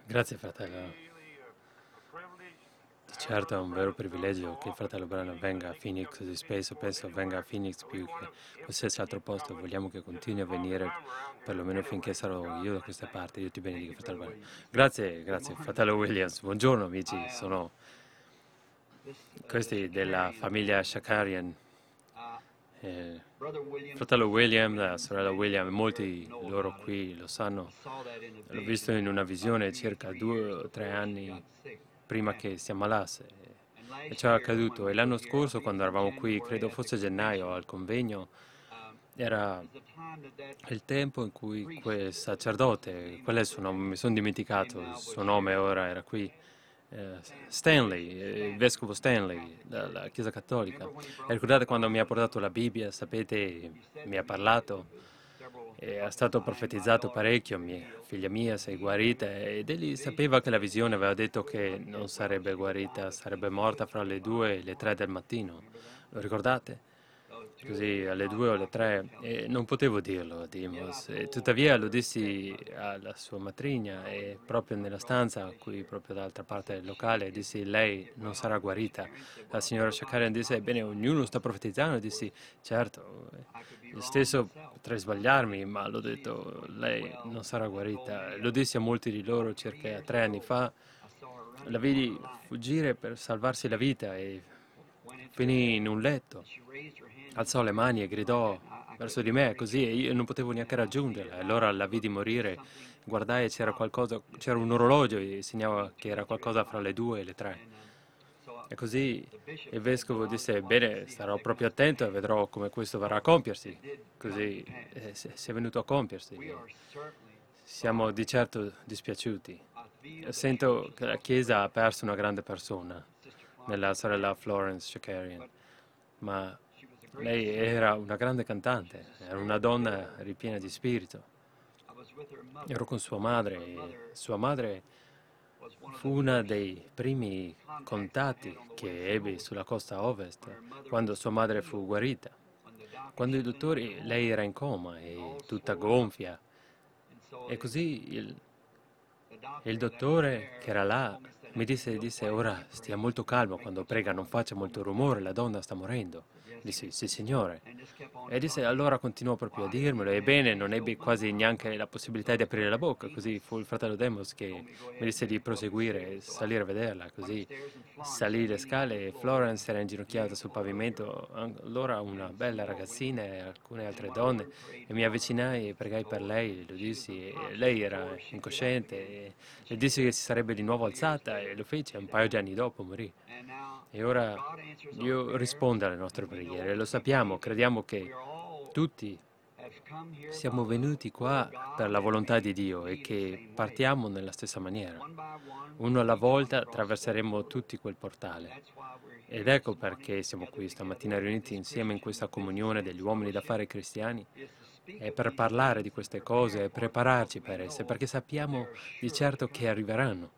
Grazie fratello. Certo, è un vero privilegio che il fratello Branham venga a Phoenix così spesso, penso venga a Phoenix più che qualsiasi altro posto. Vogliamo che continui a venire, perlomeno finché sarò io da queste parti. Dio ti benedica, fratello Branham. Grazie, grazie, fratello Williams. Buongiorno amici, sono questi della famiglia Shakarian. Fratello William, la sorella William, molti loro qui lo sanno. L'ho visto in una visione circa 2 o 3 anni prima che si ammalasse. E ciò è accaduto. E l'anno scorso, quando eravamo qui, credo fosse gennaio, al convegno, era il tempo in cui quel sacerdote, qual è il suo nome? Mi sono dimenticato, il suo nome ora era qui, Stanley, il vescovo Stanley della Chiesa Cattolica. E ricordate quando mi ha portato la Bibbia, sapete, mi ha parlato e è stato profetizzato parecchio, figlia mia, sei guarita, ed egli sapeva che la visione aveva detto che non sarebbe guarita, sarebbe morta fra le 2 e le 3 del mattino. Lo ricordate? Così alle 2 o alle 3, e non potevo dirlo a Dimos, e tuttavia lo dissi alla sua matrigna e proprio nella stanza, qui proprio dall'altra parte del locale, dissi lei non sarà guarita. La signora Shakarian disse, ebbene, ognuno sta profetizzando, e dissi, certo, io stesso potrei sbagliarmi, ma l'ho detto, lei non sarà guarita. Lo dissi a molti di loro circa 3 anni fa, la vidi fuggire per salvarsi la vita e finì in un letto. Alzò le mani e gridò verso di me così e io non potevo neanche raggiungerla. E allora la vidi morire, guardai e c'era qualcosa, c'era un orologio e segnava che era qualcosa fra le 2 e le 3. E così il vescovo disse, bene, starò proprio attento e vedrò come questo verrà a compiersi. Così si è venuto a compiersi. Siamo di certo dispiaciuti. Sento che la Chiesa ha perso una grande persona nella sorella Florence Shakarian, ma lei era una grande cantante, era una donna ripiena di spirito. Ero con sua madre e sua madre fu uno dei primi contatti che ebbi sulla costa ovest quando sua madre fu guarita. Quando i dottori, lei era in coma e tutta gonfia e così il dottore che era là mi disse, ora stia molto calmo quando prega, non faccia molto rumore, la donna sta morendo. Dissi, sì signore. E disse, allora continuò proprio a dirmelo, ebbene non ebbi quasi neanche la possibilità di aprire la bocca, così fu il fratello Demos che mi disse di proseguire e salire a vederla, così salì le scale e Florence era inginocchiata sul pavimento, allora una bella ragazzina e alcune altre donne, e mi avvicinai e pregai per lei, lo dissi, e lei era incosciente, e le dissi che si sarebbe di nuovo alzata e lo fece, un paio di anni dopo morì. E ora Dio risponde alle nostre preghiere, lo sappiamo, crediamo che tutti siamo venuti qua per la volontà di Dio e che partiamo nella stessa maniera. Uno alla volta attraverseremo tutti quel portale. Ed ecco perché siamo qui stamattina riuniti insieme in questa comunione degli uomini d'affari cristiani, è per parlare di queste cose e prepararci per esse, perché sappiamo di certo che arriveranno.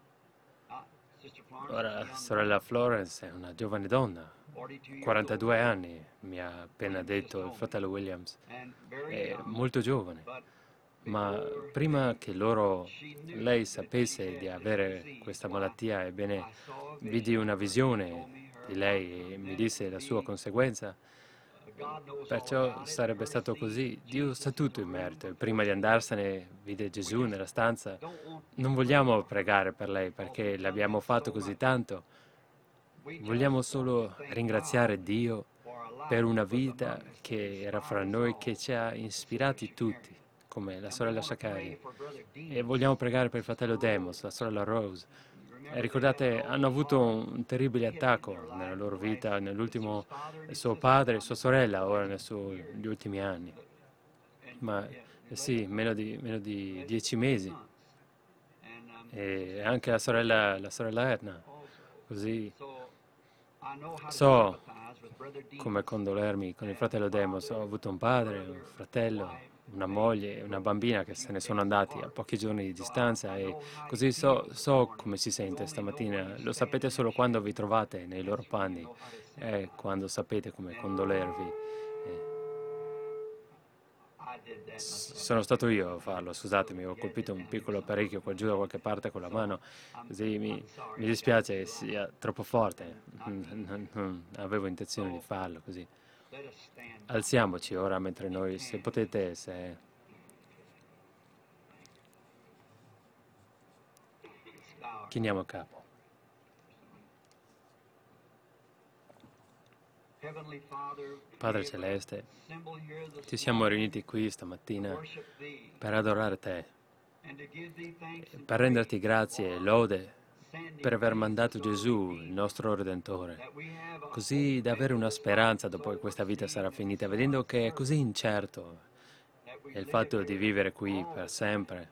Ora, sorella Florence è una giovane donna, 42 anni, mi ha appena detto il fratello Williams, è molto giovane, ma prima che lei sapesse di avere questa malattia, ebbene, vidi una visione di lei e mi disse la sua conseguenza. Perciò sarebbe stato così. Dio sa tutto in merito. E prima di andarsene vide Gesù nella stanza. Non vogliamo pregare per lei perché l'abbiamo fatto così tanto. Vogliamo solo ringraziare Dio per una vita che era fra noi, che ci ha ispirati tutti, come la sorella Shakari. E vogliamo pregare per il fratello Demos, la sorella Rose. E ricordate, hanno avuto un terribile attacco nella loro vita, nell'ultimo suo padre e sua sorella, ora negli ultimi anni. Ma sì, meno di 10 mesi. E anche la sorella Edna. Così so come condolermi con il fratello Demos. Ho avuto un padre, un fratello, una moglie e una bambina che se ne sono andati a pochi giorni di distanza e così so come si sente stamattina. Lo sapete solo quando vi trovate nei loro panni e quando sapete come condolervi. Sono stato io a farlo, scusatemi, ho colpito un piccolo apparecchio qua giù da qualche parte con la mano, così mi dispiace che sia troppo forte, non avevo intenzione di farlo così. Alziamoci ora mentre noi, se potete, se chiniamo il capo. Padre Celeste, ci siamo riuniti qui stamattina per adorare Te, per renderti grazie e lode per aver mandato Gesù, il nostro Redentore, così da avere una speranza dopo che questa vita sarà finita, vedendo che è così incerto il fatto di vivere qui per sempre.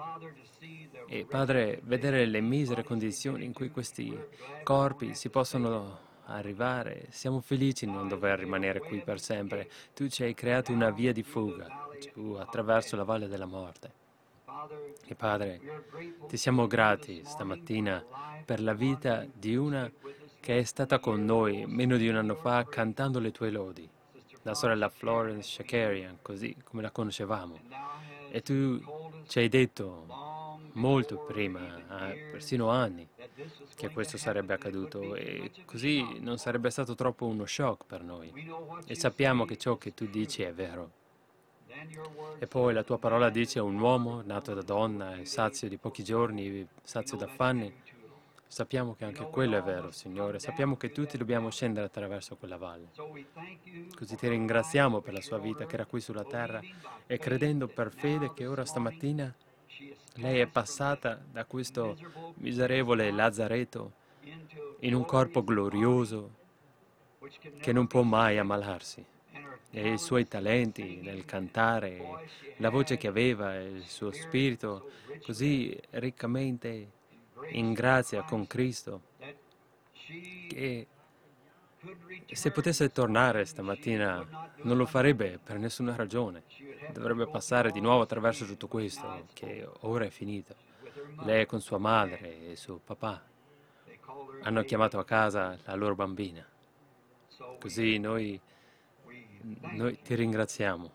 E Padre, vedere le misere condizioni in cui questi corpi si possono arrivare, siamo felici di non dover rimanere qui per sempre. Tu ci hai creato una via di fuga, giù attraverso la valle della morte. E Padre, ti siamo grati stamattina per la vita di una che è stata con noi meno di un anno fa cantando le tue lodi, la sorella Florence Shakarian, così come la conoscevamo. E tu ci hai detto molto prima, persino anni, che questo sarebbe accaduto e così non sarebbe stato troppo uno shock per noi. E sappiamo che ciò che tu dici è vero. E poi la tua parola dice un uomo nato da donna e sazio di pochi giorni, sazio d'affanni. Sappiamo che anche quello è vero, Signore. Sappiamo che tutti dobbiamo scendere attraverso quella valle. Così ti ringraziamo per la sua vita che era qui sulla terra e credendo per fede che ora stamattina lei è passata da questo miserevole lazzaretto in un corpo glorioso che non può mai ammalarsi. E i suoi talenti nel cantare, la voce che aveva, il suo spirito così riccamente in grazia con Cristo, che se potesse tornare stamattina non lo farebbe per nessuna ragione. Dovrebbe passare di nuovo attraverso tutto questo, che ora è finito. Lei con sua madre e suo papà hanno chiamato a casa la loro bambina. Così noi ti ringraziamo.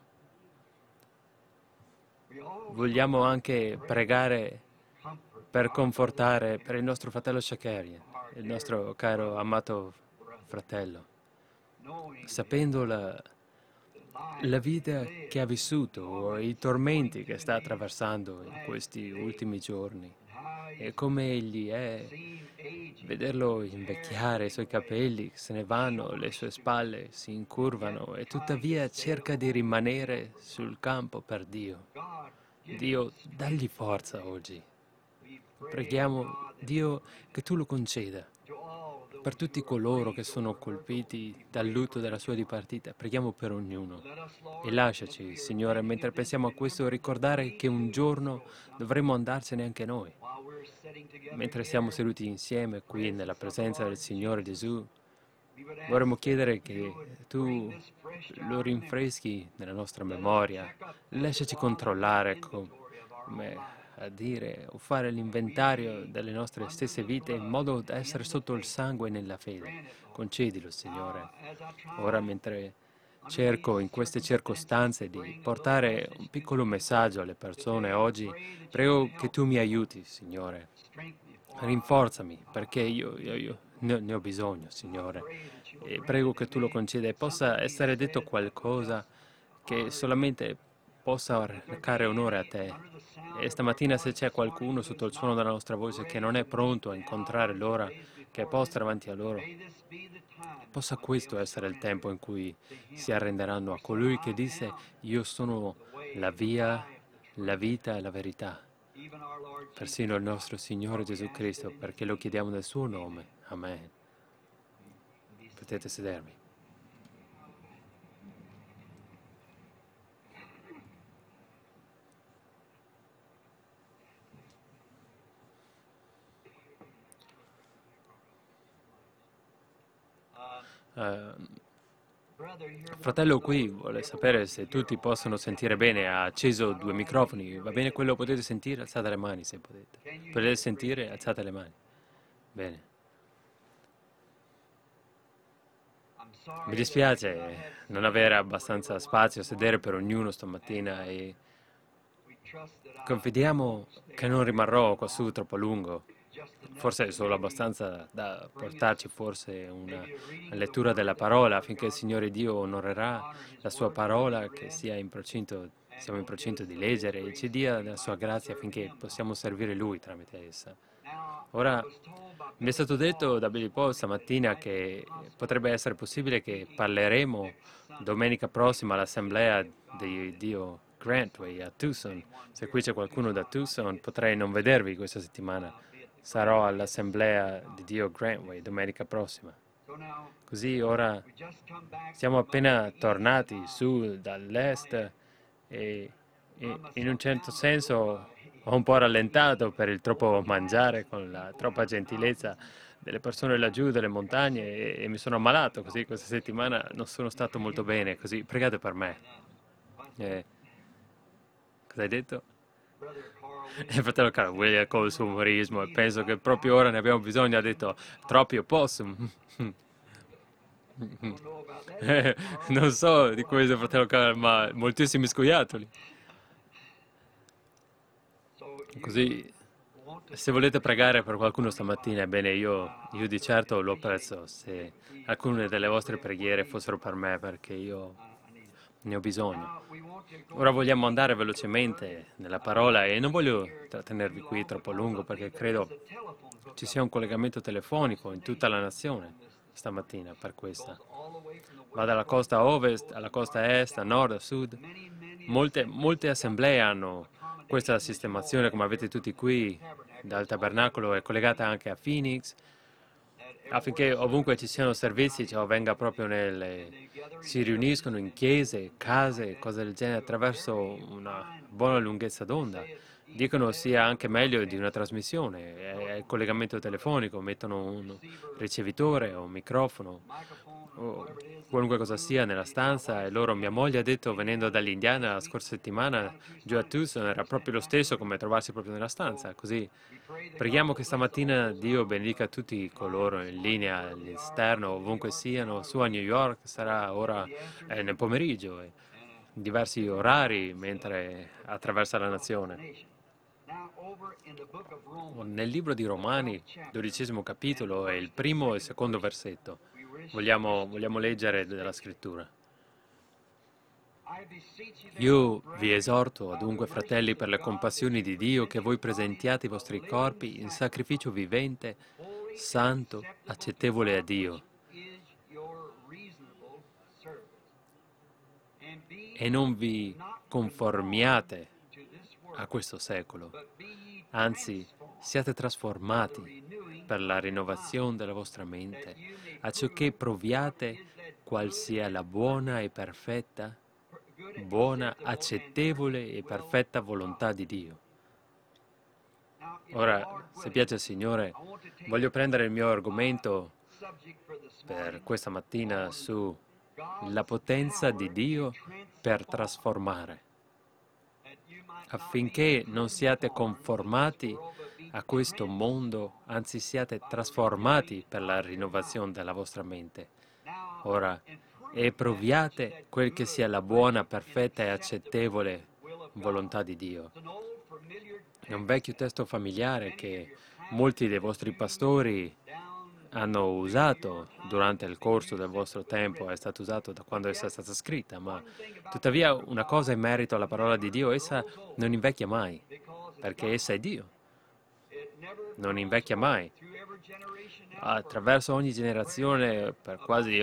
Vogliamo anche pregare per confortare per il nostro fratello Shakarian, il nostro caro amato fratello, sapendo la vita che ha vissuto, i tormenti che sta attraversando in questi ultimi giorni e come egli è, vederlo invecchiare, i suoi capelli se ne vanno, le sue spalle si incurvano e tuttavia cerca di rimanere sul campo per Dio. Dio, dagli forza oggi. Preghiamo, Dio, che tu lo conceda. Per tutti coloro che sono colpiti dal lutto della sua dipartita, preghiamo per ognuno. E lasciaci, Signore, mentre pensiamo a questo, ricordare che un giorno dovremo andarsene anche noi. Mentre siamo seduti insieme qui nella presenza del Signore Gesù, vorremmo chiedere che tu lo rinfreschi nella nostra memoria, lasciaci controllare come a dire o fare l'inventario delle nostre stesse vite in modo da essere sotto il sangue nella fede. Concedilo, Signore. Ora mentre cerco in queste circostanze di portare un piccolo messaggio alle persone oggi, prego che tu mi aiuti, Signore. Rinforzami perché io ne ho bisogno, Signore. E prego che tu lo conceda e possa essere detto qualcosa che solamente possa recare onore a te. E stamattina se c'è qualcuno sotto il suono della nostra voce che non è pronto a incontrare l'ora che è posta davanti a loro, possa questo essere il tempo in cui si arrenderanno a colui che disse io sono la via, la vita e la verità. Persino il nostro Signore Gesù Cristo, perché lo chiediamo nel suo nome. Amen. Potete sedervi. Fratello qui vuole sapere se tutti possono sentire bene. Ha acceso 2 microfoni. Va bene quello potete sentire? Alzate le mani se potete. Potete sentire? Alzate le mani. Bene. Mi dispiace non avere abbastanza spazio a sedere per ognuno stamattina e confidiamo che non rimarrò quassù troppo a lungo. Forse è solo abbastanza da portarci forse una lettura della parola affinché il Signore Dio onorerà la sua parola che siamo in procinto di leggere e ci dia la sua grazia affinché possiamo servire Lui tramite essa. Ora, mi è stato detto da Billy Paul stamattina che potrebbe essere possibile che parleremo domenica prossima all'assemblea di Dio Grantway a Tucson. Se qui c'è qualcuno da Tucson, potrei non vedervi questa settimana. Sarò all'assemblea di Dio Grantway domenica prossima. Così ora siamo appena tornati su dall'est e in un certo senso ho un po' rallentato per il troppo mangiare con la troppa gentilezza delle persone laggiù, delle montagne e mi sono ammalato, così questa settimana non sono stato molto bene, così pregate per me. Cosa hai detto? Il fratello Carl William con il suo umorismo e penso che proprio ora ne abbiamo bisogno, ha detto troppi opossum. Non so di questo fratello Carl, ma moltissimi scoiattoli. Così, se volete pregare per qualcuno stamattina, ebbene io di certo lo apprezzo se alcune delle vostre preghiere fossero per me, perché io ne ho bisogno. Ora vogliamo andare velocemente nella parola e non voglio trattenervi qui troppo a lungo perché credo ci sia un collegamento telefonico in tutta la nazione stamattina per questa. Va dalla costa ovest alla costa est, a nord, a sud. Molte assemblee hanno questa sistemazione, come avete tutti qui, dal tabernacolo è collegata anche a Phoenix, affinché ovunque ci siano servizi, ciò avvenga proprio si riuniscono in chiese, case, cose del genere, attraverso una buona lunghezza d'onda. Dicono sia anche meglio di una trasmissione, è il collegamento telefonico, mettono un ricevitore o un microfono o qualunque cosa sia nella stanza e mia moglie ha detto venendo dall'Indiana la scorsa settimana giù a Tucson era proprio lo stesso come trovarsi proprio nella stanza, così preghiamo che stamattina Dio benedica tutti coloro in linea all'esterno, ovunque siano, su a New York sarà ora nel pomeriggio, diversi orari mentre attraversa la nazione. Nel libro di Romani, 12° capitolo, è il primo e il secondo versetto. Vogliamo leggere della scrittura. Io vi esorto, dunque, fratelli, per le compassioni di Dio, che voi presentiate i vostri corpi in sacrificio vivente, santo, accettevole a Dio. E non vi conformiate a questo secolo, anzi, siate trasformati per la rinnovazione della vostra mente, acciò proviate qual sia la buona, accettevole e perfetta volontà di Dio. Ora, se piace al Signore, voglio prendere il mio argomento per questa mattina sulla potenza di Dio per trasformare, affinché non siate conformati a questo mondo, anzi siate trasformati per la rinnovazione della vostra mente. Ora, e proviate quel che sia la buona, perfetta e accettevole volontà di Dio. È un vecchio testo familiare che molti dei vostri pastori hanno usato durante il corso del vostro tempo, è stato usato da quando essa è stata scritta, ma tuttavia una cosa in merito alla parola di Dio, essa non invecchia mai, perché essa è Dio. Non invecchia mai. Attraverso ogni generazione, per quasi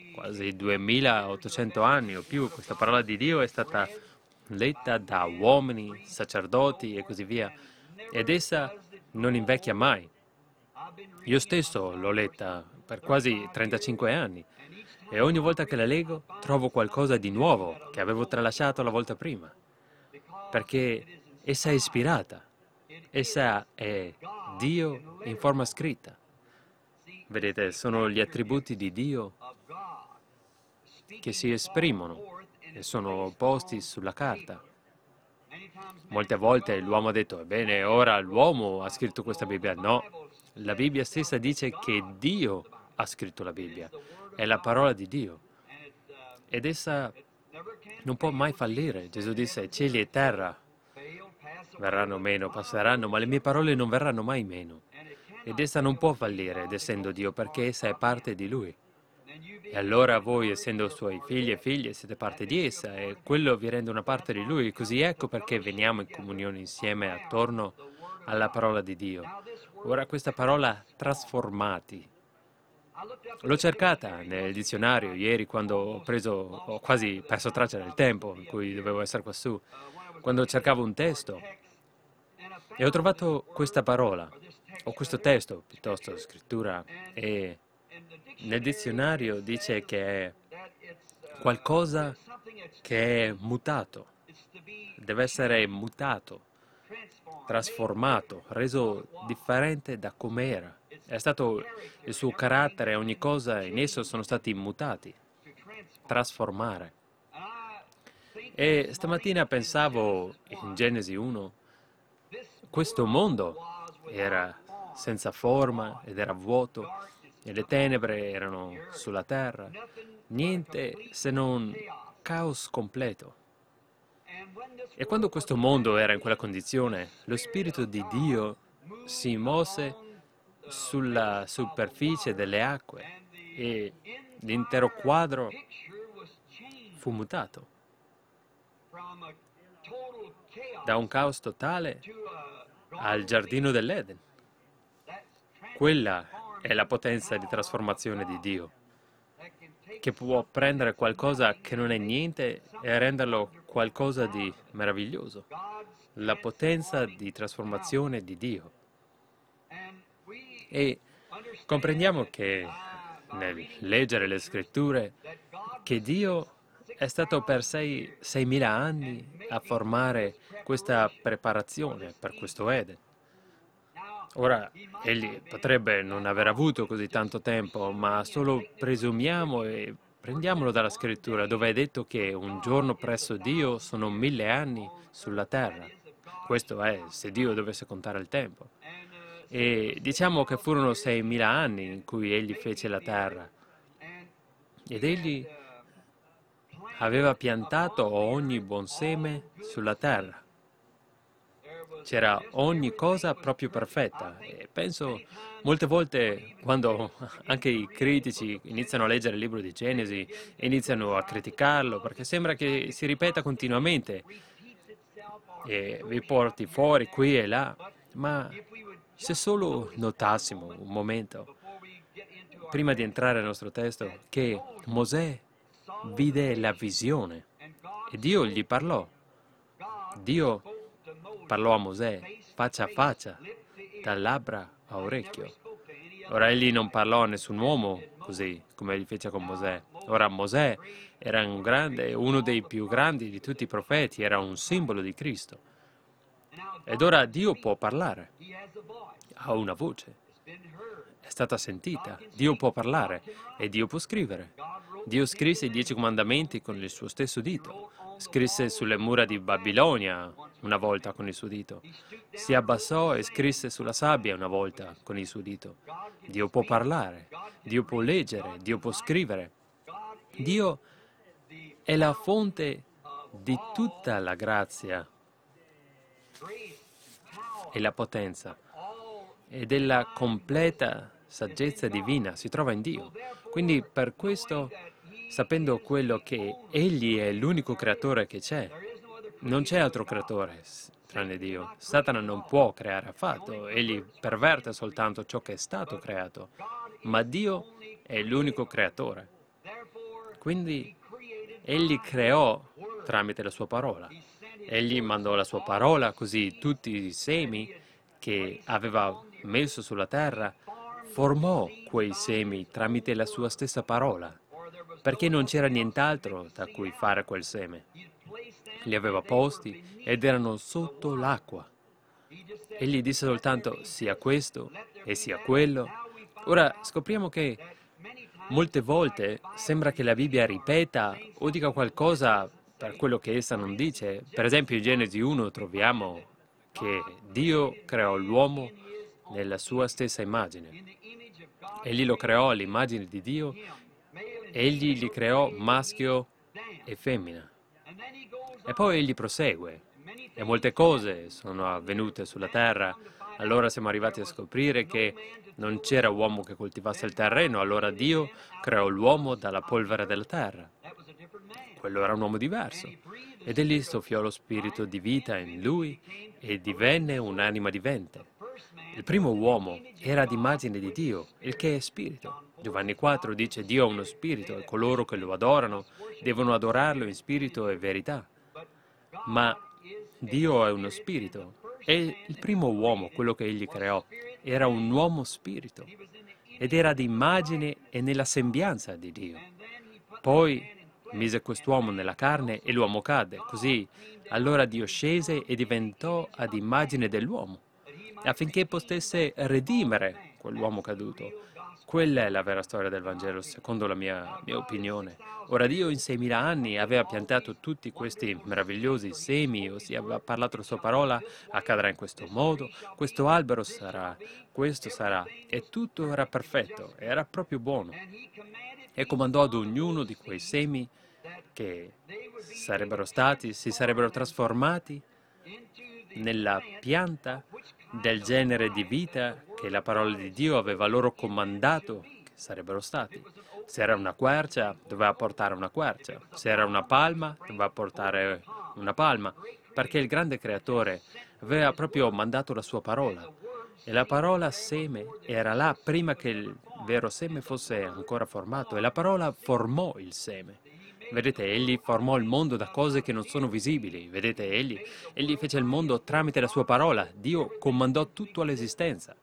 2800 anni o più, questa parola di Dio è stata letta da uomini, sacerdoti e così via, ed essa non invecchia mai. Io stesso l'ho letta per quasi 35 anni e ogni volta che la leggo trovo qualcosa di nuovo che avevo tralasciato la volta prima, perché essa è ispirata, essa è Dio in forma scritta. Vedete, sono gli attributi di Dio che si esprimono e sono posti sulla carta. Molte volte l'uomo ha detto, ebbene, ora l'uomo ha scritto questa Bibbia. No, la Bibbia stessa dice che Dio ha scritto la Bibbia. è la parola di Dio ed essa non può mai fallire. Gesù disse, cieli e terra verranno meno, passeranno, ma le mie parole non verranno mai meno. Ed essa non può fallire, ed essendo Dio, perché essa è parte di Lui. E allora voi, essendo Suoi figli e figlie, siete parte di essa, e quello vi rende una parte di Lui. Così ecco perché veniamo in comunione insieme attorno alla parola di Dio. Ora questa parola trasformati. L'ho cercata nel dizionario ieri quando ho quasi perso traccia del tempo in cui dovevo essere quassù, quando cercavo un testo e ho trovato questa parola, o questo testo piuttosto, scrittura, e nel dizionario dice che è qualcosa che è mutato, deve essere mutato, trasformato, reso differente da com'era. È stato il suo carattere e ogni cosa in esso sono stati mutati, trasformare. E stamattina pensavo in Genesi 1, questo mondo era senza forma ed era vuoto e le tenebre erano sulla terra, niente se non caos completo. E quando questo mondo era in quella condizione, lo Spirito di Dio si mosse sulla superficie delle acque e l'intero quadro fu mutato da un caos totale al giardino dell'Eden. Quella è la potenza di trasformazione di Dio, che può prendere qualcosa che non è niente e renderlo qualcosa di meraviglioso. La potenza di trasformazione di Dio. E comprendiamo che nel leggere le scritture che Dio è stato per 6.000 anni a formare questa preparazione per questo Eden. Ora, egli potrebbe non aver avuto così tanto tempo, ma solo presumiamo e prendiamolo dalla scrittura, dove è detto che un giorno presso Dio sono 1.000 anni sulla terra. Questo è, se Dio dovesse contare il tempo. E diciamo che furono 6.000 anni in cui egli fece la terra. Ed egli aveva piantato ogni buon seme sulla terra. C'era ogni cosa proprio perfetta e penso molte volte quando anche i critici iniziano a leggere il libro di Genesi e iniziano a criticarlo perché sembra che si ripeta continuamente e vi porti fuori qui e là, ma se solo notassimo un momento, prima di entrare nel nostro testo, che Mosè vide la visione e Dio gli parlò. Dio parlò a Mosè faccia a faccia, da labbra a orecchio. Ora egli non parlò a nessun uomo così come egli fece con Mosè. Ora Mosè era un grande, uno dei più grandi di tutti i profeti, era un simbolo di Cristo. Ed ora Dio può parlare, ha una voce, è stata sentita, Dio può parlare e Dio può scrivere. Dio scrisse i 10 comandamenti con il suo stesso dito, scrisse sulle mura di Babilonia una volta con il suo dito, si abbassò e scrisse sulla sabbia una volta con il suo dito. Dio può parlare, Dio può leggere, Dio può scrivere. Dio è la fonte di tutta la grazia e la potenza e della completa saggezza divina si trova in Dio. Quindi per questo, sapendo quello che Egli è l'unico creatore che c'è, non c'è altro creatore tranne Dio. Satana non può creare affatto, egli perverte soltanto ciò che è stato creato, ma Dio è l'unico creatore. Quindi egli creò tramite la sua parola. Egli mandò la sua parola, così tutti i semi che aveva messo sulla terra formò quei semi tramite la sua stessa parola, perché non c'era nient'altro da cui fare quel seme. Li aveva posti ed erano sotto l'acqua. Egli disse soltanto sia questo e sia quello. Ora scopriamo che molte volte sembra che la Bibbia ripeta o dica qualcosa per quello che essa non dice. Per esempio in Genesi 1 troviamo che Dio creò l'uomo nella sua stessa immagine. Egli lo creò all'immagine di Dio, Egli li creò maschio e femmina. E poi egli prosegue. E molte cose sono avvenute sulla terra. Allora siamo arrivati a scoprire che non c'era uomo che coltivasse il terreno. Allora Dio creò l'uomo dalla polvere della terra. Quello era un uomo diverso. Ed egli soffiò lo spirito di vita in lui e divenne un'anima vivente. Il primo uomo era ad immagine di Dio, il che è spirito. Giovanni 4 dice: Dio è uno spirito e coloro che lo adorano devono adorarlo in spirito e verità. Ma Dio è uno spirito e il primo uomo, quello che egli creò, era un uomo spirito ed era ad immagine e nella sembianza di Dio. Poi mise quest'uomo nella carne e l'uomo cadde. Così allora Dio scese e diventò ad immagine dell'uomo, affinché potesse redimere quell'uomo caduto. Quella è la vera storia del Vangelo, secondo la mia opinione. Ora Dio in 6.000 anni aveva piantato tutti questi meravigliosi semi, ossia aveva parlato la sua parola, accadrà in questo modo, questo albero sarà, questo sarà, e tutto era perfetto, era proprio buono. E comandò ad ognuno di quei semi che si sarebbero trasformati nella pianta del genere di vita che la parola di Dio aveva loro comandato che sarebbero stati. Se era una quercia, doveva portare una quercia. Se era una palma, doveva portare una palma, perché il grande creatore aveva proprio mandato la sua parola. E la parola seme era là prima che il vero seme fosse ancora formato, e la parola formò il seme. Vedete, egli formò il mondo da cose che non sono visibili. Vedete, egli fece il mondo tramite la sua parola. Dio comandò tutto all'esistenza.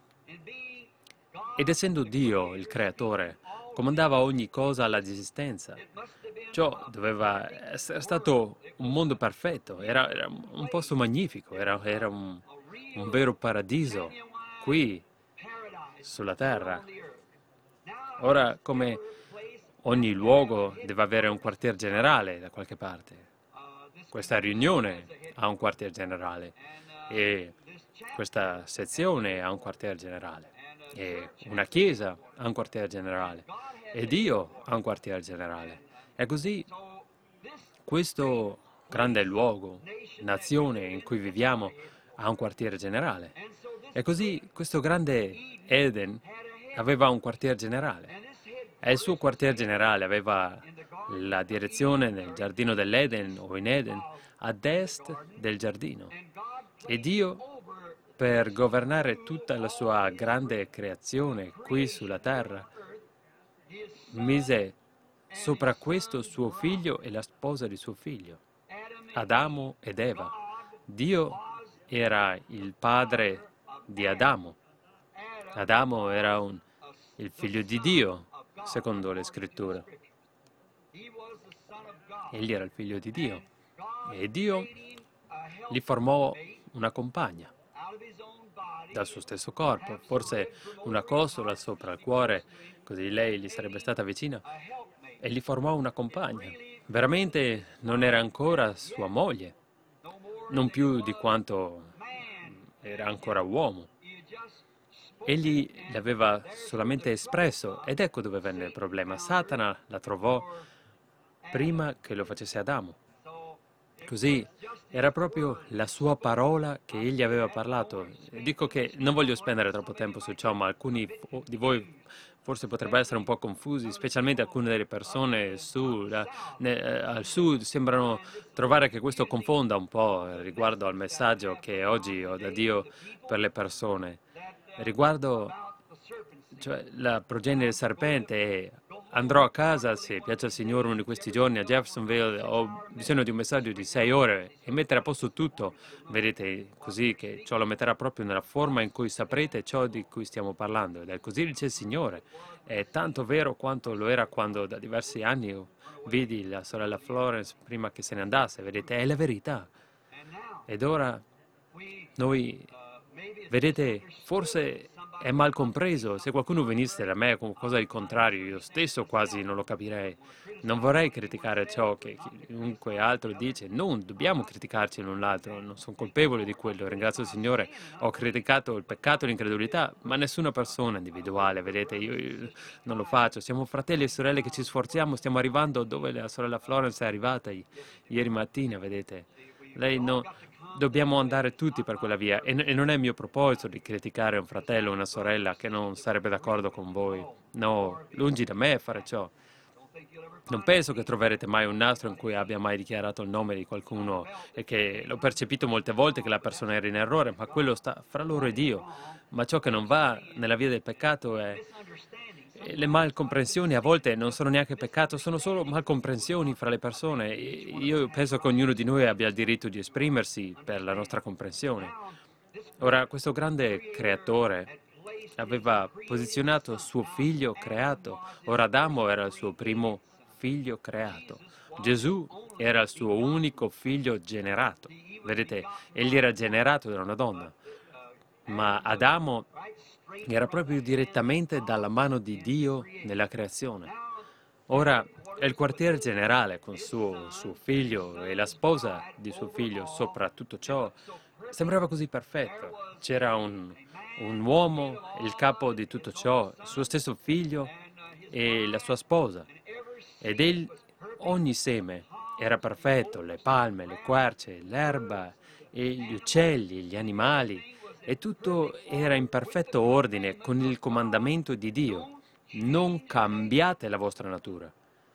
Ed essendo Dio, il creatore, comandava ogni cosa all'esistenza, ciò doveva essere stato un mondo perfetto, era un posto magnifico, era un vero paradiso qui sulla terra. Ora, come ogni luogo deve avere un quartier generale da qualche parte, questa riunione ha un quartier generale e questa sezione ha un quartier generale e una chiesa ha un quartier generale e Dio ha un quartier generale. E così questo grande luogo, nazione in cui viviamo, ha un quartiere generale. E così questo grande Eden aveva un quartier generale. E il suo quartier generale aveva la direzione nel giardino dell'Eden o in Eden, ad est del giardino. E Dio, per governare tutta la sua grande creazione qui sulla terra, mise sopra questo suo figlio e la sposa di suo figlio, Adamo ed Eva. Dio era il padre di Adamo. Adamo era il figlio di Dio, secondo le scritture. Egli era il figlio di Dio e Dio gli formò una compagna dal suo stesso corpo, forse una costola sopra il cuore, così lei gli sarebbe stata vicina, e gli formò una compagna. Veramente non era ancora sua moglie, non più di quanto era ancora uomo. Egli l'aveva solamente espresso, ed ecco dove venne il problema. Satana la trovò prima che lo facesse Adamo. Così era proprio la sua parola che egli aveva parlato. Dico che non voglio spendere troppo tempo su ciò, ma alcuni di voi forse potrebbero essere un po' confusi, specialmente alcune delle persone al sud sembrano trovare che questo confonda un po' riguardo al messaggio che oggi ho da Dio per le persone. Riguardo cioè, la progenie del serpente e andrò a casa, se piace al Signore, uno di questi giorni a Jeffersonville, ho bisogno di un messaggio di 6 ore e mettere a posto tutto, vedete, così che ciò lo metterà proprio nella forma in cui saprete ciò di cui stiamo parlando. Ed è così dice il Signore. È tanto vero quanto lo era quando da diversi anni io vidi la sorella Florence prima che se ne andasse, vedete, è la verità. Ed ora noi, vedete, forse è mal compreso. Se qualcuno venisse da me con qualcosa di contrario, io stesso quasi non lo capirei. Non vorrei criticare ciò che chiunque altro dice. Non dobbiamo criticarci l'un l'altro. Non sono colpevole di quello. Ringrazio il Signore. Ho criticato il peccato e l'incredulità, ma nessuna persona individuale. Vedete, io non lo faccio. Siamo fratelli e sorelle che ci sforziamo. Stiamo arrivando dove la sorella Florence è arrivata ieri mattina, vedete. Lei no. Dobbiamo andare tutti per quella via e non è mio proposito di criticare un fratello o una sorella che non sarebbe d'accordo con voi. No, lungi da me fare ciò. Non penso che troverete mai un nastro in cui abbia mai dichiarato il nome di qualcuno e che l'ho percepito molte volte che la persona era in errore, ma quello sta fra loro e Dio. Ma ciò che non va nella via del peccato è le malcomprensioni. A volte non sono neanche peccato, sono solo malcomprensioni fra le persone. Io penso che ognuno di noi abbia il diritto di esprimersi per la nostra comprensione. Ora, questo grande creatore aveva posizionato suo figlio creato. Ora Adamo era il suo primo figlio creato. Gesù era il suo unico figlio generato. Vedete, egli era generato da una donna, ma Adamo era proprio direttamente dalla mano di Dio nella creazione. Ora è il quartier generale con suo figlio e la sposa di suo figlio sopra tutto ciò. Sembrava così perfetto. C'era un uomo, il capo di tutto ciò, il suo stesso figlio e la sua sposa. Ed ogni seme era perfetto, le palme, le querce, l'erba, e gli uccelli, gli animali, e tutto era in perfetto ordine con il comandamento di Dio. Non cambiate la vostra natura.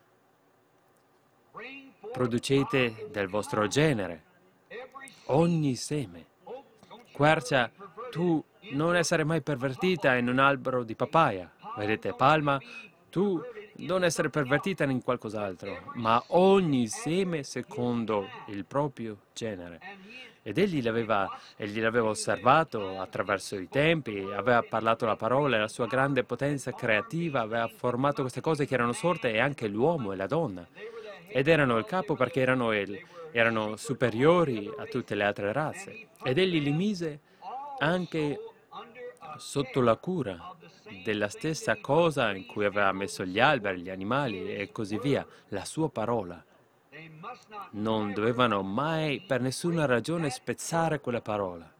Producete del vostro genere ogni seme. Quercia, tu non essere mai pervertita in un albero di papaya. Vedete, palma, tu non essere pervertita in qualcos'altro, ma ogni seme secondo il proprio genere. Ed egli l'aveva osservato attraverso i tempi, aveva parlato la parola e la sua grande potenza creativa aveva formato queste cose che erano sorte e anche l'uomo e la donna. Ed erano il capo perché erano superiori a tutte le altre razze. Ed egli li mise anche sotto la cura della stessa cosa in cui aveva messo gli alberi, gli animali e così via, la sua parola. Non dovevano mai per nessuna ragione spezzare quella parola.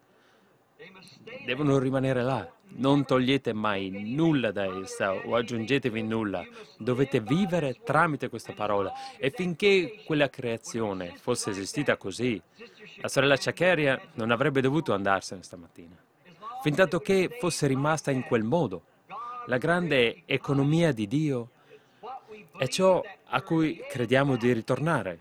Devono rimanere là. Non togliete mai nulla da essa o aggiungetevi nulla. Dovete vivere tramite questa parola. E finché quella creazione fosse esistita così, la sorella Chakeria non avrebbe dovuto andarsene stamattina. Fintanto che fosse rimasta in quel modo. La grande economia di Dio è ciò a cui crediamo di ritornare.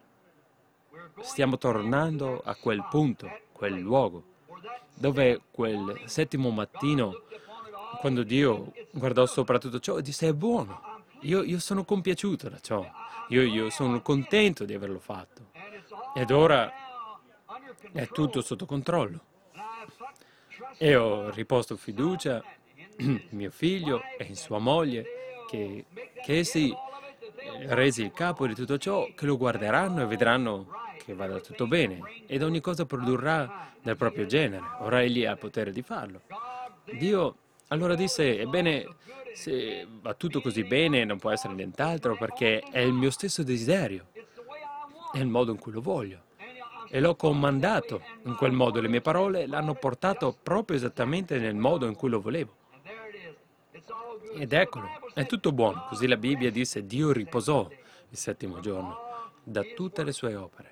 Stiamo tornando a quel punto, quel luogo, dove quel settimo mattino, quando Dio guardò sopra tutto ciò, disse: è buono, io sono compiaciuto da ciò, io sono contento di averlo fatto. Ed ora è tutto sotto controllo. E ho riposto fiducia in mio figlio e in sua moglie, che essi, resi il capo di tutto ciò, che lo guarderanno e vedranno che vada tutto bene, ed ogni cosa produrrà del proprio genere. Ora egli ha il potere di farlo. Dio allora disse: ebbene, se va tutto così bene non può essere nient'altro, perché è il mio stesso desiderio, è il modo in cui lo voglio. E l'ho comandato in quel modo, le mie parole l'hanno portato proprio esattamente nel modo in cui lo volevo. Ed eccolo, è tutto buono. Così la Bibbia disse: Dio riposò il settimo giorno da tutte le sue opere.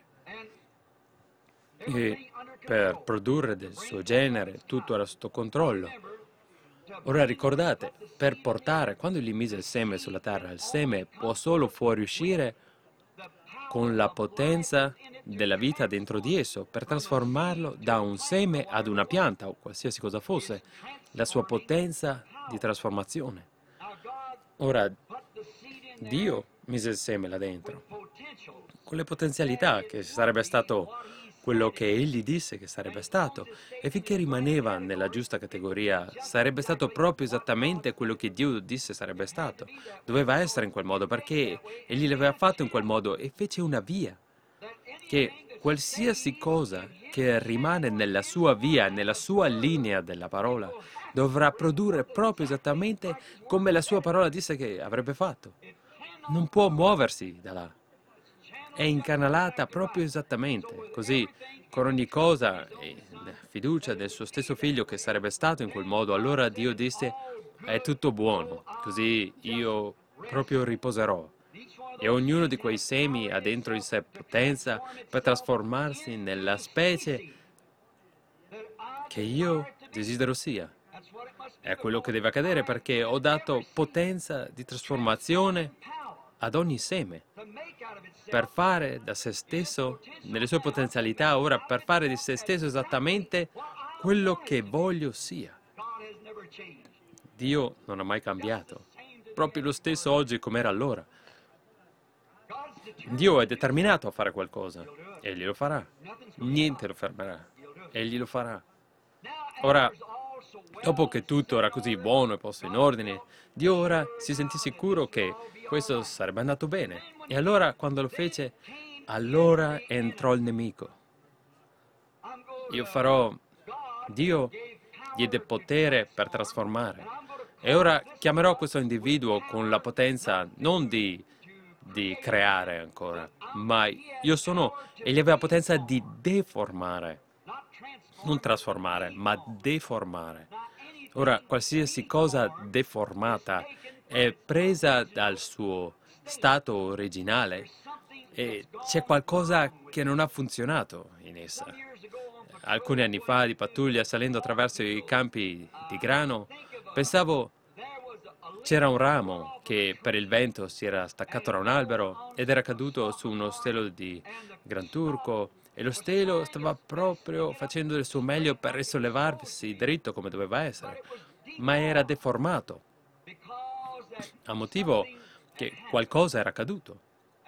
E per produrre del suo genere tutto era sotto controllo. Ora ricordate, per portare, quando gli mise il seme sulla terra, il seme può solo fuoriuscire con la potenza della vita dentro di esso, per trasformarlo da un seme ad una pianta o qualsiasi cosa fosse, la sua potenza di trasformazione. Ora, Dio mise il seme là dentro, con le potenzialità che sarebbe stato quello che egli disse che sarebbe stato, e finché rimaneva nella giusta categoria, sarebbe stato proprio esattamente quello che Dio disse sarebbe stato. Doveva essere in quel modo, perché egli l'aveva fatto in quel modo e fece una via che qualsiasi cosa che rimane nella sua via, nella sua linea della parola, dovrà produrre proprio esattamente come la sua parola disse che avrebbe fatto. Non può muoversi da là. È incanalata proprio esattamente, così con ogni cosa e la fiducia del suo stesso figlio che sarebbe stato in quel modo. Allora Dio disse, è tutto buono, così io proprio riposerò. E ognuno di quei semi ha dentro in sé potenza per trasformarsi nella specie che io desidero sia. È quello che deve accadere perché ho dato potenza di trasformazione ad ogni seme per fare da se stesso, nelle sue potenzialità, ora per fare di se stesso esattamente quello che voglio sia. Dio non ha mai cambiato, proprio lo stesso oggi come era allora. Dio è determinato a fare qualcosa, egli lo farà. Niente lo fermerà, egli lo farà. Ora, dopo che tutto era così buono e posto in ordine, Dio ora si sentì sicuro che questo sarebbe andato bene. E allora, quando lo fece, allora entrò il nemico. Io farò... Dio diede potere per trasformare. E ora chiamerò questo individuo con la potenza non di creare ancora, ma io sono... Egli aveva potenza di deformare. Non trasformare, ma deformare. Ora, qualsiasi cosa deformata è presa dal suo stato originale e c'è qualcosa che non ha funzionato in essa. Alcuni anni fa, di pattuglia, salendo attraverso i campi di grano, pensavo c'era un ramo che per il vento si era staccato da un albero ed era caduto su uno stelo di granturco e lo stelo stava proprio facendo del suo meglio per risollevarsi dritto come doveva essere, ma era deformato a motivo che qualcosa era caduto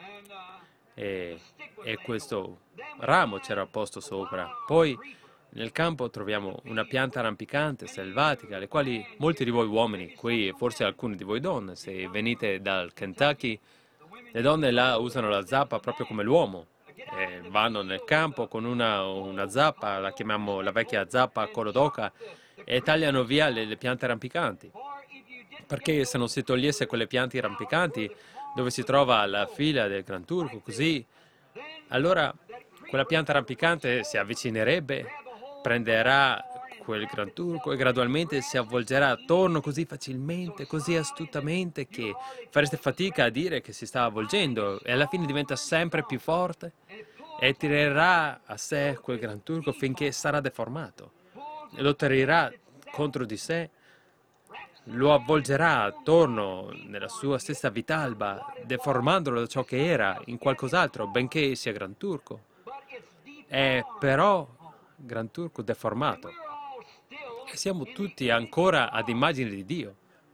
e questo ramo c'era posto sopra. Poi nel campo troviamo una pianta rampicante, selvatica, le quali molti di voi uomini, qui e forse alcuni di voi donne, se venite dal Kentucky, le donne là usano la zappa proprio come l'uomo. Vanno nel campo con una zappa, la chiamiamo la vecchia zappa a collo d'oca, e tagliano via le piante rampicanti. Perché se non si togliesse quelle piante rampicanti dove si trova la fila del granturco, così, allora quella pianta rampicante si avvicinerebbe, prenderà quel granturco e gradualmente si avvolgerà attorno così facilmente, così astutamente che fareste fatica a dire che si sta avvolgendo e alla fine diventa sempre più forte e tirerà a sé quel granturco finché sarà deformato. Lo attirerà contro di sé, lo avvolgerà attorno nella sua stessa vitalba, deformandolo da ciò che era in qualcos'altro, benché sia granturco. È però granturco deformato. E siamo tutti ancora ad immagine di Dio.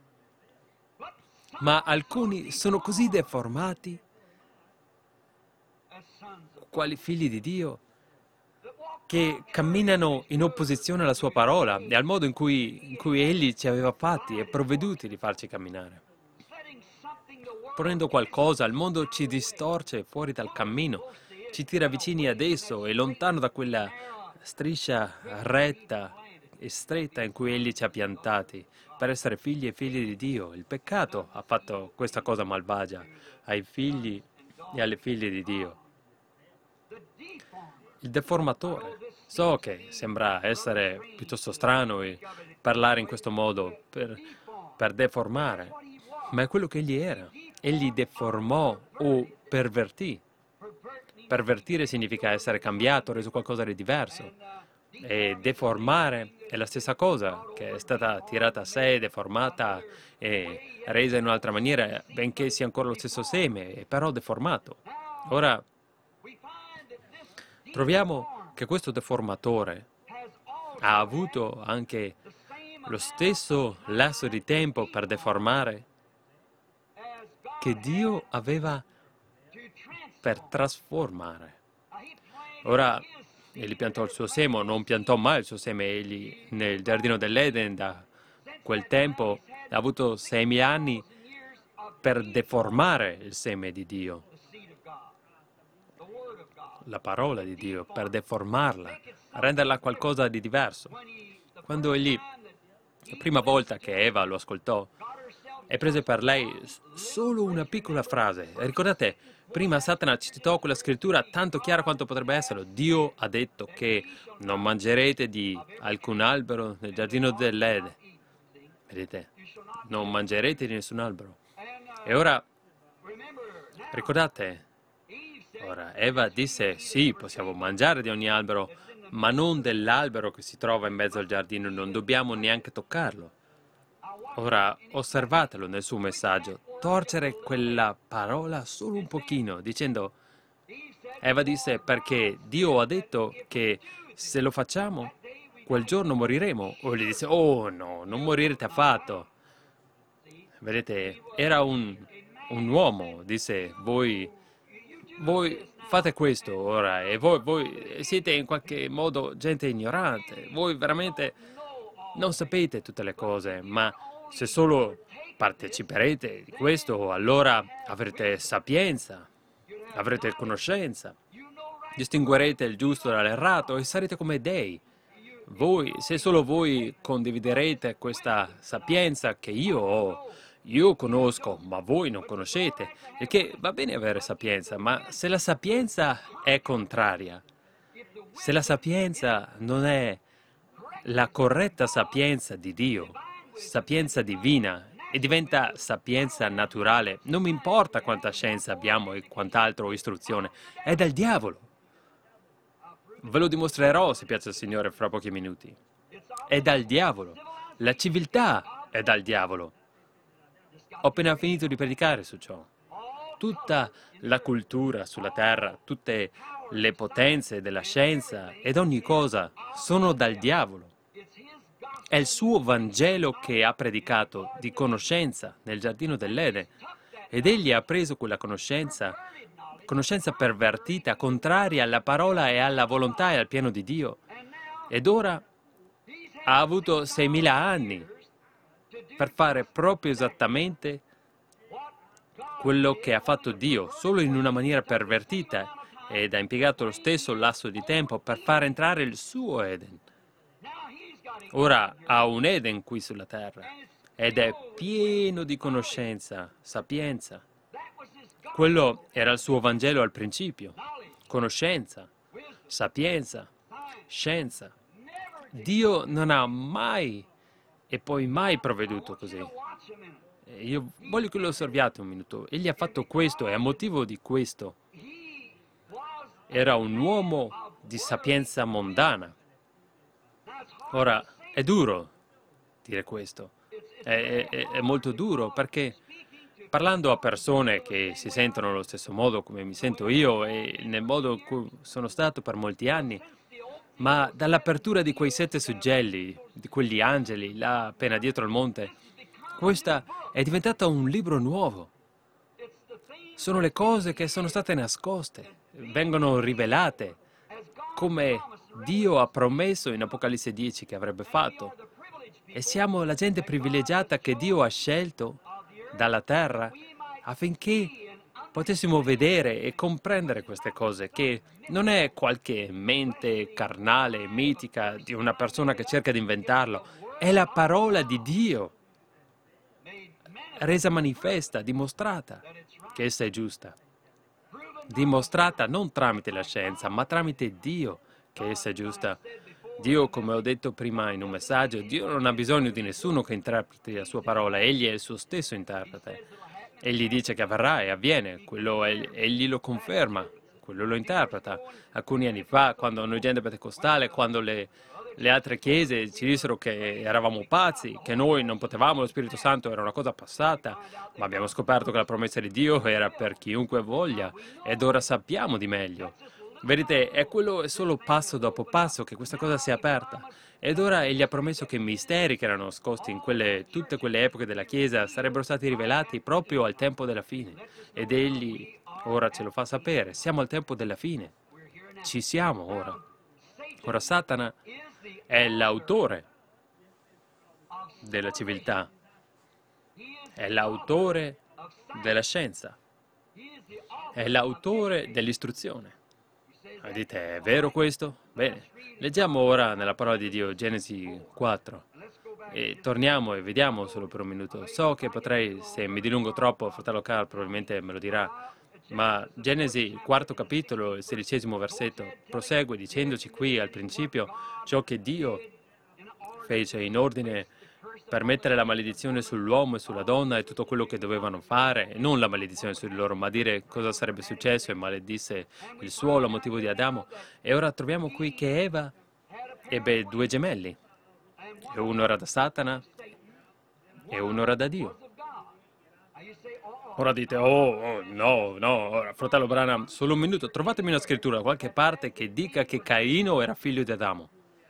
Ma alcuni sono così deformati, quali figli di Dio, che camminano in opposizione alla sua parola e al modo in cui Egli ci aveva fatti e provveduti di farci camminare. Ponendo qualcosa, il mondo ci distorce fuori dal cammino, ci tira vicini ad esso e lontano da quella striscia retta e stretta in cui Egli ci ha piantati per essere figli e figli di Dio. Il peccato ha fatto questa cosa malvagia ai figli e alle figlie di Dio. Il deformatore. So che sembra essere piuttosto strano parlare in questo modo per deformare, ma è quello che egli era. Egli deformò o pervertì. Pervertire significa essere cambiato, reso qualcosa di diverso. E deformare è la stessa cosa, che è stata tirata a sé, deformata e resa in un'altra maniera, benché sia ancora lo stesso seme, però deformato. Ora, troviamo che questo deformatore ha avuto anche lo stesso lasso di tempo per deformare che Dio aveva per trasformare. Ora, egli piantò il suo seme, non piantò mai il suo seme, egli nel giardino dell'Eden da quel tempo ha avuto 6.000 anni per deformare il seme di Dio. la parola di Dio, per deformarla, renderla qualcosa di diverso. Quando egli, la prima volta che Eva lo ascoltò, e prese per lei solo una piccola frase. Ricordate, prima Satana citò quella scrittura tanto chiara quanto potrebbe esserlo. Dio ha detto che non mangerete di alcun albero nel giardino dell'Eden. Vedete? Non mangerete di nessun albero. E ora, ricordate, ora Eva disse, sì, possiamo mangiare di ogni albero, ma non dell'albero che si trova in mezzo al giardino, non dobbiamo neanche toccarlo. Ora, osservatelo nel suo messaggio, torcere quella parola solo un pochino, dicendo, Eva disse, perché Dio ha detto che se lo facciamo, quel giorno moriremo. O gli disse, oh no, non morirete affatto. Vedete, era un uomo, disse, voi fate questo ora e voi siete in qualche modo gente ignorante, voi veramente non sapete tutte le cose, ma se solo parteciperete di questo, allora avrete sapienza, avrete conoscenza, distinguerete il giusto dall'errato e sarete come dei. Voi, se solo voi condividerete questa sapienza che io ho, io conosco, ma voi non conoscete, e che va bene avere sapienza, ma se la sapienza è contraria, se la sapienza non è la corretta sapienza di Dio, sapienza divina, e diventa sapienza naturale, non mi importa quanta scienza abbiamo e quant'altro istruzione, è dal diavolo. Ve lo dimostrerò, se piace al Signore, fra pochi minuti. È dal diavolo. La civiltà è dal diavolo. Ho appena finito di predicare su ciò. Tutta la cultura sulla terra, tutte le potenze della scienza ed ogni cosa sono dal diavolo. È il suo Vangelo che ha predicato di conoscenza nel giardino dell'Eden. Ed egli ha preso quella conoscenza pervertita, contraria alla parola e alla volontà e al piano di Dio. Ed ora ha avuto 6.000 anni per fare proprio esattamente quello che ha fatto Dio, solo in una maniera pervertita, ed ha impiegato lo stesso lasso di tempo per far entrare il suo Eden. Ora ha un Eden qui sulla terra ed è pieno di conoscenza, sapienza. Quello era il suo Vangelo al principio. Conoscenza, sapienza, scienza. Dio non ha mai e poi mai provveduto così. Io voglio che lo osserviate un minuto. Egli ha fatto questo e a motivo di questo era un uomo di sapienza mondana. Ora, è duro dire questo. È molto duro perché parlando a persone che si sentono allo stesso modo come mi sento io e nel modo in cui sono stato per molti anni, ma dall'apertura di quei 7 suggelli, di quegli angeli là appena dietro al monte, questa è diventata un libro nuovo. Sono le cose che sono state nascoste, vengono rivelate, come Dio ha promesso in Apocalisse 10 che avrebbe fatto. E siamo la gente privilegiata che Dio ha scelto dalla terra affinché potessimo vedere e comprendere queste cose, che non è qualche mente carnale, mitica di una persona che cerca di inventarlo, è la parola di Dio, resa manifesta, dimostrata che essa è giusta. Dimostrata non tramite la scienza, ma tramite Dio che essa è giusta. Dio, come ho detto prima in un messaggio, Dio non ha bisogno di nessuno che interpreti la sua parola, Egli è il suo stesso interprete. Egli dice che avverrà e avviene, egli lo conferma, quello lo interpreta. Alcuni anni fa, quando noi gente pentecostale, quando le altre chiese ci dissero che eravamo pazzi, che noi non potevamo, lo Spirito Santo era una cosa passata, ma abbiamo scoperto che la promessa di Dio era per chiunque voglia, ed ora sappiamo di meglio. Vedete, è solo passo dopo passo che questa cosa si è aperta. Ed ora egli ha promesso che i misteri che erano nascosti in tutte quelle epoche della Chiesa sarebbero stati rivelati proprio al tempo della fine. Ed egli ora ce lo fa sapere. Siamo al tempo della fine. Ci siamo ora. Ora Satana è l'autore della civiltà. È l'autore della scienza. È l'autore dell'istruzione. Dite, è vero questo? Bene, leggiamo ora nella parola di Dio, Genesi 4. E torniamo e vediamo solo per un minuto. So che potrei, se mi dilungo troppo, fratello Carl probabilmente me lo dirà, ma Genesi, il quarto capitolo, il 16° versetto, prosegue dicendoci qui al principio ciò che Dio fece in ordine per mettere la maledizione sull'uomo e sulla donna e tutto quello che dovevano fare, e non la maledizione su di loro, ma dire cosa sarebbe successo e maledisse il suolo a motivo di Adamo. E ora troviamo qui che Eva ebbe 2 gemelli, e uno era da Satana e uno era da Dio. Ora dite, no, ora, fratello Branham, solo un minuto, trovatemi una scrittura da qualche parte che dica che Caino era figlio di Adamo.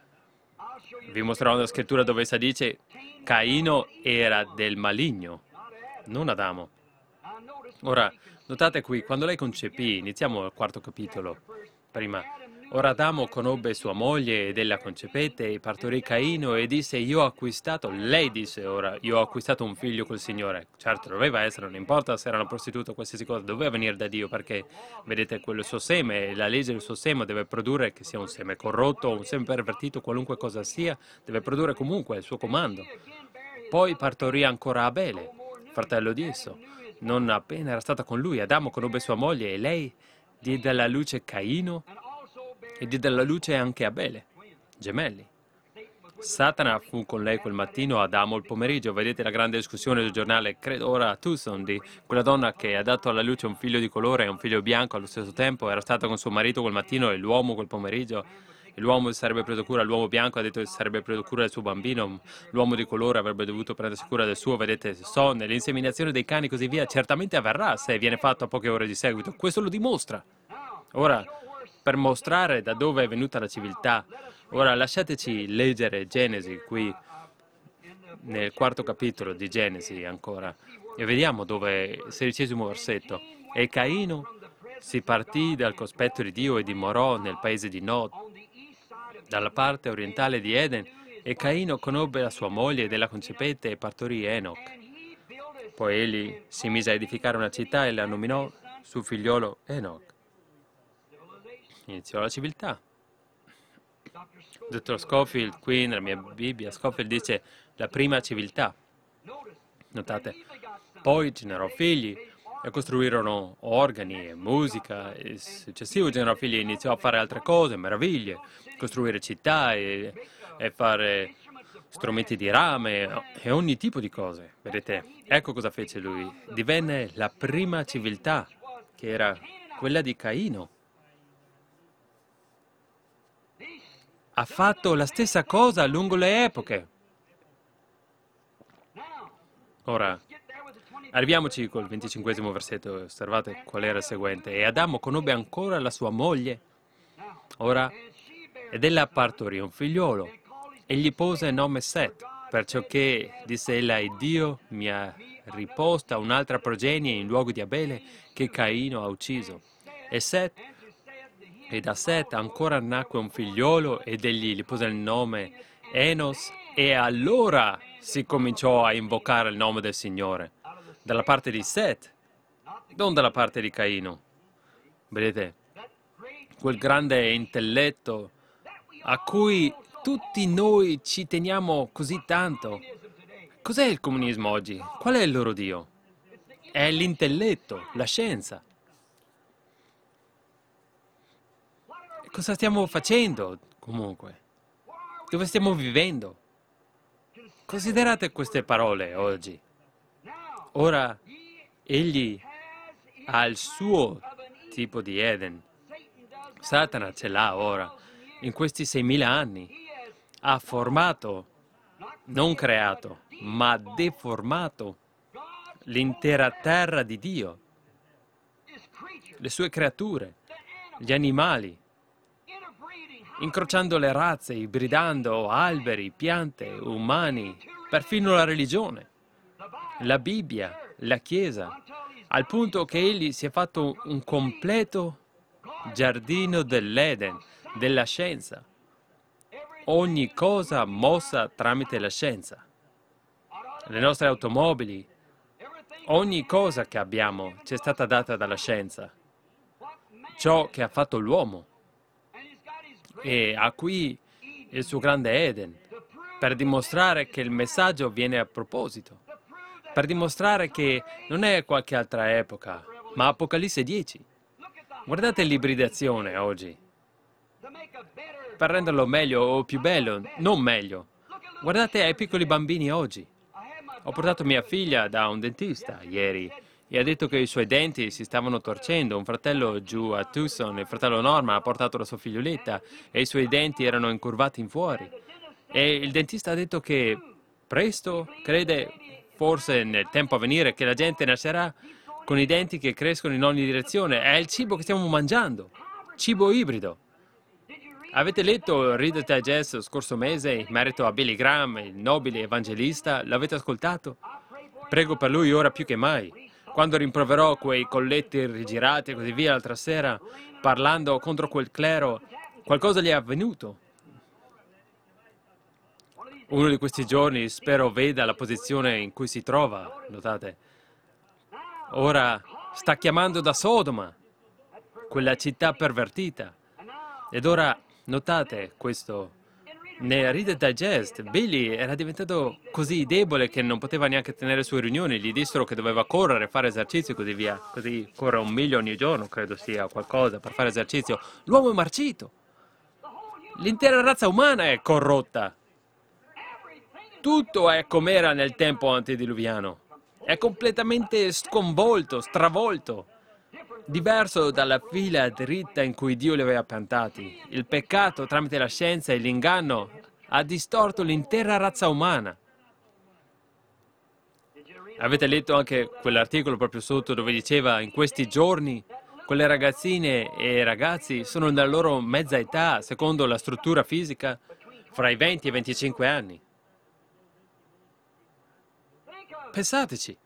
Vi mostrerò una scrittura dove essa dice Caino era del maligno, non Adamo. Ora, notate qui, quando lei concepì, iniziamo al quarto capitolo, prima. Ora Adamo conobbe sua moglie ed ella concepette e partorì Caino e disse, lei disse ora, io ho acquistato un figlio col Signore. Certo, doveva essere, non importa se era una prostituta o qualsiasi cosa, doveva venire da Dio perché, vedete, quello è il suo seme, la legge del suo seme deve produrre, che sia un seme corrotto o un seme pervertito, qualunque cosa sia, deve produrre comunque il suo comando. Poi partorì ancora Abele, fratello di esso. Non appena era stata con lui, Adamo conobbe sua moglie e lei diede alla luce Caino e diede alla luce anche Abele, gemelli. Satana fu con lei quel mattino, Adamo il pomeriggio. Vedete la grande discussione del giornale, credo ora a Tucson, di quella donna che ha dato alla luce un figlio di colore e un figlio bianco allo stesso tempo. Era stata con suo marito quel mattino e l'uomo quel pomeriggio. E l'uomo sarebbe preso cura, l'uomo bianco ha detto che sarebbe preso cura del suo bambino, l'uomo di colore avrebbe dovuto prendersi cura del suo. Vedete, sonne, l'inseminazione dei cani e così via, certamente avverrà se viene fatto a poche ore di seguito. Questo lo dimostra. Ora, per mostrare da dove è venuta la civiltà, ora lasciateci leggere Genesi qui, nel quarto capitolo di Genesi ancora, e vediamo dove, il 16° versetto. E Caino si partì dal cospetto di Dio e dimorò nel paese di Nod, dalla parte orientale di Eden, e Caino conobbe la sua moglie ed ella concepette e partorì Enoch. Poi egli si mise a edificare una città e la nominò suo figliolo Enoch. Iniziò la civiltà. Dottor Scofield, qui nella mia Bibbia, Scofield dice la prima civiltà. Notate, poi generò figli e costruirono organi e musica, e successivo generò figli e iniziò a fare altre cose, meraviglie, costruire città e fare strumenti di rame e ogni tipo di cose. Vedete, ecco cosa fece lui. Divenne la prima civiltà, che era quella di Caino. Ha fatto la stessa cosa lungo le epoche. Ora, arriviamoci col 25° versetto, osservate qual era il seguente. E Adamo conobbe ancora la sua moglie, ora, ed ella partorì un figliolo, e gli pose il nome Set, perciò che, disse ella, e Dio mi ha riposta un'altra progenie in luogo di Abele, che Caino ha ucciso. E da Set ancora nacque un figliolo, ed egli gli pose il nome Enos, e allora si cominciò a invocare il nome del Signore, dalla parte di Set, non dalla parte di Caino. Vedete, quel grande intelletto a cui tutti noi ci teniamo così tanto. Cos'è il comunismo oggi? Qual è il loro Dio? È l'intelletto, la scienza. Cosa stiamo facendo, comunque? Dove stiamo vivendo? Considerate queste parole oggi. Ora, egli ha il suo tipo di Eden. Satana ce l'ha ora. In questi 6.000 anni ha formato, non creato, ma deformato l'intera terra di Dio, le sue creature, gli animali, incrociando le razze, ibridando alberi, piante, umani, perfino la religione, la Bibbia, la Chiesa, al punto che egli si è fatto un completo giardino dell'Eden, della scienza. Ogni cosa mossa tramite la scienza. Le nostre automobili, ogni cosa che abbiamo ci è stata data dalla scienza. Ciò che ha fatto l'uomo. e ha qui il suo grande Eden, per dimostrare che il messaggio viene a proposito, per dimostrare che non è qualche altra epoca, ma Apocalisse 10. Guardate l'ibridazione oggi, per renderlo meglio o più bello, non meglio. Guardate ai piccoli bambini oggi. Ho portato mia figlia da un dentista ieri e ha detto che i suoi denti si stavano torcendo. Un fratello giù a Tucson, il fratello Norman, ha portato la sua figlioletta e i suoi denti erano incurvati in fuori. E il dentista ha detto che presto, crede, forse nel tempo a venire, che la gente nascerà con i denti che crescono in ogni direzione. È il cibo che stiamo mangiando, cibo ibrido. Avete letto il Reader's Digest scorso mese in merito a Billy Graham, il nobile evangelista? L'avete ascoltato? Prego per lui ora più che mai. Quando rimproverò quei colletti rigirati e così via l'altra sera, parlando contro quel clero, qualcosa gli è avvenuto. Uno di questi giorni spero veda la posizione in cui si trova, notate. Ora sta chiamando da Sodoma, quella città pervertita. Ed ora, notate questo, nel Reader's Digest, Billy era diventato così debole che non poteva neanche tenere le sue riunioni. Gli dissero che doveva correre, fare esercizio e così via. Così corre 1 miglio ogni giorno, credo sia qualcosa, per fare esercizio. L'uomo è marcito. L'intera razza umana è corrotta. Tutto è com'era nel tempo antediluviano. È completamente sconvolto, stravolto. Diverso dalla fila dritta in cui Dio li aveva piantati. Il peccato, tramite la scienza e l'inganno, ha distorto l'intera razza umana. Avete letto anche quell'articolo proprio sotto dove diceva in questi giorni quelle ragazzine e ragazzi sono nella loro mezza età, secondo la struttura fisica, fra i 20 e i 25 anni. Pensateci.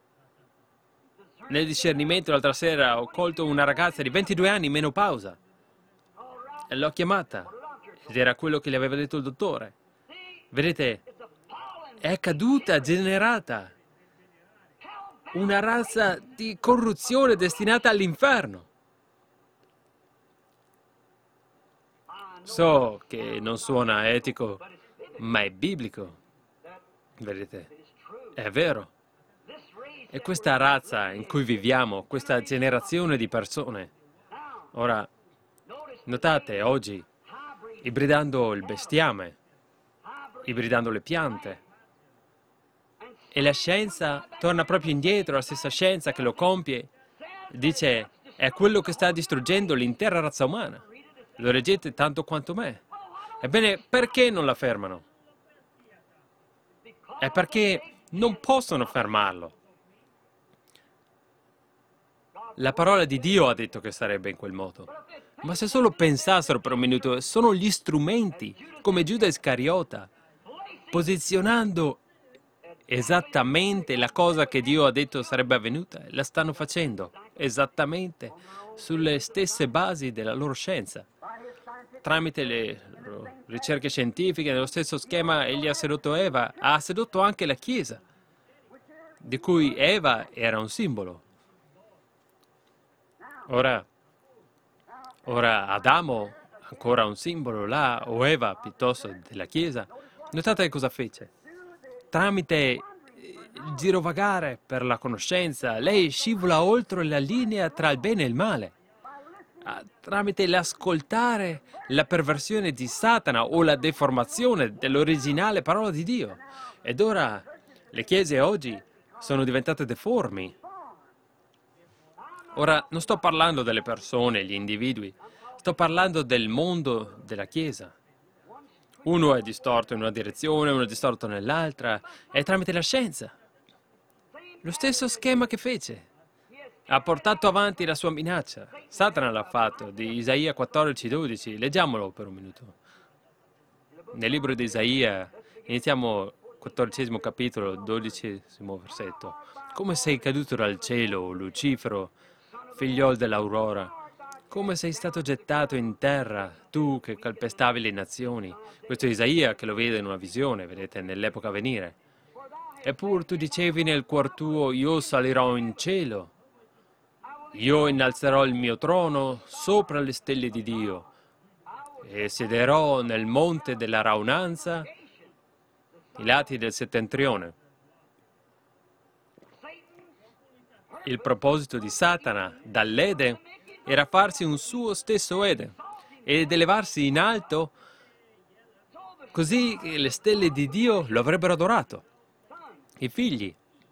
Nel discernimento l'altra sera ho colto una ragazza di 22 anni in menopausa. E l'ho chiamata ed era quello che le aveva detto il dottore. Vedete, è caduta, generata. Una razza di corruzione destinata all'inferno. So che non suona etico, ma è biblico. Vedete, è vero. E questa razza in cui viviamo, questa generazione di persone, ora, notate, oggi, ibridando il bestiame, ibridando le piante, e la scienza torna proprio indietro, la stessa scienza che lo compie, dice, è quello che sta distruggendo l'intera razza umana. Lo leggete tanto quanto me. Ebbene, perché non la fermano? È perché non possono fermarlo. La parola di Dio ha detto che sarebbe in quel modo. Ma se solo pensassero per un minuto, sono gli strumenti, come Giuda Iscariota, posizionando esattamente la cosa che Dio ha detto sarebbe avvenuta, la stanno facendo esattamente sulle stesse basi della loro scienza. Tramite le loro ricerche scientifiche, nello stesso schema egli ha sedotto Eva, ha sedotto anche la Chiesa, di cui Eva era un simbolo. Ora Adamo, ancora un simbolo là, o Eva piuttosto della Chiesa, notate cosa fece? Tramite il girovagare per la conoscenza, lei scivola oltre la linea tra il bene e il male. Tramite l'ascoltare la perversione di Satana o la deformazione dell'originale parola di Dio. Ed ora le chiese oggi sono diventate deformi. Ora, non sto parlando delle persone, gli individui, sto parlando del mondo della Chiesa. Uno è distorto in una direzione, uno è distorto nell'altra, è tramite la scienza. Lo stesso schema che fece. Ha portato avanti la sua minaccia. Satana l'ha fatto, di Isaia 14:12. Leggiamolo per un minuto. Nel libro di Isaia, iniziamo 14° capitolo, 12° versetto. Come sei caduto dal cielo, Lucifero, figliol dell'aurora, come sei stato gettato in terra, tu che calpestavi le nazioni. Questo è Isaia che lo vede in una visione, vedete, nell'epoca a venire. Eppur tu dicevi nel cuor tuo, io salirò in cielo, io innalzerò il mio trono sopra le stelle di Dio. e siederò nel monte della raunanza, i lati del settentrione. Il proposito di Satana dall'Eden era farsi un suo stesso Eden ed elevarsi in alto così che le stelle di Dio lo avrebbero adorato. I figli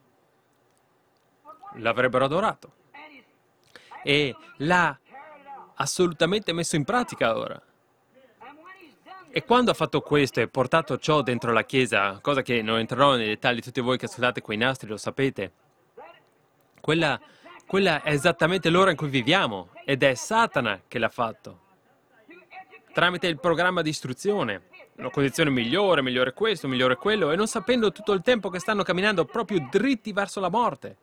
l'avrebbero adorato. E l'ha assolutamente messo in pratica ora. E quando ha fatto questo e portato ciò dentro la Chiesa, cosa che non entrerò nei dettagli, tutti voi che ascoltate quei nastri lo sapete, quella è esattamente l'ora in cui viviamo ed è Satana che l'ha fatto. Tramite il programma di istruzione, una condizione migliore questo, migliore quello, e non sapendo tutto il tempo che stanno camminando proprio dritti verso la morte.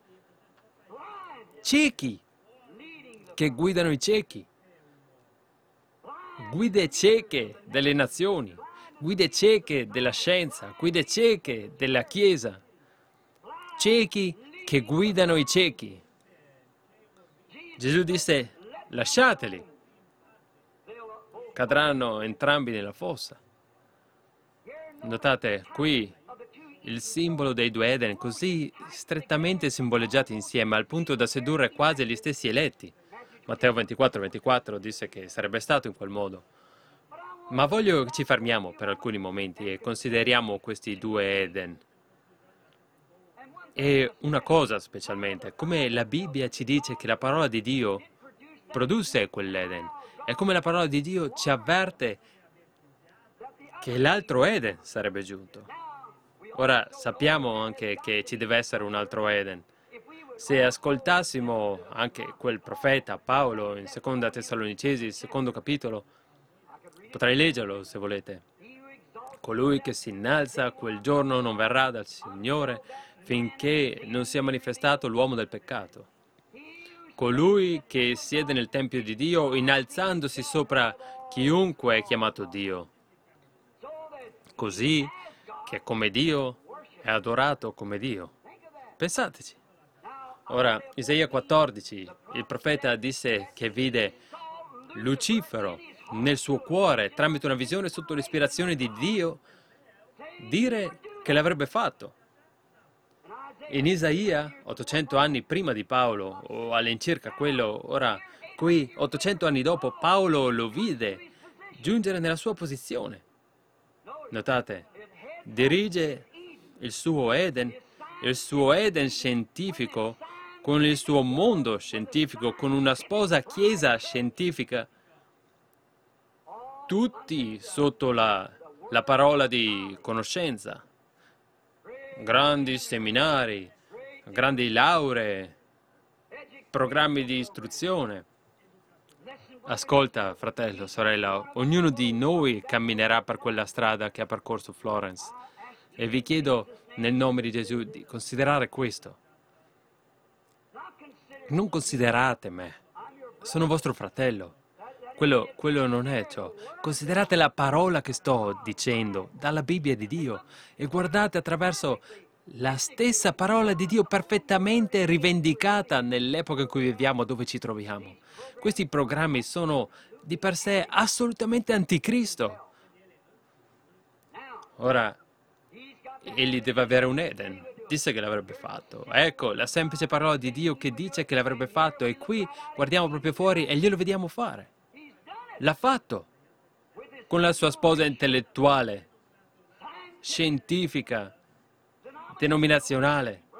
Ciechi che guidano i ciechi. Guide cieche delle nazioni, guide cieche della scienza, guide cieche della Chiesa. Ciechi che guidano i ciechi. Gesù disse, lasciateli. Cadranno entrambi nella fossa. Notate qui il simbolo dei due Eden, così strettamente simboleggiati insieme, al punto da sedurre quasi gli stessi eletti. Matteo 24 disse che sarebbe stato in quel modo. Ma voglio che ci fermiamo per alcuni momenti e consideriamo questi due Eden. E una cosa specialmente, come la Bibbia ci dice che la parola di Dio produsse quell'Eden, e come la parola di Dio ci avverte che l'altro Eden sarebbe giunto. Ora sappiamo anche che ci deve essere un altro Eden. Se ascoltassimo anche quel profeta Paolo in Seconda Tessalonicesi, il 2° capitolo, potrei leggerlo se volete. Colui che si innalza quel giorno non verrà dal Signore finché non sia manifestato l'uomo del peccato. Colui che siede nel Tempio di Dio innalzandosi sopra chiunque è chiamato Dio. Così che come Dio è adorato come Dio. Pensateci. Ora, Isaia 14, il profeta disse che vide Lucifero nel suo cuore, tramite una visione sotto l'ispirazione di Dio, dire che l'avrebbe fatto. In Isaia, 800 anni prima di Paolo, o all'incirca quello, ora, qui, 800 anni dopo, Paolo lo vide giungere nella sua posizione. Notate, dirige il suo Eden scientifico, con il suo mondo scientifico, con una sposa chiesa scientifica, tutti sotto la parola di conoscenza, grandi seminari, grandi lauree, programmi di istruzione. Ascolta, fratello, sorella, ognuno di noi camminerà per quella strada che ha percorso Florence e vi chiedo nel nome di Gesù di considerare questo. Non considerate me, sono vostro fratello. Quello non è ciò. Considerate la parola che sto dicendo dalla Bibbia di Dio e guardate attraverso la stessa parola di Dio perfettamente rivendicata nell'epoca in cui viviamo, dove ci troviamo. Questi programmi sono di per sé assolutamente anticristo. Ora, egli deve avere un Eden. Disse che l'avrebbe fatto. Ecco, la semplice parola di Dio che dice che l'avrebbe fatto, e qui guardiamo proprio fuori e glielo vediamo fare. L'ha fatto con la sua sposa intellettuale, scientifica, denominazionale.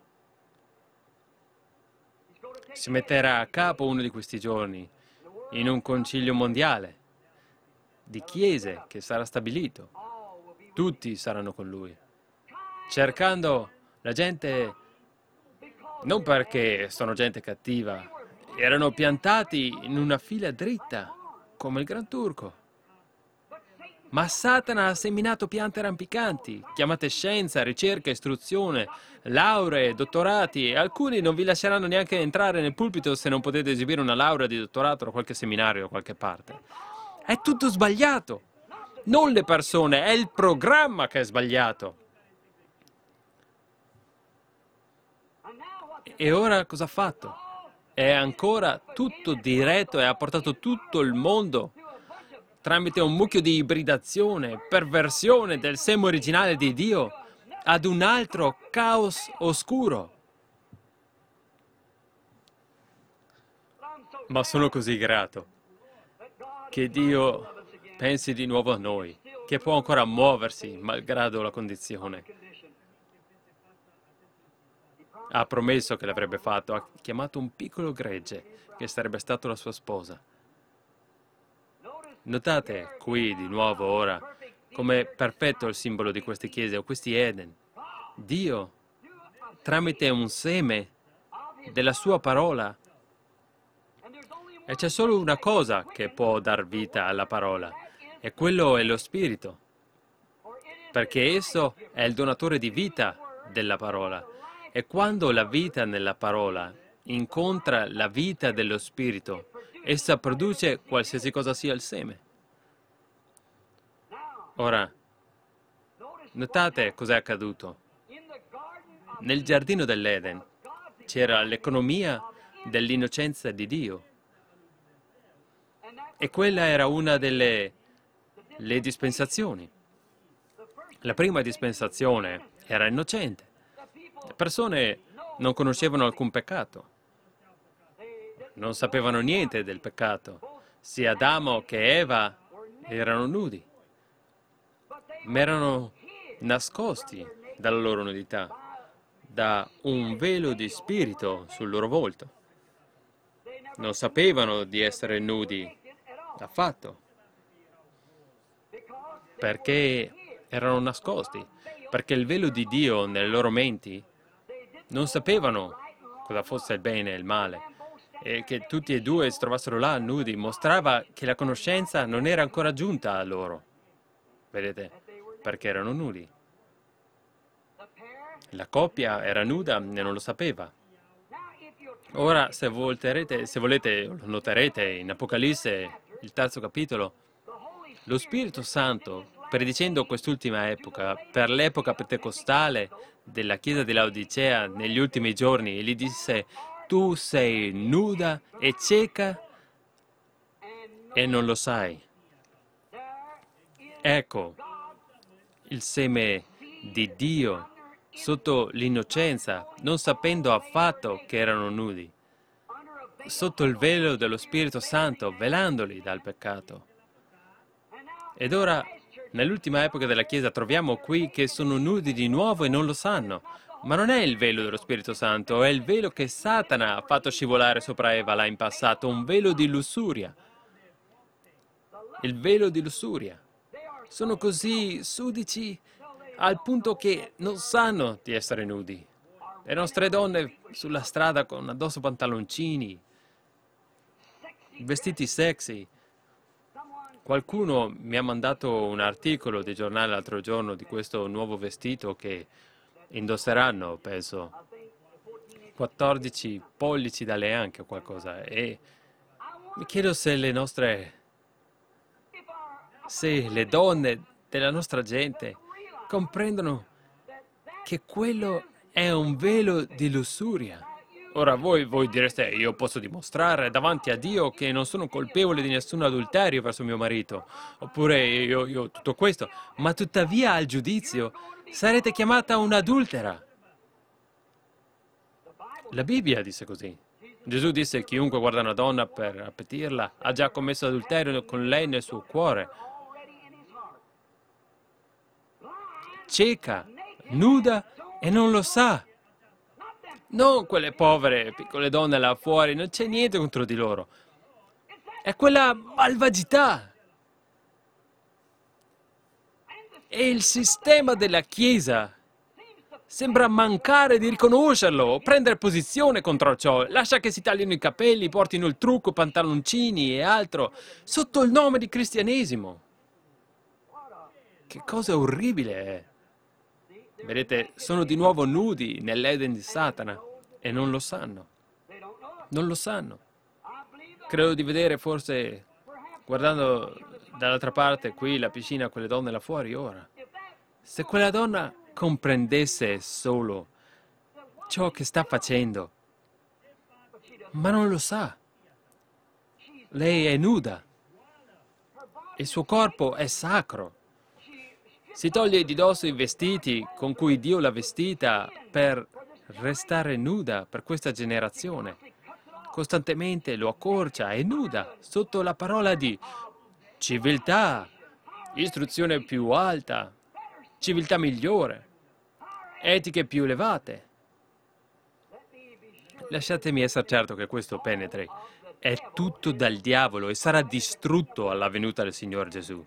Si metterà a capo uno di questi giorni in un concilio mondiale di chiese che sarà stabilito. Tutti saranno con lui, cercando la gente, non perché sono gente cattiva, erano piantati in una fila dritta, come il Gran Turco. Ma Satana ha seminato piante rampicanti, chiamate scienza, ricerca, istruzione, lauree, dottorati, e alcuni non vi lasceranno neanche entrare nel pulpito se non potete esibire una laurea di dottorato da qualche seminario da qualche parte. È tutto sbagliato. Non le persone, è il programma che è sbagliato. E ora cosa ha fatto? È ancora tutto diretto e ha portato tutto il mondo tramite un mucchio di ibridazione, perversione del seme originale di Dio, ad un altro caos oscuro. Ma sono così grato che Dio pensi di nuovo a noi, che può ancora muoversi malgrado la condizione. Ha promesso che l'avrebbe fatto, ha chiamato un piccolo gregge che sarebbe stato la sua sposa. Notate qui di nuovo ora come perfetto il simbolo di queste chiese o questi Eden. Dio, tramite un seme della sua parola, e c'è solo una cosa che può dar vita alla parola, e quello è lo Spirito, perché esso è il donatore di vita della parola. E quando la vita nella parola incontra la vita dello Spirito, essa produce qualsiasi cosa sia il seme. Ora, notate cos'è accaduto. Nel giardino dell'Eden c'era l'economia dell'innocenza di Dio. E quella era una delle dispensazioni. La prima dispensazione era innocente. Le persone non conoscevano alcun peccato. Non sapevano niente del peccato. Sia Adamo che Eva erano nudi, ma erano nascosti dalla loro nudità da un velo di spirito sul loro volto. Non sapevano di essere nudi affatto, perché erano nascosti, perché il velo di Dio nelle loro menti non sapevano cosa fosse il bene e il male, e che tutti e due si trovassero là nudi mostrava che la conoscenza non era ancora giunta a loro. Vedete? Perché erano nudi. La coppia era nuda e non lo sapeva. Ora, se volete, lo noterete in Apocalisse, il 3° capitolo, lo Spirito Santo, predicendo quest'ultima epoca, per l'epoca pentecostale della Chiesa di Laodicea negli ultimi giorni, gli disse: tu sei nuda e cieca e non lo sai. Ecco, il seme di Dio sotto l'innocenza, non sapendo affatto che erano nudi, sotto il velo dello Spirito Santo, velandoli dal peccato. Ed ora, nell'ultima epoca della Chiesa, troviamo qui che sono nudi di nuovo e non lo sanno. Ma non è il velo dello Spirito Santo, è il velo che Satana ha fatto scivolare sopra Eva là in passato, un velo di lussuria. Il velo di lussuria. Sono così sudici al punto che non sanno di essere nudi. Le nostre donne sulla strada con addosso pantaloncini, vestiti sexy. Qualcuno mi ha mandato un articolo di giornale l'altro giorno di questo nuovo vestito che indosseranno, penso, 14 pollici dalle anche o qualcosa. E mi chiedo se le donne della nostra gente comprendono che quello è un velo di lussuria. Ora voi direste: io posso dimostrare davanti a Dio che non sono colpevole di nessun adulterio verso mio marito, oppure io tutto questo, ma tuttavia al giudizio sarete chiamata un'adultera. La Bibbia disse così. Gesù disse: chiunque guarda una donna per appetirla ha già commesso adulterio con lei nel suo cuore. Cieca, nuda e non lo sa. Non quelle povere piccole donne là fuori, non c'è niente contro di loro. È quella malvagità. E il sistema della Chiesa sembra mancare di riconoscerlo o prendere posizione contro ciò. Lascia che si taglino i capelli, portino il trucco, pantaloncini e altro, sotto il nome di cristianesimo. Che cosa orribile è. Vedete, sono di nuovo nudi nell'Eden di Satana e non lo sanno. Non lo sanno. Credo di vedere forse, guardando dall'altra parte qui la piscina, quelle donne là fuori ora. Se quella donna comprendesse solo ciò che sta facendo, ma non lo sa. Lei è nuda. Il suo corpo è sacro. Si toglie di dosso i vestiti con cui Dio l'ha vestita per restare nuda per questa generazione. Costantemente lo accorcia, è nuda, sotto la parola di civiltà, istruzione più alta, civiltà migliore, etiche più elevate. Lasciatemi essere certo che questo penetri. È tutto dal diavolo e sarà distrutto alla venuta del Signore Gesù.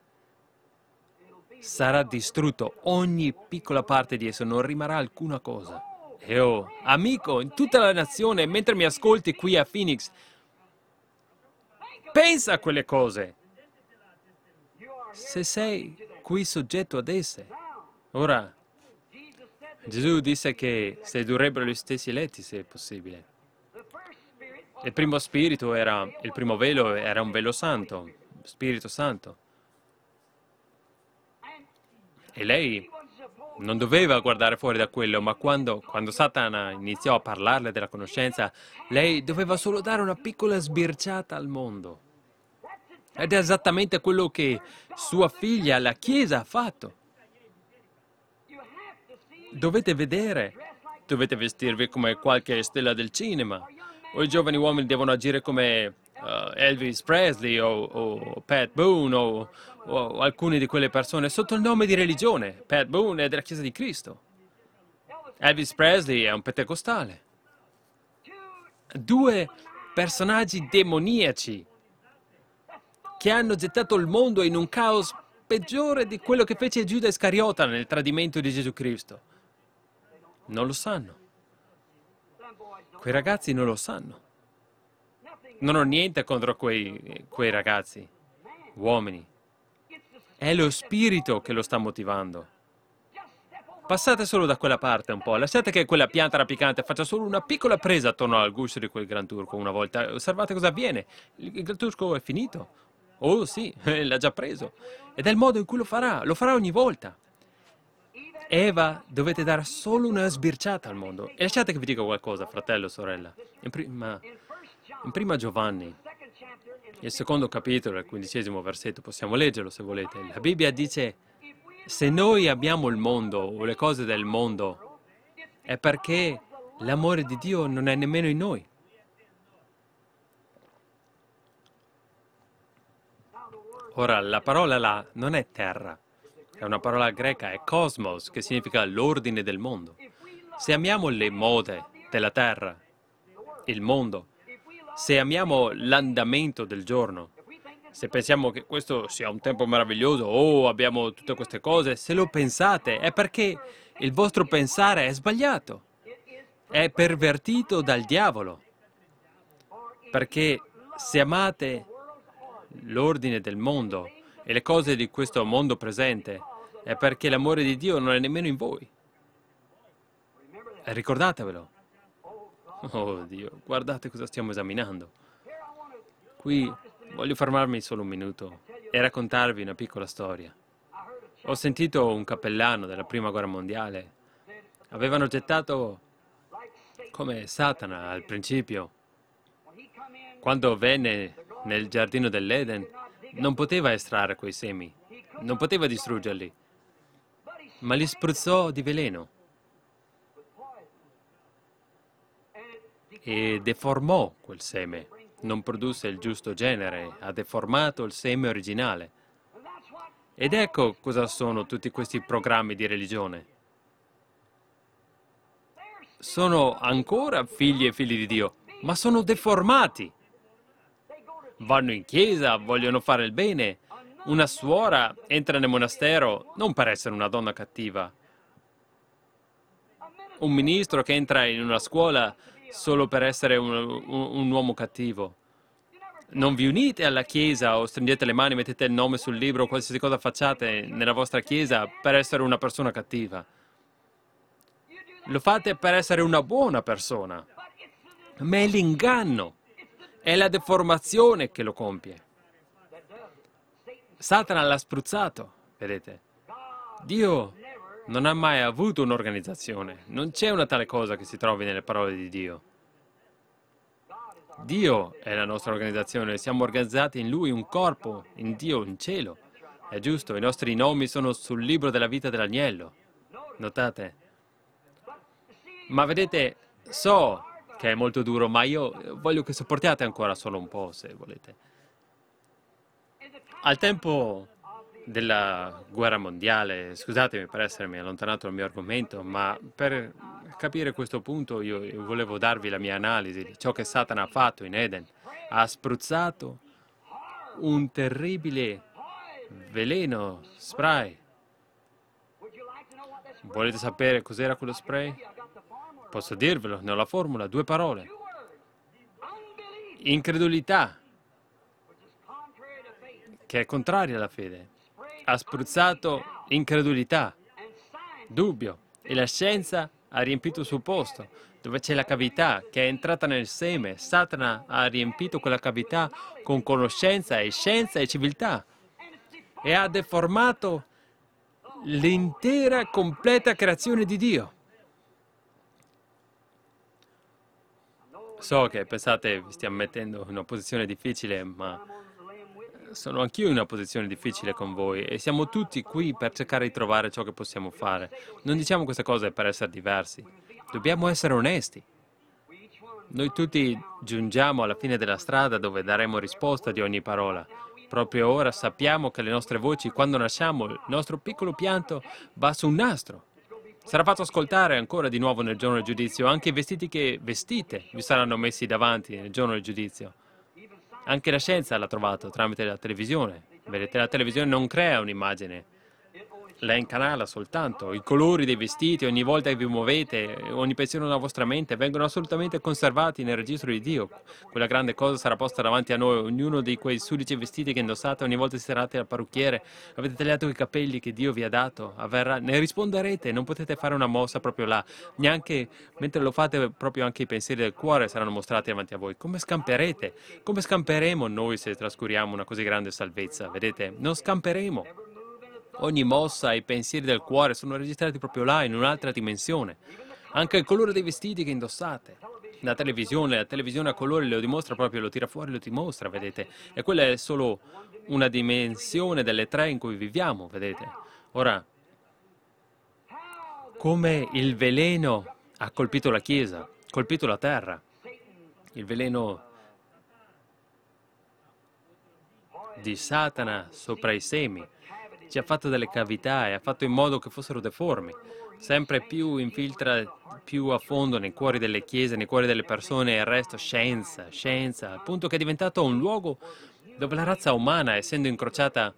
Sarà distrutto ogni piccola parte di esso, non rimarrà alcuna cosa. E oh, amico, in tutta la nazione, mentre mi ascolti qui a Phoenix, pensa a quelle cose. Se sei qui soggetto ad esse. Ora, Gesù disse che sedurrebbero gli stessi letti, se è possibile. Il primo spirito era, il primo velo era un velo santo, Spirito Santo. E lei non doveva guardare fuori da quello, ma quando Satana iniziò a parlarle della conoscenza, lei doveva solo dare una piccola sbirciata al mondo. Ed è esattamente quello che sua figlia, la Chiesa, ha fatto. Dovete vedere, dovete vestirvi come qualche stella del cinema, o i giovani uomini devono agire come Elvis Presley o Pat Boone o alcune di quelle persone sotto il nome di religione. Pat Boone è della Chiesa di Cristo. Elvis Presley è un pentecostale. Due personaggi demoniaci che hanno gettato il mondo in un caos peggiore di quello che fece Giuda Iscariota nel tradimento di Gesù Cristo. Non lo sanno. Quei ragazzi non lo sanno. Non ho niente contro quei ragazzi, uomini. È lo spirito che lo sta motivando. Passate solo da quella parte un po', lasciate che quella pianta rapicante faccia solo una piccola presa attorno al guscio di quel Gran Turco una volta. Osservate cosa avviene. Il Gran Turco è finito. Oh sì, l'ha già preso. Ed è il modo in cui lo farà ogni volta. Eva, dovete dare solo una sbirciata al mondo. E lasciate che vi dica qualcosa, fratello, sorella. In prima Giovanni, il secondo capitolo, il 15° versetto, possiamo leggerlo se volete. La Bibbia dice, se noi amiamo il mondo o le cose del mondo, è perché l'amore di Dio non è nemmeno in noi. Ora, la parola là non è terra. È una parola greca, è cosmos, che significa l'ordine del mondo. Se amiamo le mode della terra, il mondo, se amiamo l'andamento del giorno, se pensiamo che questo sia un tempo meraviglioso, oh, abbiamo tutte queste cose, se lo pensate è perché il vostro pensare è sbagliato, è pervertito dal diavolo. Perché se amate l'ordine del mondo e le cose di questo mondo presente, è perché l'amore di Dio non è nemmeno in voi. E ricordatevelo. Oh Dio, guardate cosa stiamo esaminando. Qui voglio fermarmi solo un minuto e raccontarvi una piccola storia. Ho sentito un cappellano della Prima Guerra Mondiale. Avevano gettato come Satana al principio. Quando venne nel giardino dell'Eden, non poteva estrarre quei semi, non poteva distruggerli, ma li spruzzò di veleno e deformò quel seme. Non produsse il giusto genere, ha deformato il seme originale. Ed ecco cosa sono tutti questi programmi di religione. Sono ancora figli e figli di Dio, ma sono deformati. Vanno in chiesa, vogliono fare il bene. Una suora entra nel monastero non per essere una donna cattiva. Un ministro che entra in una scuola solo per essere un uomo cattivo. Non vi unite alla chiesa o stringete le mani, mettete il nome sul libro, qualsiasi cosa facciate nella vostra chiesa per essere una persona cattiva. Lo fate per essere una buona persona. Ma è l'inganno, è la deformazione che lo compie. Satana l'ha spruzzato, vedete. Dio non ha mai avuto un'organizzazione. Non c'è una tale cosa che si trovi nelle parole di Dio. Dio è la nostra organizzazione, siamo organizzati in Lui, un corpo, in Dio, in cielo. È giusto, i nostri nomi sono sul libro della vita dell'agnello. Notate? Ma vedete, so che è molto duro, ma io voglio che sopportiate ancora solo un po', se volete. Al tempo della guerra mondiale, scusatemi per essermi allontanato dal mio argomento, ma per capire questo punto io volevo darvi la mia analisi di ciò che Satana ha fatto in Eden. Ha spruzzato un terribile veleno spray. Volete sapere cos'era quello spray? Posso dirvelo, ne ho la formula, 2 parole. Incredulità, che è contraria alla fede. Ha spruzzato incredulità, dubbio, e la scienza ha riempito il suo posto. Dove c'è la cavità che è entrata nel seme, Satana ha riempito quella cavità con conoscenza e scienza e civiltà e ha deformato l'intera completa creazione di Dio. So che pensate vi stiamo mettendo in una posizione difficile, ma sono anch'io in una posizione difficile con voi e siamo tutti qui per cercare di trovare ciò che possiamo fare. Non diciamo queste cose per essere diversi, dobbiamo essere onesti. Noi tutti giungiamo alla fine della strada dove daremo risposta di ogni parola. Proprio ora sappiamo che le nostre voci, quando nasciamo, il nostro piccolo pianto va su un nastro. Sarà fatto ascoltare ancora di nuovo nel giorno del giudizio. Anche i vestiti che vestite vi saranno messi davanti nel giorno del giudizio. Anche la scienza l'ha trovato tramite la televisione. Vedete, la televisione non crea un'immagine, la incanala soltanto. I colori dei vestiti, ogni volta che vi muovete, ogni pensiero della vostra mente, vengono assolutamente conservati nel registro di Dio. Quella grande cosa sarà posta davanti a noi. Ognuno di quei sudici vestiti che indossate ogni volta che siete al parrucchiere, avete tagliato i capelli che Dio vi ha dato, ne risponderete, non potete fare una mossa proprio là. Neanche mentre lo fate, proprio anche i pensieri del cuore saranno mostrati davanti a voi. Come scamperete? Come scamperemo noi se trascuriamo una così grande salvezza? Vedete? Non scamperemo. Ogni mossa e i pensieri del cuore sono registrati proprio là, in un'altra dimensione. Anche il colore dei vestiti che indossate. La televisione a colori lo dimostra proprio, lo tira fuori, lo dimostra, vedete? E quella è solo una dimensione delle 3 in cui viviamo, vedete? Ora, come il veleno ha colpito la Chiesa, colpito la terra, il veleno di Satana sopra i semi, ci ha fatto delle cavità e ha fatto in modo che fossero deformi. Sempre più infiltra più a fondo nei cuori delle chiese, nei cuori delle persone, e il resto scienza, scienza, al punto che è diventato un luogo dove la razza umana, essendo incrociata,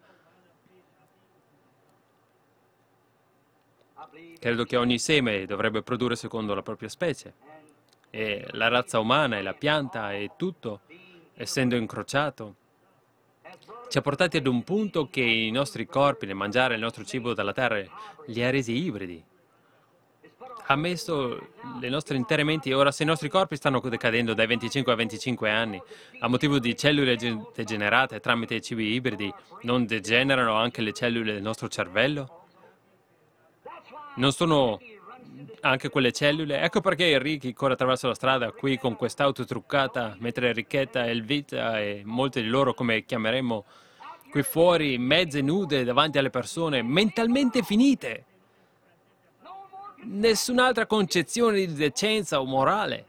credo che ogni seme dovrebbe produrre secondo la propria specie. E la razza umana e la pianta e tutto, essendo incrociato, ci ha portati ad un punto che i nostri corpi, nel mangiare il nostro cibo dalla terra, li ha resi ibridi. Ha messo le nostre intere menti, ora se i nostri corpi stanno decadendo dai 25 a 25 anni a motivo di cellule degenerate tramite i cibi ibridi, non degenerano anche le cellule del nostro cervello? Non sono anche quelle cellule? Ecco perché Ricky corre attraverso la strada qui con quest'auto truccata, mentre Enrichetta, Elvita e molte di loro, come chiameremo, qui fuori, mezze nude davanti alle persone, mentalmente finite. Nessun'altra concezione di decenza o morale.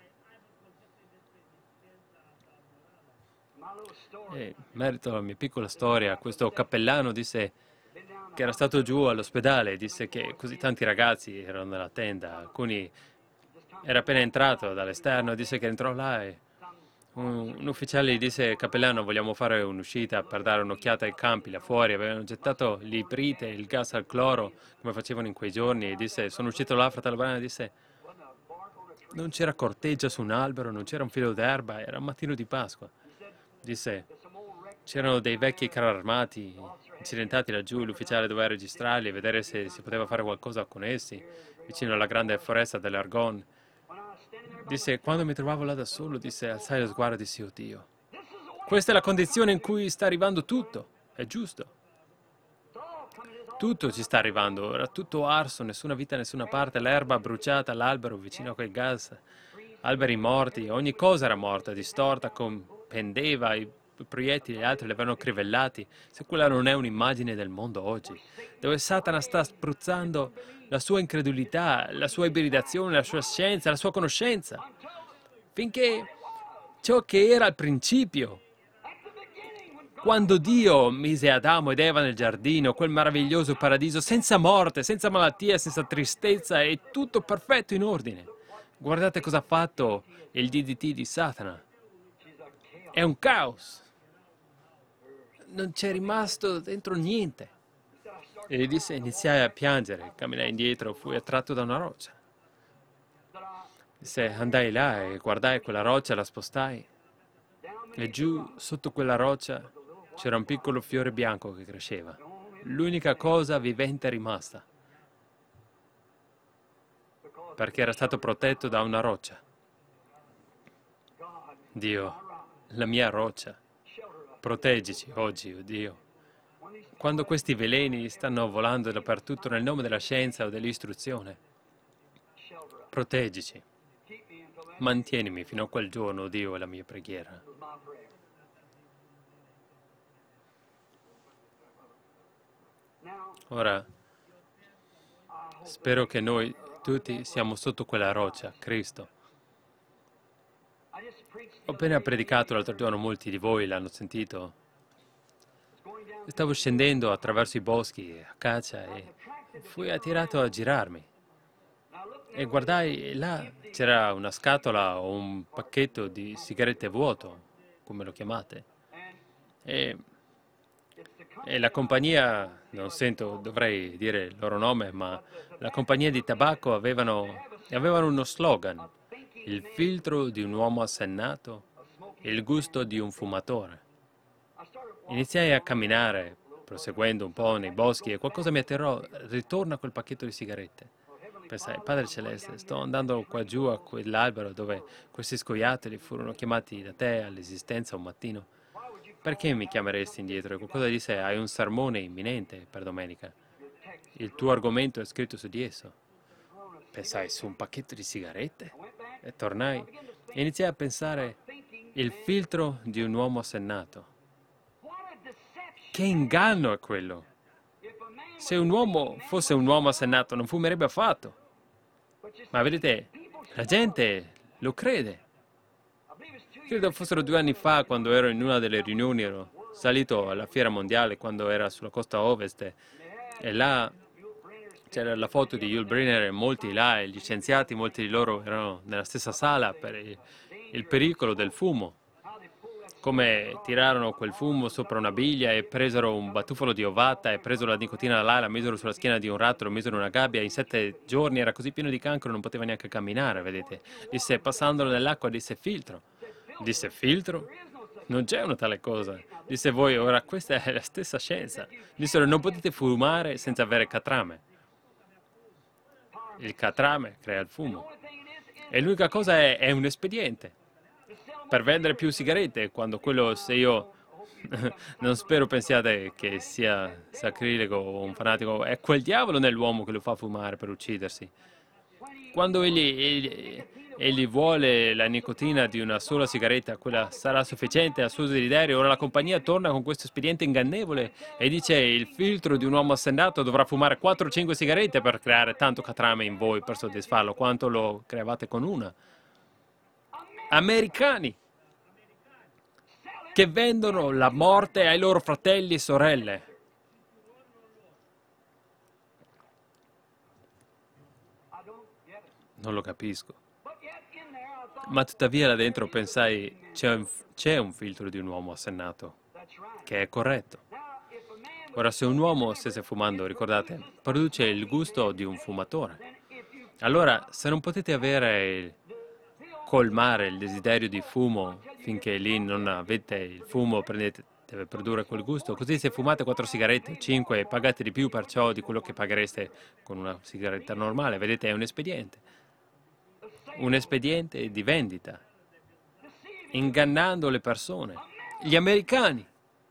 E, merito alla mia piccola storia, questo cappellano disse che era stato giù all'ospedale, disse che così tanti ragazzi erano nella tenda, alcuni era appena entrato dall'esterno, disse che entrò là e un ufficiale gli disse: cappellano, vogliamo fare un'uscita per dare un'occhiata ai campi là fuori. Avevano gettato l'iprite, il gas al cloro, come facevano in quei giorni, e disse: sono uscito là, fratello Branham, disse: non c'era corteggia su un albero, non c'era un filo d'erba, era un mattino di Pasqua. Disse: c'erano dei vecchi carri armati incidentati laggiù, l'ufficiale doveva registrarli e vedere se si poteva fare qualcosa con essi, vicino alla grande foresta dell'Argonne. Disse, quando mi trovavo là da solo, disse, alzai lo sguardo e dissi, oh Dio, questa è la condizione in cui sta arrivando tutto, è giusto. Tutto ci sta arrivando, ora tutto arso, nessuna vita, nessuna parte, l'erba bruciata, l'albero vicino a quel gas. alberi morti, ogni cosa era morta, distorta, pendeva, i proiettili e altri li avevano crivellati. Se quella non è un'immagine del mondo oggi, dove Satana sta spruzzando la sua incredulità, la sua ibridazione, la sua scienza, la sua conoscenza, finché ciò che era al principio, quando Dio mise Adamo ed Eva nel giardino, quel meraviglioso paradiso, senza morte, senza malattia, senza tristezza, e tutto perfetto in ordine. Guardate cosa ha fatto il DDT di Satana. È un caos. Non c'è rimasto dentro niente. E disse, iniziai a piangere, camminai indietro, fui attratto da una roccia. Disse, andai là e guardai quella roccia, la spostai. E giù, sotto quella roccia, c'era un piccolo fiore bianco che cresceva. L'unica cosa vivente rimasta. Perché era stato protetto da una roccia. Dio, la mia roccia, proteggici oggi, oh Dio. Quando questi veleni stanno volando dappertutto nel nome della scienza o dell'istruzione, proteggici. Mantienimi fino a quel giorno, oh Dio, è la mia preghiera. Ora, spero che noi tutti siamo sotto quella roccia, Cristo. Ho appena predicato l'altro giorno, molti di voi l'hanno sentito. Stavo scendendo attraverso i boschi a caccia e fui attirato a girarmi. E guardai, e là c'era una scatola o un pacchetto di sigarette vuoto, come lo chiamate. E la compagnia, non sento, dovrei dire il loro nome, ma la compagnia di tabacco avevano uno slogan: il filtro di un uomo assennato, il gusto di un fumatore. Iniziai a camminare, proseguendo un po' nei boschi, e qualcosa mi atterrò: ritorna quel pacchetto di sigarette. Pensai, Padre Celeste, sto andando qua giù a quell'albero dove questi scoiattoli furono chiamati da te all'esistenza un mattino. Perché mi chiameresti indietro? E qualcosa disse, hai un sermone imminente per domenica. Il tuo argomento è scritto su di esso. Pensai, su un pacchetto di sigarette? E tornai e iniziai a pensare, il filtro di un uomo assennato. Che inganno è quello! Se un uomo fosse un uomo assennato non fumerebbe affatto. Ma vedete, la gente lo crede. Credo fossero 2 anni fa, quando ero in una delle riunioni, ero salito alla fiera mondiale quando era sulla costa ovest, e là c'era la foto di Yul Brynner e molti là, gli scienziati, molti di loro erano nella stessa sala per il pericolo del fumo. Come tirarono quel fumo sopra una biglia e presero un batuffolo di ovata e presero la nicotina là, la misero sulla schiena di un ratto, lo misero in una gabbia. In 7 giorni era così pieno di cancro, non poteva neanche camminare, vedete. Disse, passandolo nell'acqua, disse, filtro. Disse, filtro? Non c'è una tale cosa. Disse, voi, ora questa è la stessa scienza. Dissero, non potete fumare senza avere catrame. Il catrame crea il fumo. E l'unica cosa è un espediente per vendere più sigarette, quando quello, se io non spero pensiate che sia sacrilego o un fanatico, è quel diavolo nell'uomo che lo fa fumare per uccidersi. Quando egli vuole la nicotina di una sola sigaretta, quella sarà sufficiente al suo desiderio. Ora la compagnia torna con questo espediente ingannevole e dice il filtro di un uomo assennato dovrà fumare 4 o 5 sigarette per creare tanto catrame in voi per soddisfarlo, quanto lo creavate con una. Americani che vendono la morte ai loro fratelli e sorelle. Non lo capisco. Ma tuttavia là dentro pensai, c'è un filtro di un uomo assennato, che è corretto. Ora, se un uomo stesse fumando, ricordate, produce il gusto di un fumatore. Allora, se non potete colmare il desiderio di fumo finché lì non avete il fumo, deve produrre quel gusto. Così se fumate 4 sigarette, 5, pagate di più perciò di quello che paghereste con una sigaretta normale. Vedete, è un espediente. Un espediente di vendita, ingannando le persone. Gli americani.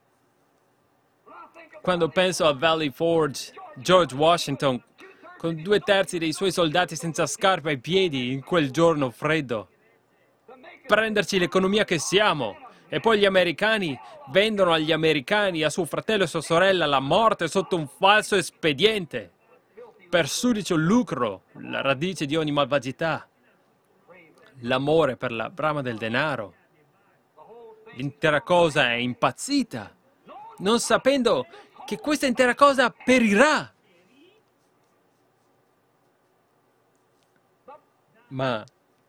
Quando penso a Valley Forge, George Washington, con 2/3 dei suoi soldati senza scarpe ai piedi in quel giorno freddo, prenderci l'economia che siamo. E poi gli americani vendono agli americani, a suo fratello e sua sorella, la morte sotto un falso espediente. Per sudicio lucro, la radice di ogni malvagità. L'amore per la brama del denaro. L'intera cosa è impazzita, non sapendo che questa intera cosa perirà. Ma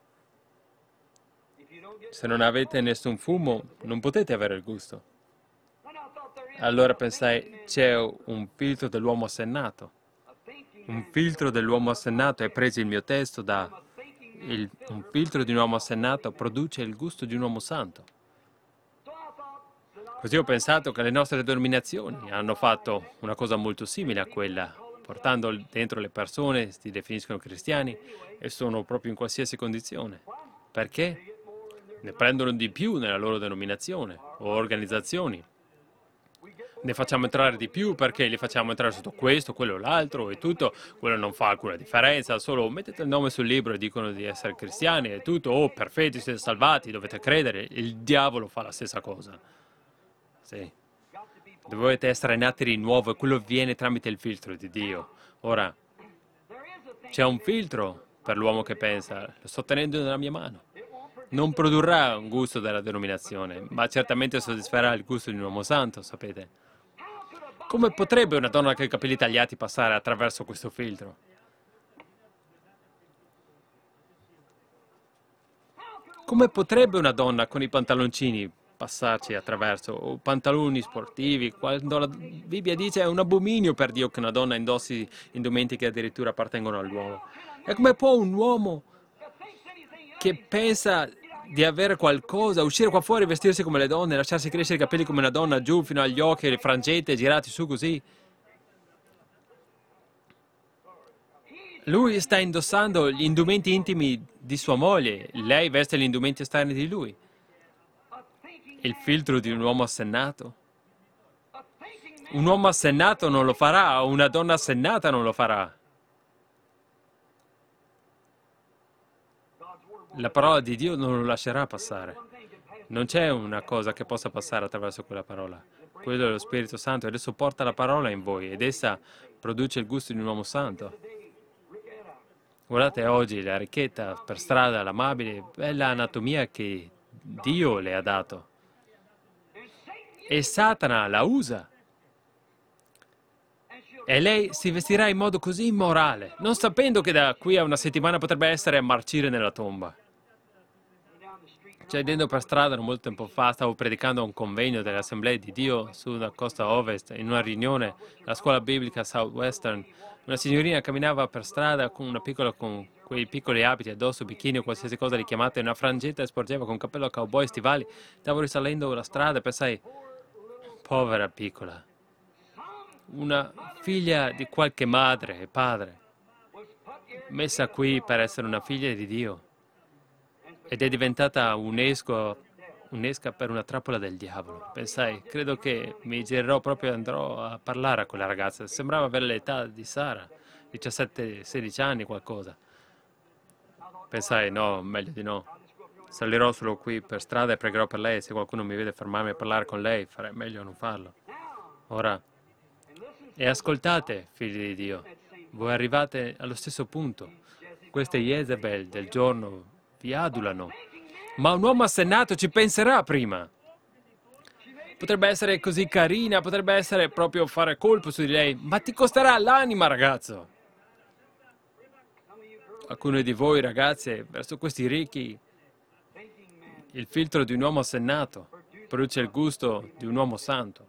se non avete nessun fumo, non potete avere il gusto. Allora pensai, c'è un filtro dell'uomo assennato. Un filtro dell'uomo assennato, e presi il mio testo un filtro di un uomo assennato produce il gusto di un uomo santo. Così ho pensato che le nostre denominazioni hanno fatto una cosa molto simile a quella, portando dentro le persone, si definiscono cristiani, e sono proprio in qualsiasi condizione. Perché? Ne prendono di più nella loro denominazione o organizzazioni. Ne facciamo entrare di più perché li facciamo entrare sotto questo, quello, l'altro e tutto. Quello non fa alcuna differenza, solo mettete il nome sul libro e dicono di essere cristiani e tutto. Oh, perfetti, siete salvati, dovete credere. Il diavolo fa la stessa cosa. Sì. Dovete essere nati di nuovo e quello avviene tramite il filtro di Dio. Ora, c'è un filtro per l'uomo che pensa, lo sto tenendo nella mia mano. Non produrrà un gusto della denominazione, ma certamente soddisferà il gusto di un uomo santo, sapete. Come potrebbe una donna con i capelli tagliati passare attraverso questo filtro? Come potrebbe una donna con i pantaloncini passarci attraverso, o pantaloni sportivi, quando la Bibbia dice è un abominio per Dio che una donna indossi indumenti che addirittura appartengono all'uomo? E come può un uomo che pensa di avere qualcosa, uscire qua fuori, vestirsi come le donne, lasciarsi crescere i capelli come una donna giù fino agli occhi, le frangette girati su così? Lui sta indossando gli indumenti intimi di sua moglie, lei veste gli indumenti esterni di lui. Il filtro di un uomo assennato? Un uomo assennato non lo farà, una donna assennata non lo farà. La parola di Dio non lo lascerà passare. Non c'è una cosa che possa passare attraverso quella parola. Quello è lo Spirito Santo, e adesso porta la parola in voi, ed essa produce il gusto di un uomo santo. Guardate oggi la ricchetta per strada, l'amabile, bella anatomia che Dio le ha dato. E Satana la usa. E lei si vestirà in modo così immorale, non sapendo che da qui a una settimana potrebbe essere a marcire nella tomba. Dentro per strada, non molto tempo fa, stavo predicando a un convegno delle Assemblee di Dio sulla costa ovest, in una riunione alla scuola biblica Southwestern. Una signorina camminava per strada con quei piccoli abiti addosso, bikini o qualsiasi cosa li chiamate, una frangetta e sporgeva con cappello a cowboy e stivali. Stavo risalendo la strada e pensai, povera piccola, una figlia di qualche madre e padre, messa qui per essere una figlia di Dio, ed è diventata un'esca per una trappola del diavolo. Pensai, credo che mi girerò proprio e andrò a parlare a quella ragazza. Sembrava avere l'età di Sara, 17-16 anni, qualcosa. Pensai, no, meglio di no. Salirò solo qui per strada e pregherò per lei. Se qualcuno mi vede fermarmi a parlare con lei, farei meglio a non farlo. Ora, e ascoltate, figli di Dio, voi arrivate allo stesso punto. Queste Jezebel del giorno vi adulano, ma un uomo assennato ci penserà prima. Potrebbe essere così carina, potrebbe essere proprio fare colpo su di lei, ma ti costerà l'anima, ragazzo. Alcuni di voi, ragazze, verso questi ricchi, il filtro di un uomo assennato produce il gusto di un uomo santo.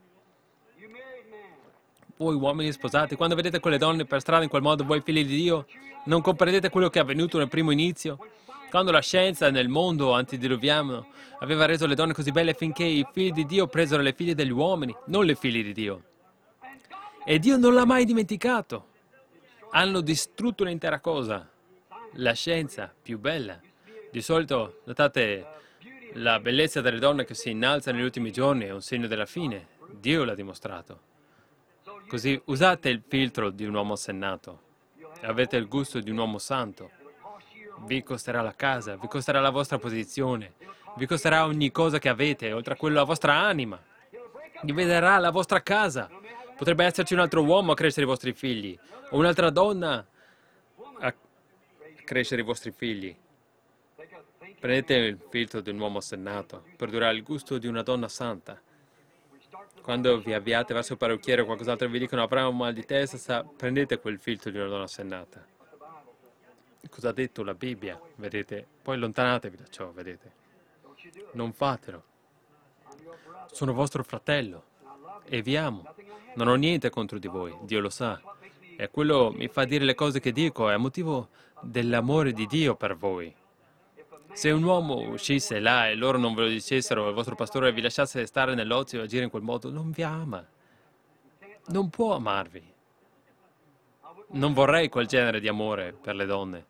Voi uomini sposati, quando vedete quelle donne per strada in quel modo, voi figli di Dio, non comprendete quello che è avvenuto nel primo inizio? Quando la scienza nel mondo antediluviano aveva reso le donne così belle finché i figli di Dio presero le figlie degli uomini, non le figlie di Dio. E Dio non l'ha mai dimenticato. Hanno distrutto l'intera cosa. La scienza più bella. Di solito, notate, la bellezza delle donne che si innalza negli ultimi giorni è un segno della fine. Dio l'ha dimostrato. Così usate il filtro di un uomo assennato e avete il gusto di un uomo santo. vi costerà la casa, vi costerà la vostra posizione, vi costerà ogni cosa che avete, oltre a quello la vostra anima. Dividerà la vostra casa. Potrebbe esserci un altro uomo a crescere i vostri figli, o un'altra donna a crescere i vostri figli. Prendete il filtro di un uomo sennato, produrrà il gusto di una donna santa. Quando vi avviate verso il parrucchiere o qualcos'altro vi dicono avrà un mal di testa, prendete quel filtro di una donna sennata. Cosa ha detto la Bibbia, vedete? Poi allontanatevi da ciò, vedete? Non fatelo. Sono vostro fratello e vi amo. Non ho niente contro di voi, Dio lo sa. E quello mi fa dire le cose che dico è a motivo dell'amore di Dio per voi. Se un uomo uscisse là e loro non ve lo dicessero, il vostro pastore vi lasciasse stare nell'ozio e agire in quel modo, non vi ama. Non può amarvi. Non vorrei quel genere di amore per le donne.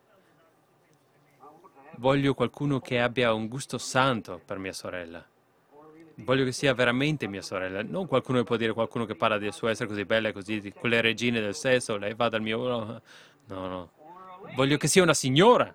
Voglio qualcuno che abbia un gusto santo per mia sorella. Voglio che sia veramente mia sorella, non qualcuno che può dire qualcuno che parla del suo essere così bella e così, di quelle regine del sesso, lei va dal mio... No, no. Voglio che sia una signora.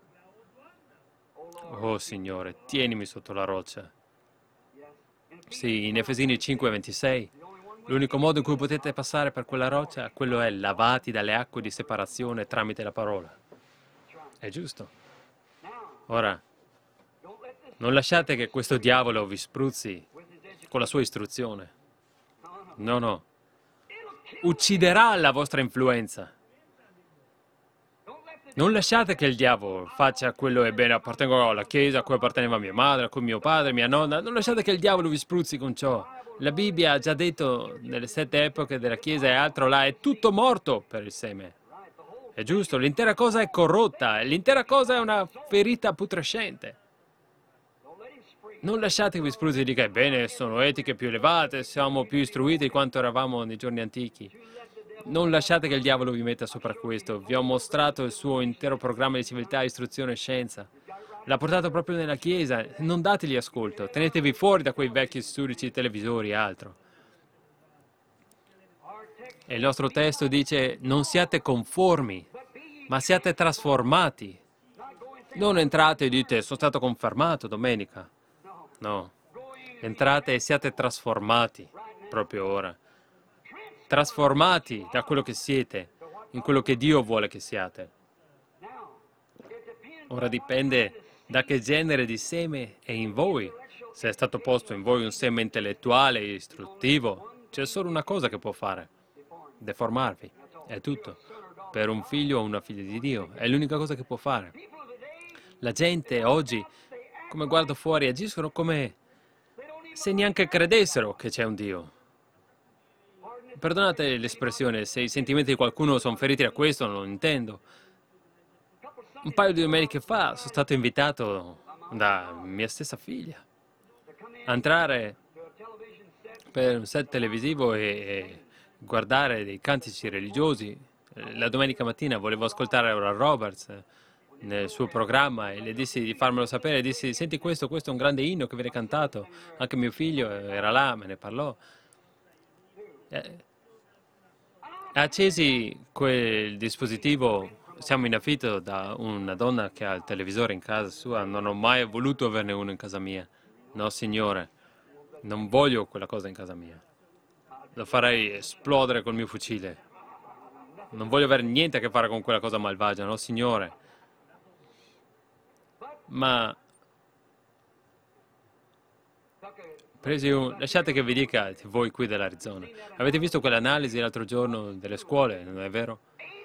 Oh Signore, tienimi sotto la roccia. Sì, in Efesini 5:26, l'unico modo in cui potete passare per quella roccia, quello è lavati dalle acque di separazione tramite la parola. È giusto. Ora, non lasciate che questo diavolo vi spruzzi con la sua istruzione. No, no. Ucciderà la vostra influenza. Non lasciate che il diavolo faccia quello è bene, appartengo alla chiesa a cui apparteneva mia madre, a cui mio padre, mia nonna. Non lasciate che il diavolo vi spruzzi con ciò. La Bibbia ha già detto nelle 7 epoche della chiesa e altro là, è tutto morto per il seme. È giusto, l'intera cosa è corrotta, l'intera cosa è una ferita putrescente. Non lasciate che vi spruzzi e dica, ebbene, sono etiche più elevate, siamo più istruiti di quanto eravamo nei giorni antichi. Non lasciate che il diavolo vi metta sopra questo. Vi ho mostrato il suo intero programma di civiltà, istruzione e scienza. L'ha portato proprio nella Chiesa. Non dategli ascolto. Tenetevi fuori da quei vecchi storici televisori e altro. E il nostro testo dice, non siate conformi, ma siate trasformati. Non entrate e dite, sono stato confermato domenica. No. Entrate e siate trasformati proprio ora. Trasformati da quello che siete in quello che Dio vuole che siate. Ora dipende da che genere di seme è in voi. Se è stato posto in voi un seme intellettuale e istruttivo, c'è solo una cosa che può fare: deformarvi. È tutto. Per un figlio o una figlia di Dio. È l'unica cosa che può fare. La gente oggi, come guardo fuori, agiscono come se neanche credessero che c'è un Dio. Perdonate l'espressione, se i sentimenti di qualcuno sono feriti da questo, non lo intendo. Un paio di domeniche fa sono stato invitato da mia stessa figlia a entrare per un set televisivo e guardare dei cantici religiosi. La domenica mattina volevo ascoltare Oral Roberts nel suo programma e le dissi di farmelo sapere. Dissi, senti questo è un grande inno che viene cantato. Anche mio figlio era là, me ne parlò. Accesi quel dispositivo, siamo in affitto da una donna che ha il televisore in casa sua, non ho mai voluto averne uno in casa mia. No, signore, non voglio quella cosa in casa mia. Lo farei esplodere col mio fucile. Non voglio avere niente a che fare con quella cosa malvagia, no, signore. Ma lasciate che vi dica, voi qui dell'Arizona, avete visto quell'analisi l'altro giorno delle scuole, non è vero?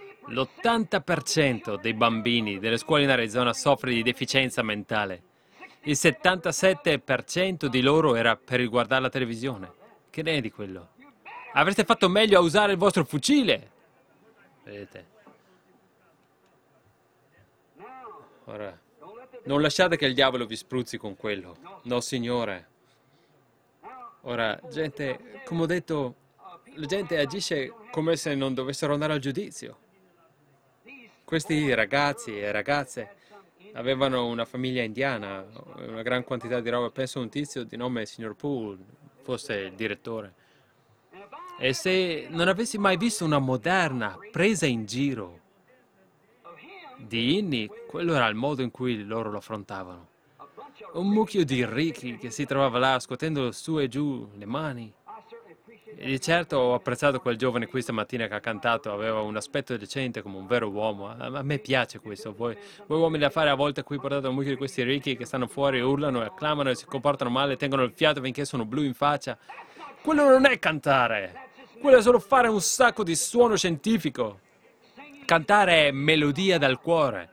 L'80% dei bambini delle scuole in Arizona soffre di deficienza mentale. Il 77% di loro era per guardare la televisione. Che ne è di quello? Avreste fatto meglio a usare il vostro fucile. Vedete? Ora, non lasciate che il diavolo vi spruzzi con quello. No, signore. Ora, gente, come ho detto, la gente agisce come se non dovessero andare al giudizio. Questi ragazzi e ragazze avevano una famiglia indiana, una gran quantità di roba. Penso un tizio di nome signor Poole fosse il direttore. E se non avessi mai visto una moderna presa in giro di inni, quello era il modo in cui loro lo affrontavano. Un mucchio di ricchi che si trovava là scuotendo su e giù le mani. E di certo ho apprezzato quel giovane qui stamattina che ha cantato, aveva un aspetto decente come un vero uomo. A me piace questo. Voi uomini da fare a volte qui portate un mucchio di questi ricchi che stanno fuori, urlano e acclamano e si comportano male, tengono il fiato finché sono blu in faccia. Quello non è cantare. Quello è solo fare un sacco di suono scientifico. Cantare è melodia dal cuore.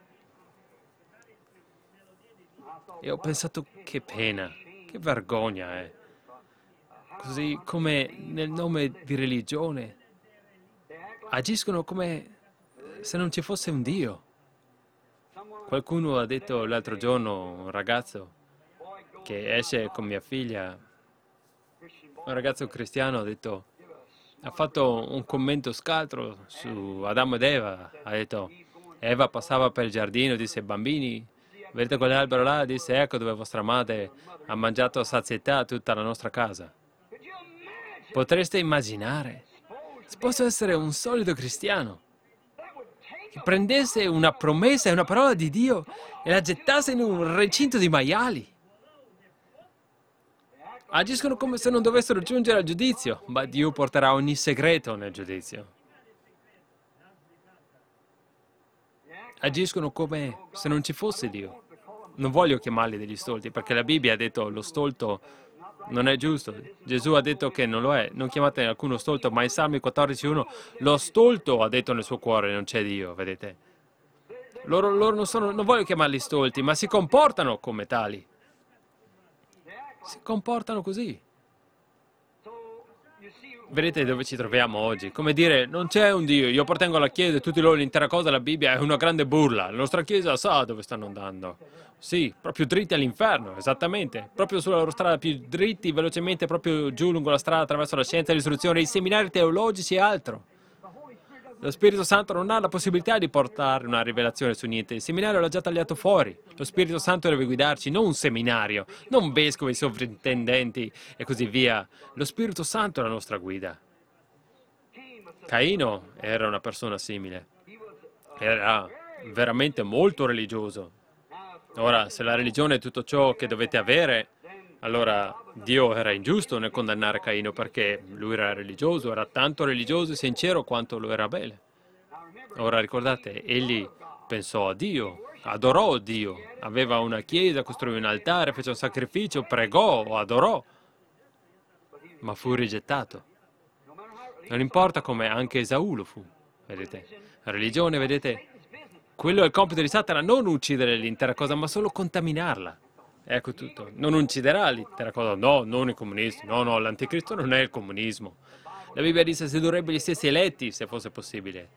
E ho pensato, che pena, che vergogna è. Così come nel nome di religione agiscono come se non ci fosse un Dio. Qualcuno ha detto l'altro giorno, un ragazzo che esce con mia figlia, un ragazzo cristiano, ha fatto un commento scaltro su Adamo ed Eva. Ha detto, Eva passava per il giardino e disse, bambini, vedete quell'albero là? Disse, ecco dove vostra madre ha mangiato a sazietà tutta la nostra casa. Potreste immaginare se posso essere un solito cristiano che prendesse una promessa e una parola di Dio e la gettasse in un recinto di maiali. Agiscono come se non dovessero giungere al giudizio, ma Dio porterà ogni segreto nel giudizio. Agiscono come se non ci fosse Dio. Non voglio chiamarli degli stolti, perché la Bibbia ha detto lo stolto non è giusto. Gesù ha detto che non lo è. Non chiamate alcuno stolto, ma in Salmi 14:1 lo stolto ha detto nel suo cuore non c'è Dio, vedete? Loro non voglio chiamarli stolti, ma si comportano come tali. Si comportano così. Vedete dove ci troviamo oggi? Come dire, non c'è un Dio, io appartengo alla Chiesa e tutti loro l'intera cosa, la Bibbia è una grande burla. La nostra Chiesa sa dove stanno andando. Sì, proprio dritti all'inferno, esattamente. Proprio sulla loro strada, più dritti, velocemente, proprio giù lungo la strada, attraverso la scienza e l'istruzione, i seminari teologici e altro. Lo Spirito Santo non ha la possibilità di portare una rivelazione su niente. Il seminario l'ha già tagliato fuori. Lo Spirito Santo deve guidarci, non un seminario, non vescovi, sovrintendenti e così via. Lo Spirito Santo è la nostra guida. Caino era una persona simile. Era veramente molto religioso. Ora, se la religione è tutto ciò che dovete avere, allora Dio era ingiusto nel condannare Caino perché lui era religioso, era tanto religioso e sincero quanto lo era Abele. Ora ricordate, egli pensò a Dio, adorò Dio, aveva una chiesa, costruì un altare, fece un sacrificio, pregò, adorò, ma fu rigettato. Non importa come anche Esaù lo fu, vedete. La religione, vedete, quello è il compito di Satana, non uccidere l'intera cosa, ma solo contaminarla. Ecco tutto. Non ucciderà l'intera cosa. No, non i comunisti. No, l'anticristo non è il comunismo. La Bibbia dice che sedurrebbe gli stessi eletti, se fosse possibile.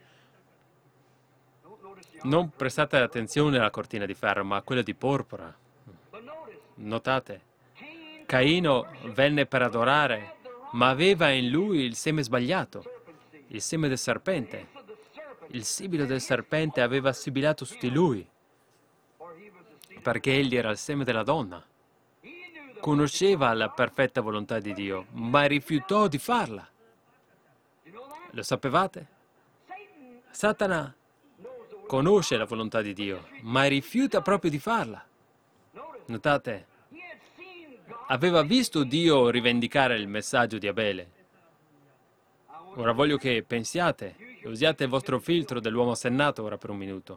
Non prestate attenzione alla cortina di ferro, ma a quella di porpora. Notate, Caino venne per adorare, ma aveva in lui il seme sbagliato, il seme del serpente. Il sibilo del serpente aveva sibilato su di lui, perché egli era il seme della donna. Conosceva la perfetta volontà di Dio, ma rifiutò di farla. Lo sapevate? Satana conosce la volontà di Dio, ma rifiuta proprio di farla. Notate? Aveva visto Dio rivendicare il messaggio di Abele. Ora voglio che pensiate e usiate il vostro filtro dell'uomo sennato ora per un minuto.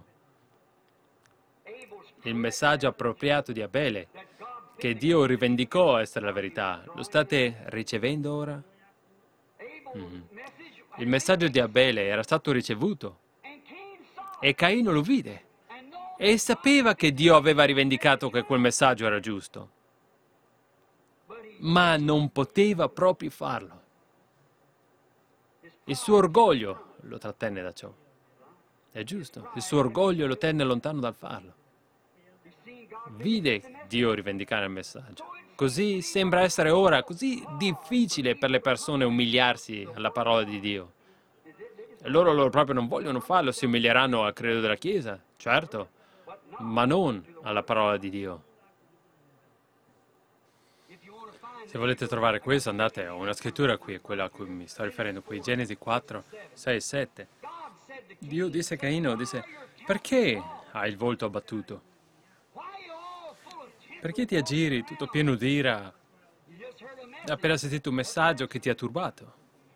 Il messaggio appropriato di Abele, che Dio rivendicò essere la verità, lo state ricevendo ora? Il messaggio di Abele era stato ricevuto e Caino lo vide e sapeva che Dio aveva rivendicato che quel messaggio era giusto, ma non poteva proprio farlo. Il suo orgoglio lo trattenne da ciò. È giusto, il suo orgoglio lo tenne lontano dal farlo. Vide Dio rivendicare il messaggio. Così sembra essere ora così difficile per le persone umiliarsi alla parola di Dio. E loro proprio non vogliono farlo, si umilieranno al credo della Chiesa, certo, ma non alla parola di Dio. Se volete trovare questo, andate a una scrittura qui, è quella a cui mi sto riferendo qui, Genesi 4, 6 e 7. Dio disse a Caino, perché hai il volto abbattuto? Perché ti aggiri tutto pieno d'ira? Hai appena sentito un messaggio che ti ha turbato.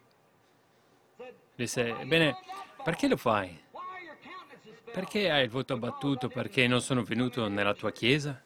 Disse, ebbene, perché lo fai? Perché hai il volto abbattuto? Perché non sono venuto nella tua chiesa?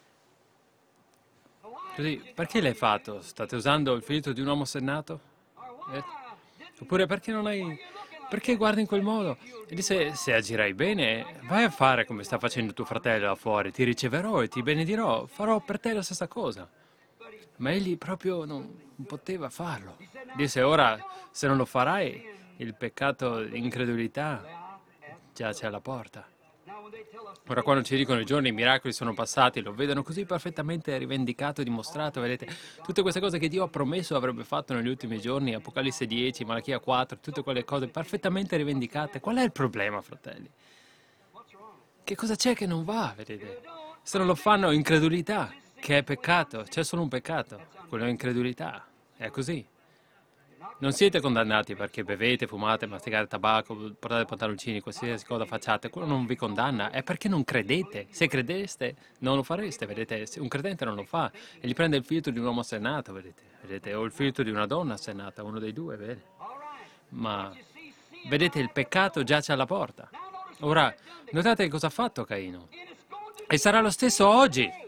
Così, perché l'hai fatto? State usando il filtro di un uomo sennato? Eh? Oppure perché non hai... Perché guardi in quel modo? E disse, se agirai bene, vai a fare come sta facendo tuo fratello là fuori, ti riceverò e ti benedirò, farò per te la stessa cosa. Ma egli proprio non poteva farlo. Disse, ora, se non lo farai, il peccato di incredulità giace alla porta. Ora quando ci dicono i giorni i miracoli sono passati, lo vedono così perfettamente rivendicato e dimostrato, vedete, tutte queste cose che Dio ha promesso avrebbe fatto negli ultimi giorni, Apocalisse 10, Malachia 4, tutte quelle cose perfettamente rivendicate. Qual è il problema, fratelli? Che cosa c'è che non va, vedete? Se non lo fanno, incredulità, che è peccato, c'è solo un peccato, quello è incredulità, è così. Non siete condannati perché bevete, fumate, masticate tabacco, portate pantaloncini, qualsiasi cosa facciate, quello non vi condanna, è perché non credete. Se credeste non lo fareste, vedete? Se un credente non lo fa e gli prende il filtro di un uomo sennato, vedete? O il filtro di una donna sennata, uno dei due, vede? Ma vedete, il peccato giace alla porta. Ora, notate cosa ha fatto Caino? E sarà lo stesso oggi.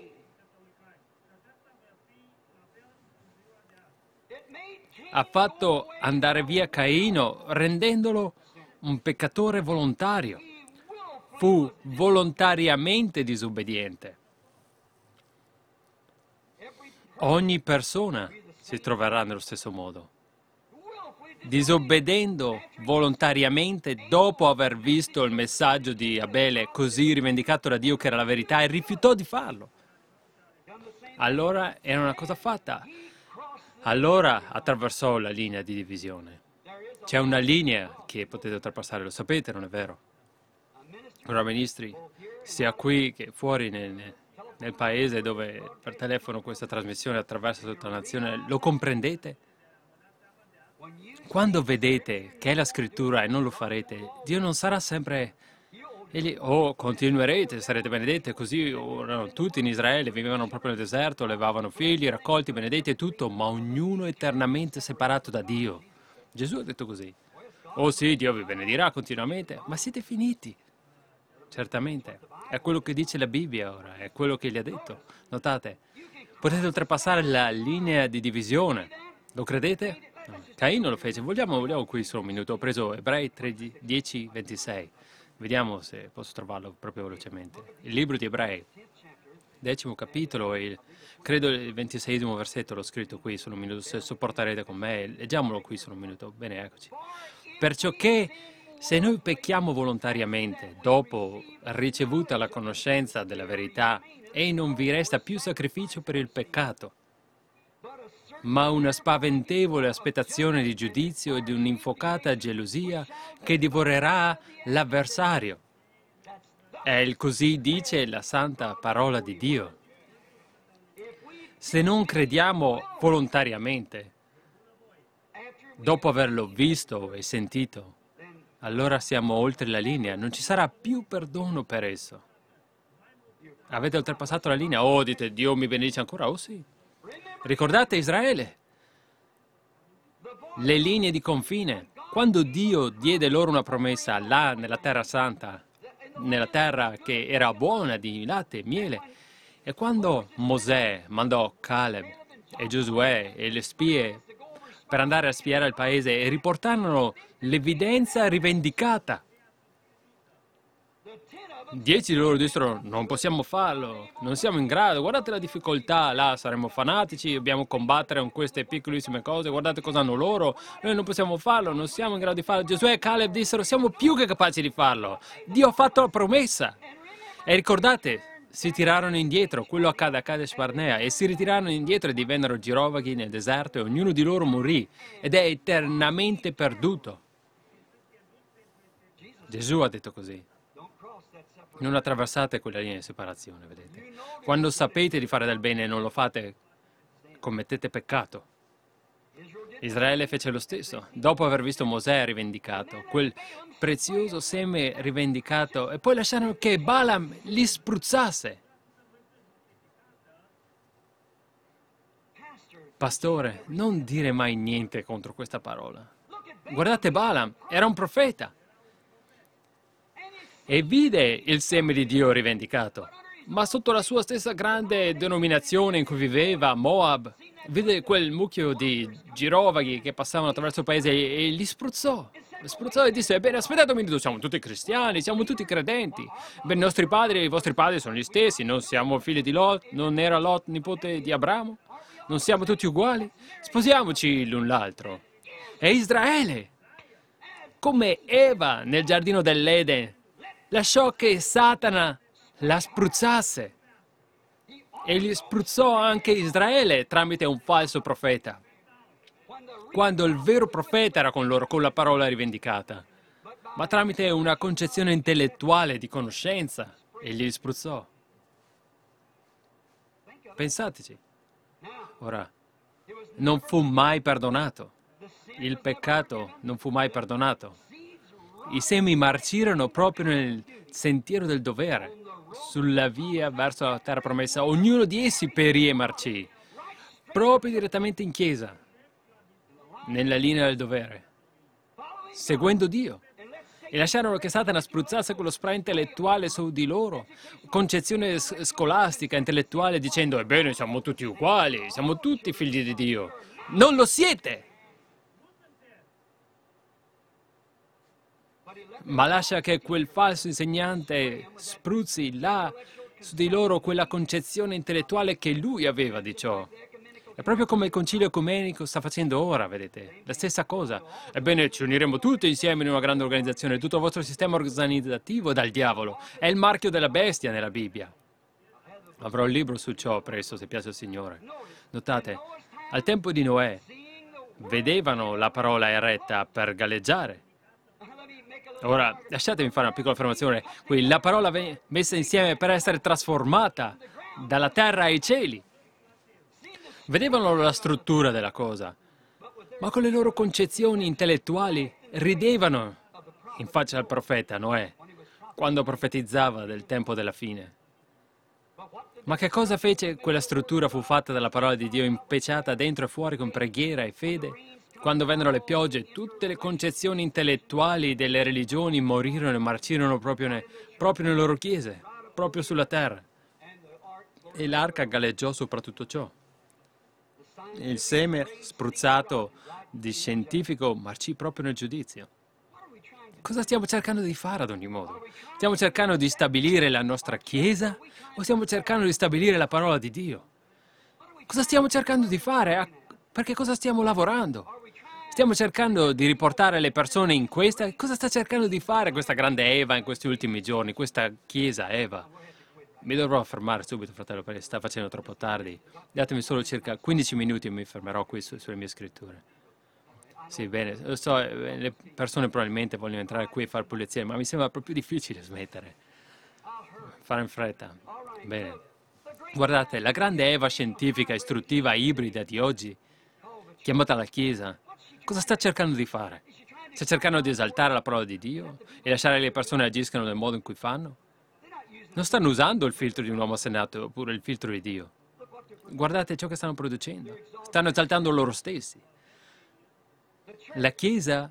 Ha fatto andare via Caino rendendolo un peccatore volontario. Fu volontariamente disobbediente. Ogni persona si troverà nello stesso modo, disobbedendo volontariamente dopo aver visto il messaggio di Abele così rivendicato da Dio che era la verità e rifiutò di farlo. Allora era una cosa fatta. Allora attraversò la linea di divisione. C'è una linea che potete oltrepassare, lo sapete, non è vero? Ora, ministri, sia qui che fuori nel paese dove per telefono questa trasmissione attraversa tutta la nazione, lo comprendete? Quando vedete che è la scrittura e non lo farete, Dio non sarà sempre... Egli, continuerete, sarete benedetti, così tutti in Israele vivevano proprio nel deserto, allevavano figli, raccolti, benedetti e tutto, ma ognuno eternamente separato da Dio. Gesù ha detto così. Oh sì, Dio vi benedirà continuamente, ma siete finiti. Certamente. È quello che dice la Bibbia ora, è quello che gli ha detto. Notate, potete oltrepassare la linea di divisione. Lo credete? No. Caino lo fece. Vogliamo qui solo un minuto. Ho preso Ebrei 10, 26. Vediamo se posso trovarlo proprio velocemente. Il libro di Ebrei, 10° capitolo, credo il 26° versetto l'ho scritto qui, solo un minuto, se sopporterete con me, leggiamolo qui solo un minuto. Bene, eccoci. Perciò che se noi pecchiamo volontariamente, dopo ricevuta la conoscenza della verità, e non vi resta più sacrificio per il peccato, ma una spaventevole aspettazione di giudizio e di un'infocata gelosia che divorerà l'avversario. Così dice la santa parola di Dio. Se non crediamo volontariamente, dopo averlo visto e sentito, allora siamo oltre la linea, non ci sarà più perdono per esso. Avete oltrepassato la linea? Oh, dite, Dio mi benedice ancora? Oh sì. Ricordate Israele? Le linee di confine. Quando Dio diede loro una promessa là nella terra santa, nella terra che era buona di latte e miele, e quando Mosè mandò Caleb e Giosuè e le spie per andare a spiare il paese e riportarono l'evidenza rivendicata, 10 di loro dissero non possiamo farlo, non siamo in grado, guardate la difficoltà, là saremo fanatici, dobbiamo combattere con queste piccolissime cose, guardate cosa hanno loro, noi non possiamo farlo, non siamo in grado di farlo. Giosuè e Caleb dissero siamo più che capaci di farlo, Dio ha fatto la promessa. E ricordate, si tirarono indietro, quello accade a Kadesh Barnea, e si ritirarono indietro e divennero girovaghi nel deserto e ognuno di loro morì ed è eternamente perduto. Gesù ha detto così. Non attraversate quella linea di separazione, vedete. Quando sapete di fare del bene e non lo fate, commettete peccato. Israele fece lo stesso, dopo aver visto Mosè rivendicato, quel prezioso seme rivendicato, e poi lasciarono che Balaam li spruzzasse. Pastore, non dire mai niente contro questa parola. Guardate Balaam, era un profeta e vide il seme di Dio rivendicato, ma sotto la sua stessa grande denominazione in cui viveva, Moab, vide quel mucchio di girovaghi che passavano attraverso il paese e li spruzzò. Li spruzzò e disse: ebbene, aspettate un minuto, siamo tutti cristiani, siamo tutti credenti. Beh, i nostri padri e i vostri padri sono gli stessi, non siamo figli di Lot, non era Lot nipote di Abramo, non siamo tutti uguali? Sposiamoci l'un l'altro. E Israele, come Eva nel giardino dell'Eden, lasciò che Satana la spruzzasse e gli spruzzò anche Israele tramite un falso profeta, quando il vero profeta era con loro con la parola rivendicata, ma tramite una concezione intellettuale di conoscenza, e gli spruzzò. Pensateci. Ora, non fu mai perdonato. Il peccato non fu mai perdonato. I semi marcirono proprio nel sentiero del dovere, sulla via verso la terra promessa. Ognuno di essi perì e marcì, proprio direttamente in chiesa, nella linea del dovere, seguendo Dio. E lasciarono che Satana spruzzasse quello spray intellettuale su di loro, concezione scolastica, intellettuale, dicendo: ebbene, siamo tutti uguali, siamo tutti figli di Dio. Non lo siete! Ma lascia che quel falso insegnante spruzzi là su di loro quella concezione intellettuale che lui aveva di ciò. È proprio come il concilio ecumenico sta facendo ora, vedete? La stessa cosa. Ebbene, ci uniremo tutti insieme in una grande organizzazione. Tutto il vostro sistema organizzativo è dal diavolo. È il marchio della bestia nella Bibbia. Avrò un libro su ciò presto, se piace al Signore. Notate, al tempo di Noè, vedevano la parola eretta per galleggiare. Ora, lasciatemi fare una piccola affermazione. Qui la parola messa insieme per essere trasformata dalla terra ai cieli. Vedevano la struttura della cosa, ma con le loro concezioni intellettuali ridevano in faccia al profeta Noè, quando profetizzava del tempo della fine. Ma che cosa fece quella struttura? Fu fatta dalla parola di Dio, impeciata dentro e fuori con preghiera e fede. Quando vennero le piogge, tutte le concezioni intellettuali delle religioni morirono e marcirono proprio nelle loro chiese, proprio sulla terra. E l'arca galleggiò sopra tutto ciò. Il seme spruzzato di scientifico marcì proprio nel giudizio. Cosa stiamo cercando di fare ad ogni modo? Stiamo cercando di stabilire la nostra Chiesa o stiamo cercando di stabilire la parola di Dio? Cosa stiamo cercando di fare? Perché cosa stiamo lavorando? Stiamo cercando di riportare le persone in questa? Cosa sta cercando di fare questa grande Eva in questi ultimi giorni, questa Chiesa Eva? Mi dovrò fermare subito, fratello, perché sta facendo troppo tardi. Datemi solo circa 15 minuti e mi fermerò qui sulle mie scritture. Sì, bene, lo so, le persone probabilmente vogliono entrare qui e fare pulizia, ma mi sembra proprio difficile smettere. Fare in fretta. Bene. Guardate, la grande Eva scientifica, istruttiva, ibrida di oggi, chiamata la Chiesa, cosa sta cercando di fare? Sta cercando di esaltare la parola di Dio e lasciare che le persone agiscano nel modo in cui fanno? Non stanno usando il filtro di un uomo senato oppure il filtro di Dio. Guardate ciò che stanno producendo. Stanno esaltando loro stessi. La Chiesa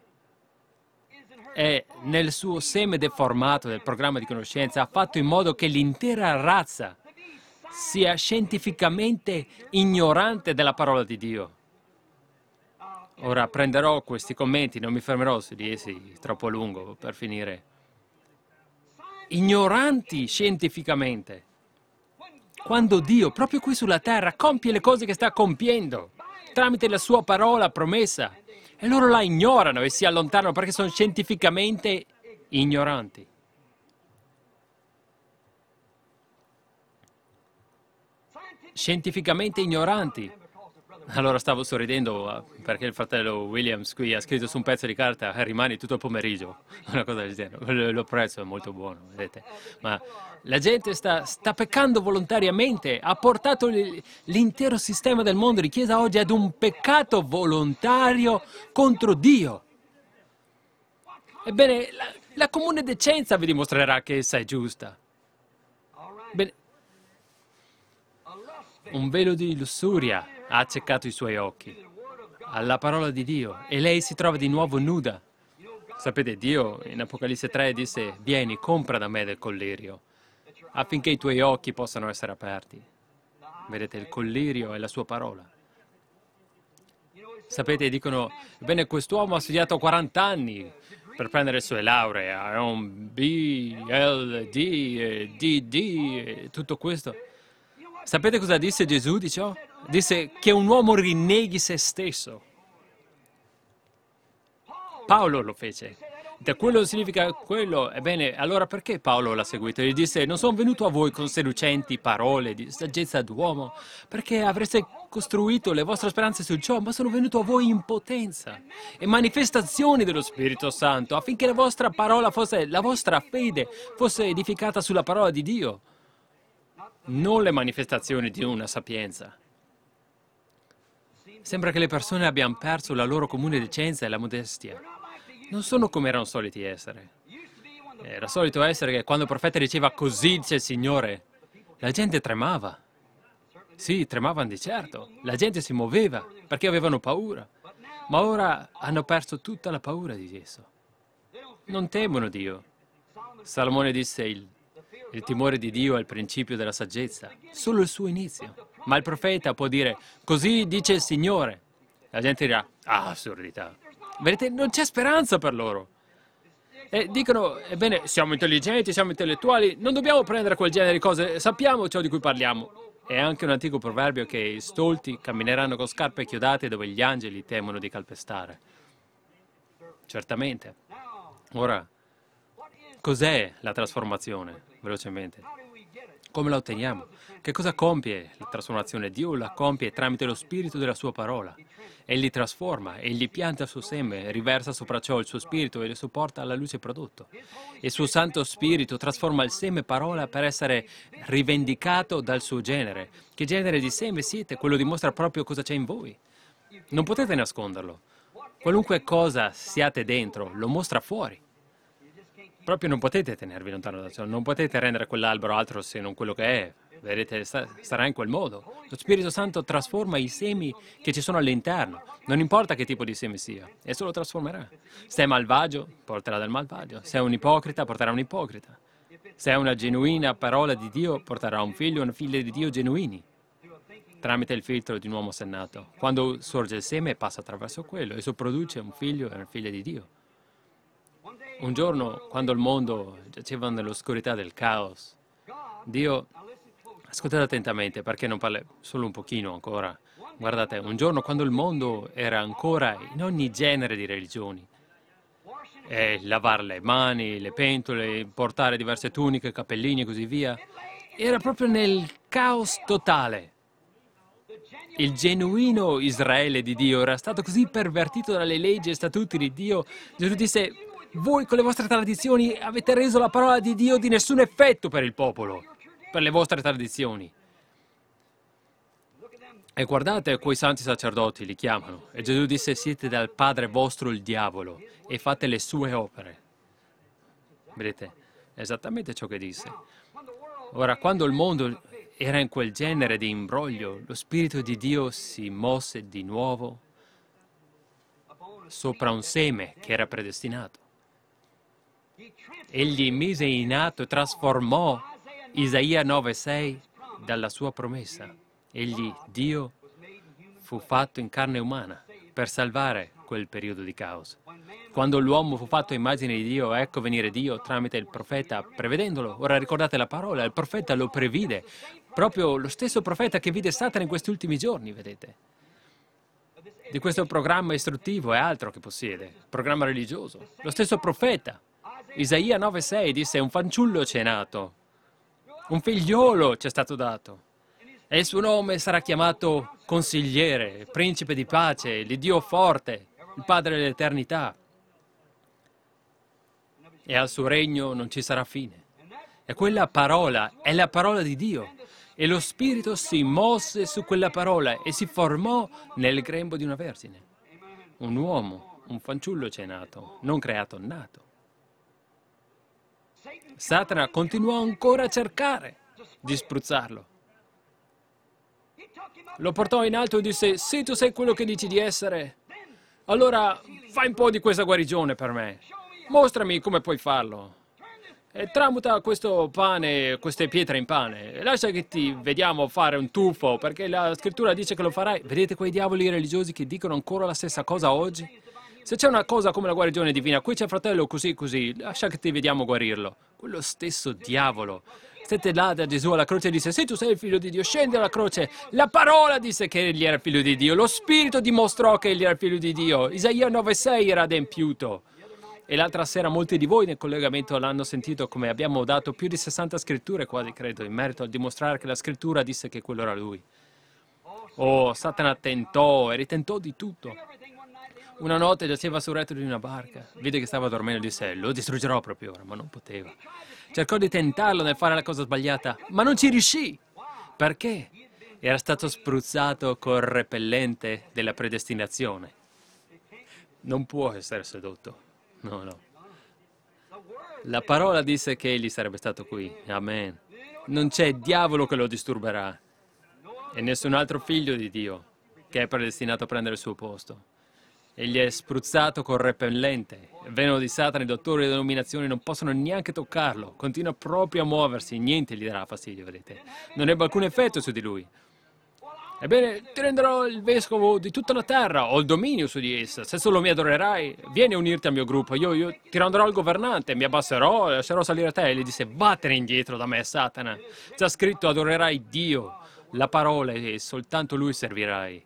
è nel suo seme deformato del programma di conoscenza, ha fatto in modo che l'intera razza sia scientificamente ignorante della parola di Dio. Ora prenderò questi commenti, non mi fermerò su di essi troppo a lungo per finire. Ignoranti scientificamente, quando Dio, proprio qui sulla terra, compie le cose che sta compiendo, tramite la sua parola promessa, e loro la ignorano e si allontanano perché sono scientificamente ignoranti. Scientificamente ignoranti. Allora stavo sorridendo perché il fratello Williams qui ha scritto su un pezzo di carta rimani tutto il pomeriggio, una cosa del genere. Lo apprezzo, è molto buono, vedete. Ma la gente sta peccando volontariamente, ha portato l'intero sistema del mondo di Chiesa oggi ad un peccato volontario contro Dio. Ebbene, la comune decenza vi dimostrerà che essa è giusta. Bene, un velo di lussuria ha accecato i suoi occhi alla parola di Dio e lei si trova di nuovo nuda. Sapete, Dio in Apocalisse 3 disse: vieni, compra da me del collirio, affinché i tuoi occhi possano essere aperti. Vedete, il collirio è la sua parola. Sapete, dicono, bene, quest'uomo ha studiato 40 anni per prendere le sue lauree, ha un B, L, D, D, e tutto questo. Sapete cosa disse Gesù di ciò? Disse che un uomo rinneghi se stesso. Paolo lo fece. Da quello significa quello. Ebbene, allora perché Paolo l'ha seguito? Gli disse, non sono venuto a voi con seducenti parole di saggezza d'uomo, perché avreste costruito le vostre speranze su ciò, ma sono venuto a voi in potenza e manifestazioni dello Spirito Santo, affinché la vostra parola fosse, la vostra fede fosse edificata sulla parola di Dio, non le manifestazioni di una sapienza. Sembra che le persone abbiano perso la loro comune decenza e la modestia. Non sono come erano soliti essere. Era solito essere che quando il profeta diceva così dice il Signore, la gente tremava. Sì, tremavano di certo. La gente si muoveva perché avevano paura. Ma ora hanno perso tutta la paura di esso. Non temono Dio. Salomone disse il timore di Dio è il principio della saggezza, solo il suo inizio. Ma il profeta può dire, così dice il Signore. La gente dirà, assurdità. Vedete, non c'è speranza per loro. E dicono, ebbene, siamo intelligenti, siamo intellettuali, non dobbiamo prendere quel genere di cose, sappiamo ciò di cui parliamo. È anche un antico proverbio che i stolti cammineranno con scarpe chiodate dove gli angeli temono di calpestare. Certamente. Ora, cos'è la trasformazione? Velocemente. Come la otteniamo? Che cosa compie la trasformazione? Dio la compie tramite lo spirito della sua parola. Egli trasforma, egli pianta il suo seme, riversa sopra ciò il suo spirito e lo sopporta alla luce prodotto. Il suo Santo Spirito trasforma il seme parola per essere rivendicato dal suo genere. Che genere di seme siete? Quello dimostra proprio cosa c'è in voi. Non potete nasconderlo. Qualunque cosa siate dentro, lo mostra fuori. Proprio non potete tenervi lontano da ciò, non potete rendere quell'albero altro se non quello che è. Vedete, sarà in quel modo. Lo Spirito Santo trasforma i semi che ci sono all'interno. Non importa che tipo di seme sia, esso lo trasformerà. Se è malvagio, porterà del malvagio. Se è un ipocrita, porterà un ipocrita. Se è una genuina parola di Dio, porterà un figlio e una figlia di Dio genuini, tramite il filtro di un uomo sennato. Quando sorge il seme, passa attraverso quello. Esso produce un figlio e una figlia di Dio. Un giorno, quando il mondo giaceva nell'oscurità del caos, Dio, ascoltate attentamente perché non parlo solo un pochino ancora, guardate, un giorno quando il mondo era ancora in ogni genere di religioni, lavare le mani, le pentole, portare diverse tuniche, cappellini e così via, era proprio nel caos totale. Il genuino Israele di Dio era stato così pervertito dalle leggi e statuti di Dio, Gesù disse, voi con le vostre tradizioni avete reso la parola di Dio di nessun effetto per il popolo, per le vostre tradizioni. E guardate quei santi sacerdoti, li chiamano. E Gesù disse, siete dal padre vostro il diavolo e fate le sue opere. Vedete, è esattamente ciò che disse. Ora, quando il mondo era in quel genere di imbroglio, lo Spirito di Dio si mosse di nuovo sopra un seme che era predestinato. Egli mise in atto e trasformò Isaia 9,6 dalla sua promessa. Egli, Dio, fu fatto in carne umana per salvare quel periodo di caos. Quando l'uomo fu fatto a immagine di Dio, ecco venire Dio tramite il profeta, prevedendolo. Ora ricordate la parola, il profeta lo previde, proprio lo stesso profeta che vide Satana in questi ultimi giorni, vedete. Di questo programma istruttivo e altro che possiede, programma religioso. Lo stesso profeta. Isaia 9,6 disse, un fanciullo ci è nato, un figliolo ci è stato dato, e il suo nome sarà chiamato consigliere, principe di pace, l'Iddio forte, il Padre dell'eternità. E al suo regno non ci sarà fine. E quella parola è la parola di Dio. E lo Spirito si mosse su quella parola e si formò nel grembo di una vergine. Un uomo, un fanciullo c'è nato, non creato, nato. Satana continuò ancora a cercare di spruzzarlo. Lo portò in alto e disse: se tu sei quello che dici di essere, allora fai un po' di questa guarigione per me. Mostrami come puoi farlo. E tramuta questo pane, queste pietre in pane. E lascia che ti vediamo fare un tuffo, perché la scrittura dice che lo farai. Vedete quei diavoli religiosi che dicono ancora la stessa cosa oggi? Se c'è una cosa come la guarigione divina, qui c'è fratello così così, lascia che ti vediamo guarirlo. Quello stesso diavolo stette là da Gesù alla croce e disse: se tu sei il figlio di Dio, scendi dalla croce. La parola disse che egli era il figlio di Dio, lo Spirito dimostrò che egli era il figlio di Dio. Isaia 9,6 era adempiuto. E l'altra sera molti di voi nel collegamento l'hanno sentito, come abbiamo dato più di 60 scritture quasi, credo, in merito a dimostrare che la scrittura disse che quello era lui. Oh, Satana tentò e ritentò di tutto. Una notte giaceva sul retro di una barca, vide che stava dormendo e disse: lo distruggerò proprio ora, ma non poteva. Cercò di tentarlo nel fare la cosa sbagliata, ma non ci riuscì. Perché? Era stato spruzzato col repellente della predestinazione. Non può essere sedotto. No, no. La parola disse che egli sarebbe stato qui. Amen. Non c'è diavolo che lo disturberà. E nessun altro figlio di Dio che è predestinato a prendere il suo posto. Egli è spruzzato col repellente. Il veleno di Satana, i dottori delle denominazioni non possono neanche toccarlo. Continua proprio a muoversi. Niente gli darà fastidio, vedete. Non ebbe alcun effetto su di lui. Ebbene, ti renderò il vescovo di tutta la terra, ho il dominio su di essa. Se solo mi adorerai, vieni a unirti al mio gruppo. Io ti renderò il governante, mi abbasserò e lascerò salire te. E gli disse: vattene indietro da me, Satana. C'è scritto: adorerai Dio, la parola, e soltanto Lui servirai.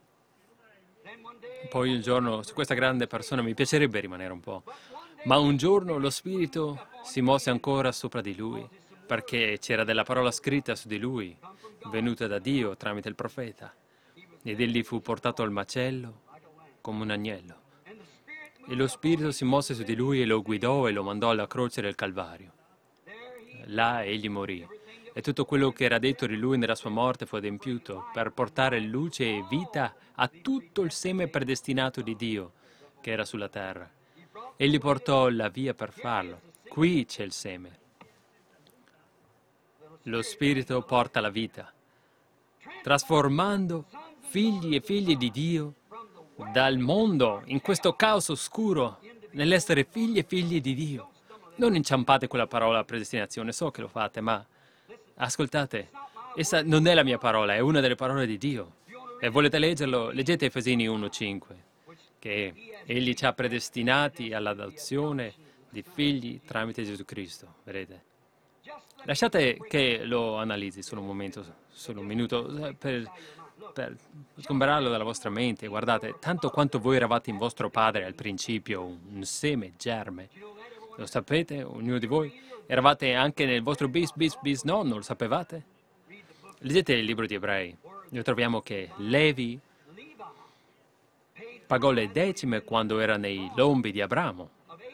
Poi un giorno, su questa grande persona mi piacerebbe rimanere un po', ma un giorno lo Spirito si mosse ancora sopra di lui, perché c'era della parola scritta su di lui, venuta da Dio tramite il profeta, ed egli fu portato al macello come un agnello. E lo Spirito si mosse su di lui e lo guidò e lo mandò alla croce del Calvario. Là egli morì, e tutto quello che era detto di lui nella sua morte fu adempiuto per portare luce e vita a tutto il seme predestinato di Dio che era sulla terra. Egli portò la via per farlo. Qui c'è il seme. Lo Spirito porta la vita, trasformando figli e figlie di Dio dal mondo, in questo caos oscuro, nell'essere figli e figlie di Dio. Non inciampate quella parola predestinazione, so che lo fate, ma ascoltate, essa non è la mia parola, è una delle parole di Dio. E volete leggerlo? Leggete Efesini 1,5, che Egli ci ha predestinati all'adozione di figli tramite Gesù Cristo, vedete? Lasciate che lo analizzi solo un momento, solo un minuto, per sgomberarlo dalla vostra mente. Guardate, tanto quanto voi eravate in vostro padre al principio, un seme, germe, lo sapete, ognuno di voi? Eravate anche nel vostro bisnonno, lo sapevate? Leggete il libro di Ebrei, noi troviamo che Levi pagò le decime quando era nei lombi di Abramo.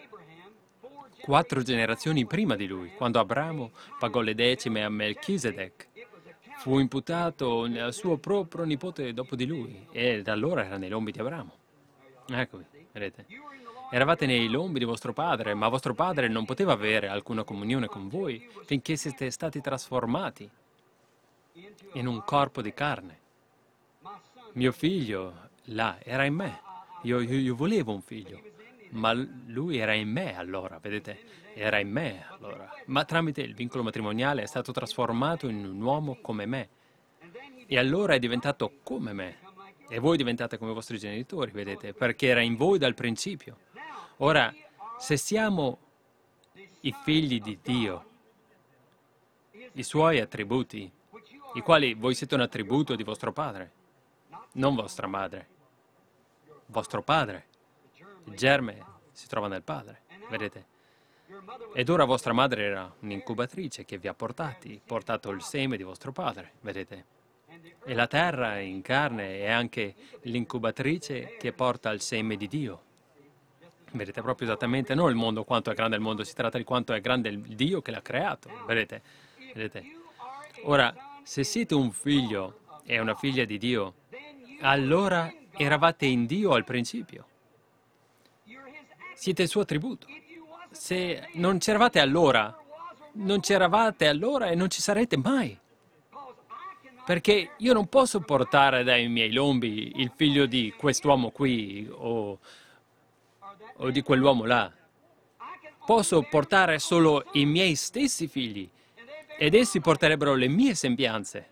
4 generazioni prima di lui, quando Abramo pagò le decime a Melchisedec, fu imputato al suo proprio nipote dopo di lui, e da allora era nei lombi di Abramo. Eccovi, vedete? Eravate nei lombi di vostro padre, ma vostro padre non poteva avere alcuna comunione con voi finché siete stati trasformati in un corpo di carne. Mio figlio, là, era in me. Io volevo un figlio, ma lui era in me allora, vedete? Era in me allora. Ma tramite il vincolo matrimoniale è stato trasformato in un uomo come me. E allora è diventato come me. E voi diventate come i vostri genitori, vedete? Perché era in voi dal principio. Ora, se siamo i figli di Dio, i suoi attributi, i quali voi siete un attributo di vostro padre, non vostra madre, vostro padre, il germe si trova nel padre, vedete? Ed ora vostra madre era un'incubatrice che vi ha portato il seme di vostro padre, vedete? E la terra in carne è anche l'incubatrice che porta al seme di Dio. Vedete, proprio esattamente non il mondo, quanto è grande il mondo, si tratta di quanto è grande il Dio che l'ha creato. Vedete? Vedete? Ora, se siete un figlio e una figlia di Dio, allora eravate in Dio al principio. Siete il suo attributo. Se non c'eravate allora, non c'eravate allora e non ci sarete mai. Perché io non posso portare dai miei lombi il figlio di quest'uomo qui o di quell'uomo là. Posso portare solo i miei stessi figli ed essi porterebbero le mie sembianze.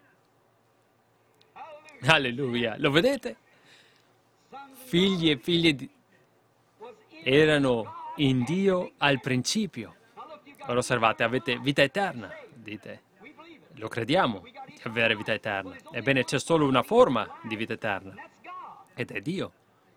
Alleluia. Lo vedete? Figli e figlie erano in Dio al principio. Ora osservate, avete vita eterna, dite. Lo crediamo di avere vita eterna. Ebbene, c'è solo una forma di vita eterna ed è Dio.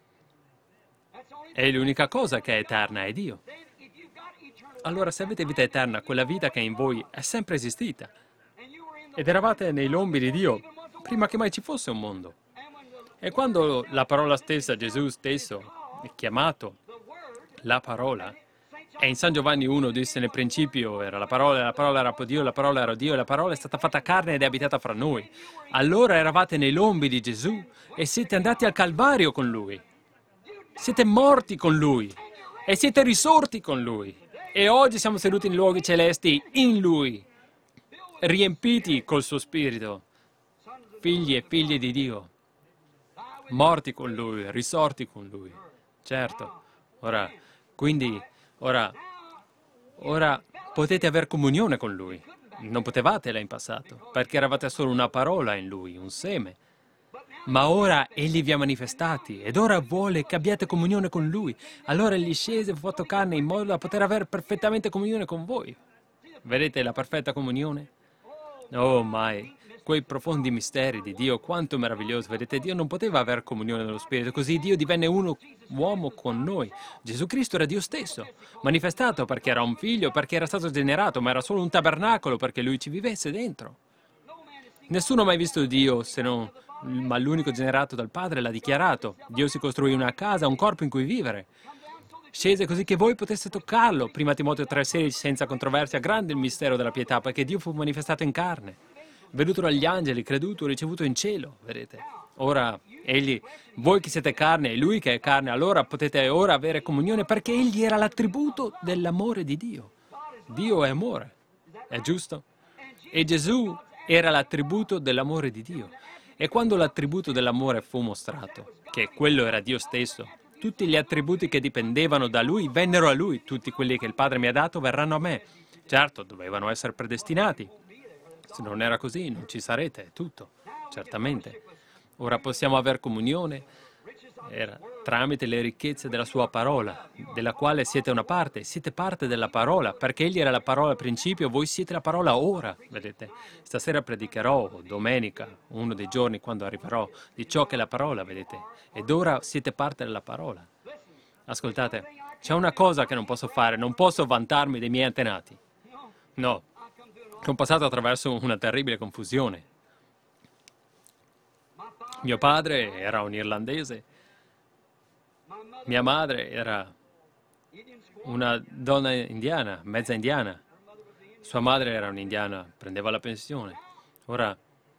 E l'unica cosa che è eterna è Dio. Allora, se avete vita eterna, quella vita che è in voi è sempre esistita. Ed eravate nei lombi di Dio prima che mai ci fosse un mondo. E quando la parola stessa, Gesù stesso, è chiamato la parola, e in San Giovanni 1 disse nel principio era la parola era Dio, la parola era Dio, e la parola è stata fatta carne ed è abitata fra noi. Allora eravate nei lombi di Gesù e siete andati al Calvario con Lui. Siete morti con Lui e siete risorti con Lui. E oggi siamo seduti in luoghi celesti in Lui, riempiti col suo Spirito, figli e figlie di Dio, morti con Lui, risorti con Lui. Certo, ora potete avere comunione con Lui. Non potevate là in passato, perché eravate solo una parola in Lui, un seme. Ma ora Egli vi ha manifestati ed ora vuole che abbiate comunione con Lui. Allora Egli scese e vi ha fatto carne in modo da poter avere perfettamente comunione con voi. Vedete la perfetta comunione? Oh, mai! Quei profondi misteri di Dio, quanto meraviglioso. Vedete, Dio non poteva avere comunione nello Spirito, così Dio divenne uomo con noi. Gesù Cristo era Dio stesso, manifestato perché era un figlio, perché era stato generato, ma era solo un tabernacolo perché Lui ci vivesse dentro. Nessuno ha mai visto Dio ma l'unico generato dal Padre l'ha dichiarato. Dio si costruì una casa, un corpo in cui vivere. Scese così che voi poteste toccarlo. Prima Timoteo 3,16, senza controversia, grande il mistero della pietà, perché Dio fu manifestato in carne, veduto dagli angeli, creduto, ricevuto in cielo, vedete. Ora, voi che siete carne e Lui che è carne, allora potete ora avere comunione perché Egli era l'attributo dell'amore di Dio. Dio è amore, è giusto? E Gesù era l'attributo dell'amore di Dio. E quando l'attributo dell'amore fu mostrato, che quello era Dio stesso, tutti gli attributi che dipendevano da Lui vennero a Lui, tutti quelli che il Padre mi ha dato verranno a me. Certo, dovevano essere predestinati. Se non era così, non ci sarete, è tutto, certamente. Ora possiamo avere comunione tramite le ricchezze della Sua parola, della quale siete una parte, siete parte della parola, perché Egli era la parola al principio, voi siete la parola ora, vedete. Stasera predicherò, domenica, uno dei giorni quando arriverò, di ciò che è la parola, vedete. Ed ora siete parte della parola. Ascoltate, c'è una cosa che non posso fare, non posso vantarmi dei miei antenati. No, ho passato attraverso una terribile confusione. Mio padre era un irlandese, mia madre era una donna indiana, mezza indiana. Sua madre era un'indiana, prendeva la pensione. Ora,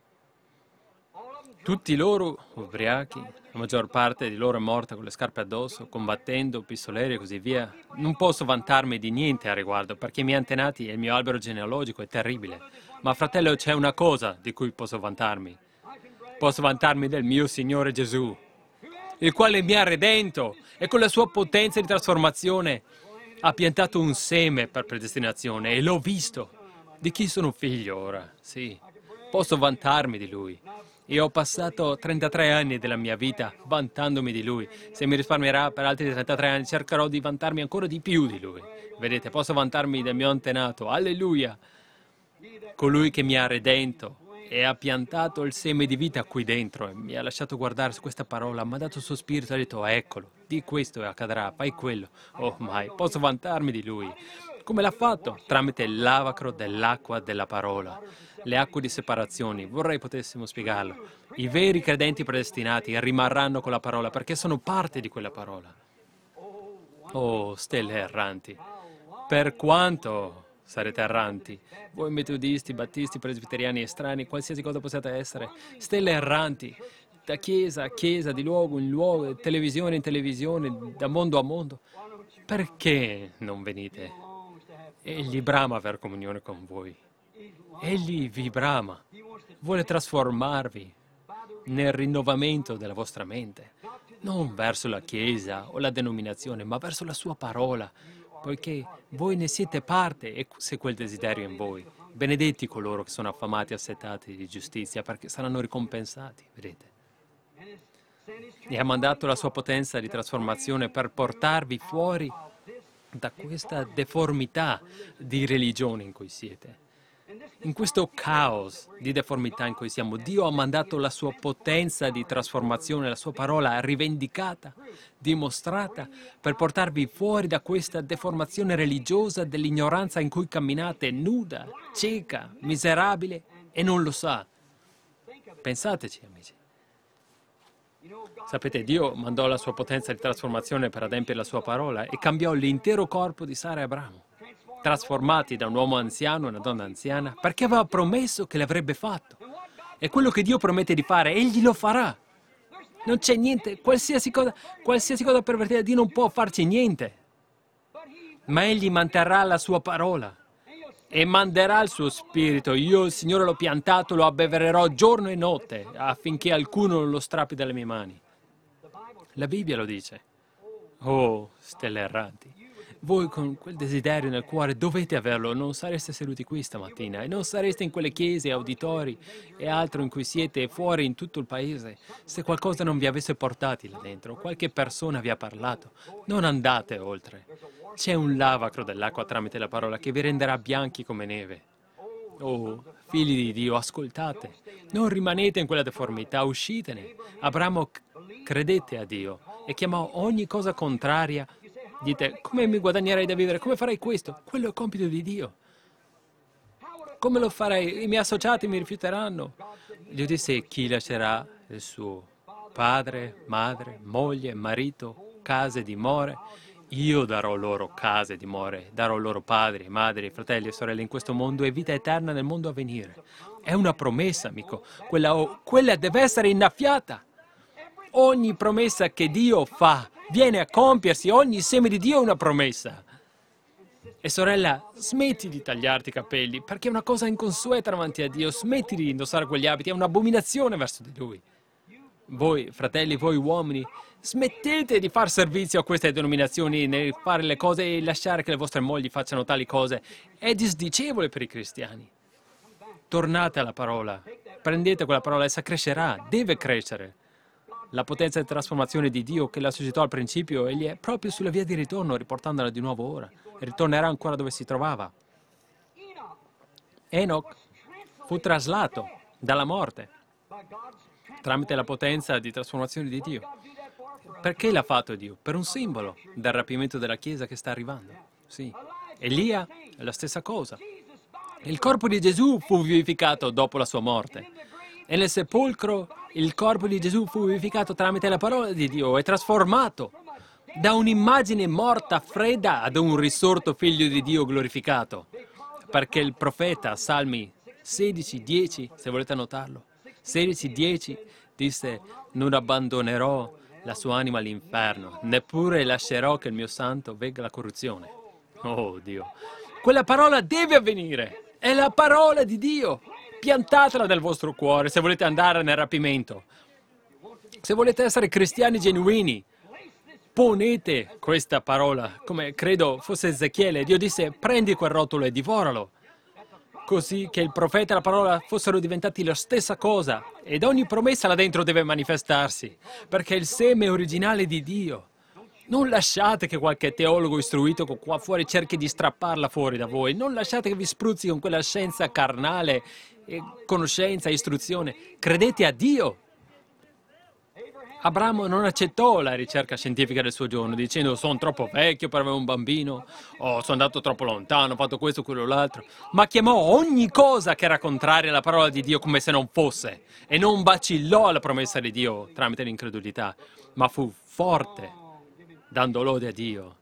tutti loro ubriachi, la maggior parte di loro è morta con le scarpe addosso, combattendo, pistoleri e così via. Non posso vantarmi di niente a riguardo, perché i miei antenati e il mio albero genealogico è terribile. Ma fratello, c'è una cosa di cui posso vantarmi. Posso vantarmi del mio Signore Gesù, il quale mi ha redento e con la sua potenza di trasformazione ha piantato un seme per predestinazione e l'ho visto. Di chi sono figlio ora? Sì, posso vantarmi di Lui. Io ho passato 33 anni della mia vita vantandomi di Lui. Se mi risparmierà per altri 33 anni cercherò di vantarmi ancora di più di Lui. Vedete, posso vantarmi del mio antenato. Alleluia! Colui che mi ha redento e ha piantato il seme di vita qui dentro e mi ha lasciato guardare su questa parola, mi ha dato il suo spirito e ha detto, eccolo, di questo e accadrà, fai quello. Oh mai, posso vantarmi di Lui. Come l'ha fatto? Tramite il lavacro dell'acqua della parola. Le acque di separazione, vorrei potessimo spiegarlo. I veri credenti predestinati rimarranno con la parola perché sono parte di quella parola. Oh, stelle erranti. Per quanto sarete erranti, voi metodisti, battisti, presbiteriani, estranei, qualsiasi cosa possiate essere, stelle erranti, da chiesa a chiesa, di luogo in luogo, televisione in televisione, da mondo a mondo, perché non venite? Egli brama per comunione con voi. Egli vi brama. Vuole trasformarvi nel rinnovamento della vostra mente, non verso la Chiesa o la denominazione, ma verso la sua parola, poiché voi ne siete parte e se quel desiderio è in voi. Benedetti coloro che sono affamati e assetati di giustizia, perché saranno ricompensati, vedete? E ha mandato la sua potenza di trasformazione per portarvi fuori da questa deformità di religione in cui siete. In questo caos di deformità in cui siamo, Dio ha mandato la sua potenza di trasformazione, la sua parola rivendicata, dimostrata, per portarvi fuori da questa deformazione religiosa dell'ignoranza in cui camminate, nuda, cieca, miserabile e non lo sa. Pensateci, amici. Sapete, Dio mandò la sua potenza di trasformazione per adempiere la sua parola e cambiò l'intero corpo di Sara e Abramo, trasformati da un uomo anziano a una donna anziana, perché aveva promesso che l'avrebbe fatto. E quello che Dio promette di fare, Egli lo farà. Non c'è niente, qualsiasi cosa pervertita, Dio non può farci niente. Ma Egli manterrà la sua parola e manderà il suo spirito. Io, il Signore, l'ho piantato, lo abbevererò giorno e notte, affinché alcuno non lo strappi dalle mie mani. La Bibbia lo dice. Oh, stelle erranti. Voi con quel desiderio nel cuore dovete averlo, non sareste seduti qui stamattina e non sareste in quelle chiese, auditori e altro in cui siete fuori in tutto il paese se qualcosa non vi avesse portati là dentro, qualche persona vi ha parlato. Non andate oltre. C'è un lavacro dell'acqua tramite la parola che vi renderà bianchi come neve. Oh, figli di Dio, ascoltate. Non rimanete in quella deformità, uscitene. Abramo credette a Dio e chiamò ogni cosa contraria. Dite, come mi guadagnerei da vivere? Come farei questo? Quello è compito di Dio. Come lo farei? I miei associati mi rifiuteranno. Dio disse, chi lascerà il suo padre, madre, moglie, marito, case, dimore? Io darò loro case, dimore, darò loro padri, madri, fratelli e sorelle in questo mondo e vita eterna nel mondo a venire. È una promessa, amico. Quella deve essere innaffiata. Ogni promessa che Dio fa viene a compiersi, ogni seme di Dio è una promessa. E sorella, smetti di tagliarti i capelli, perché è una cosa inconsueta davanti a Dio. Smetti di indossare quegli abiti, è un'abominazione verso di Lui. Voi, fratelli, voi uomini, smettete di far servizio a queste denominazioni nel fare le cose e lasciare che le vostre mogli facciano tali cose. È disdicevole per i cristiani. Tornate alla parola, prendete quella parola, essa crescerà, deve crescere. La potenza di trasformazione di Dio che la suscitò al principio, egli è proprio sulla via di ritorno, riportandola di nuovo ora. E ritornerà ancora dove si trovava. Enoch fu traslato dalla morte tramite la potenza di trasformazione di Dio. Perché l'ha fatto Dio? Per un simbolo del rapimento della Chiesa che sta arrivando. Sì. Elia è la stessa cosa. Il corpo di Gesù fu vivificato dopo la sua morte. E nel sepolcro il corpo di Gesù fu vivificato tramite la parola di Dio e trasformato da un'immagine morta, fredda, ad un risorto figlio di Dio glorificato. Perché il profeta, Salmi 16:10, se volete annotarlo, 16:10 disse: non abbandonerò la sua anima all'inferno, neppure lascerò che il mio santo vegga la corruzione. Oh Dio, quella parola deve avvenire, è la parola di Dio. Piantatela nel vostro cuore se volete andare nel rapimento. Se volete essere cristiani genuini, ponete questa parola, come credo fosse Ezechiele. Dio disse, prendi quel rotolo e divoralo. Così che il profeta e la parola fossero diventati la stessa cosa. Ed ogni promessa là dentro deve manifestarsi, perché è il seme originale di Dio. Non lasciate che qualche teologo istruito qua fuori cerchi di strapparla fuori da voi. Non lasciate che vi spruzzi con quella scienza carnale, conoscenza, istruzione. Credete a Dio. Abramo non accettò la ricerca scientifica del suo giorno, dicendo sono troppo vecchio per avere un bambino, o sono andato troppo lontano, ho fatto questo, quello, l'altro, ma chiamò ogni cosa che era contraria alla parola di Dio come se non fosse, e non vacillò alla promessa di Dio tramite l'incredulità, ma fu forte, dando lode a Dio.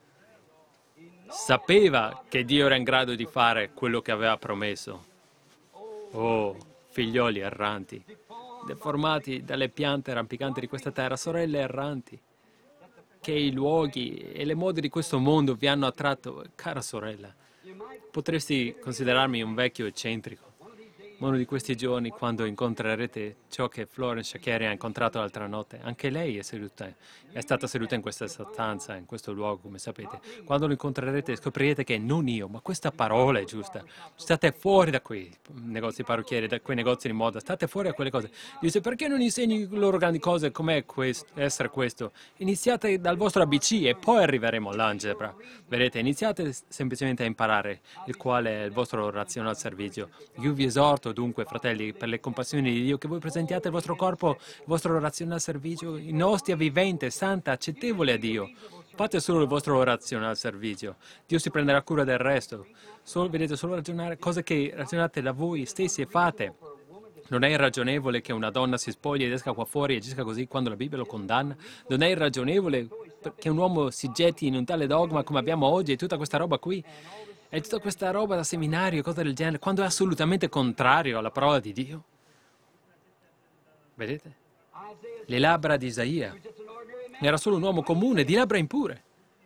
Sapeva che Dio era in grado di fare quello che aveva promesso. Oh, figlioli erranti, deformati dalle piante rampicanti di questa terra, sorelle erranti, che i luoghi e le mode di questo mondo vi hanno attratto, cara sorella. Potresti considerarmi un vecchio eccentrico. Ma uno di questi giorni, quando incontrerete ciò che Florence Shakeri ha incontrato l'altra notte, anche lei è stata seduta in questa stanza, in questo luogo, come sapete. Quando lo incontrerete scoprirete che non io, ma questa parola è giusta. State fuori da quei negozi parrucchieri, da quei negozi di moda, state fuori da quelle cose. Dice, perché non insegni loro grandi cose come essere questo? Iniziate dal vostro ABC e poi arriveremo all'algebra. Vedete, iniziate semplicemente a imparare il quale è il vostro razionale servizio. Io vi esorto dunque, fratelli, per le compassioni di Dio, che voi presentiate il vostro corpo, il vostro razionale servizio in ostia vivente, santa, accettevole a Dio. Fate solo il vostro razionale servizio. Dio si prenderà cura del resto. Vedete, solo ragionare cose che ragionate da voi stessi e fate. Non è irragionevole che una donna si spogli ed esca qua fuori e agisca così quando la Bibbia lo condanna. Non è irragionevole che un uomo si getti in un tale dogma come abbiamo oggi e tutta questa roba qui. E tutta questa roba da seminario, cose del genere, quando è assolutamente contrario alla parola di Dio. Vedete? Le labbra di Isaia. Era solo un uomo comune, di labbra impure.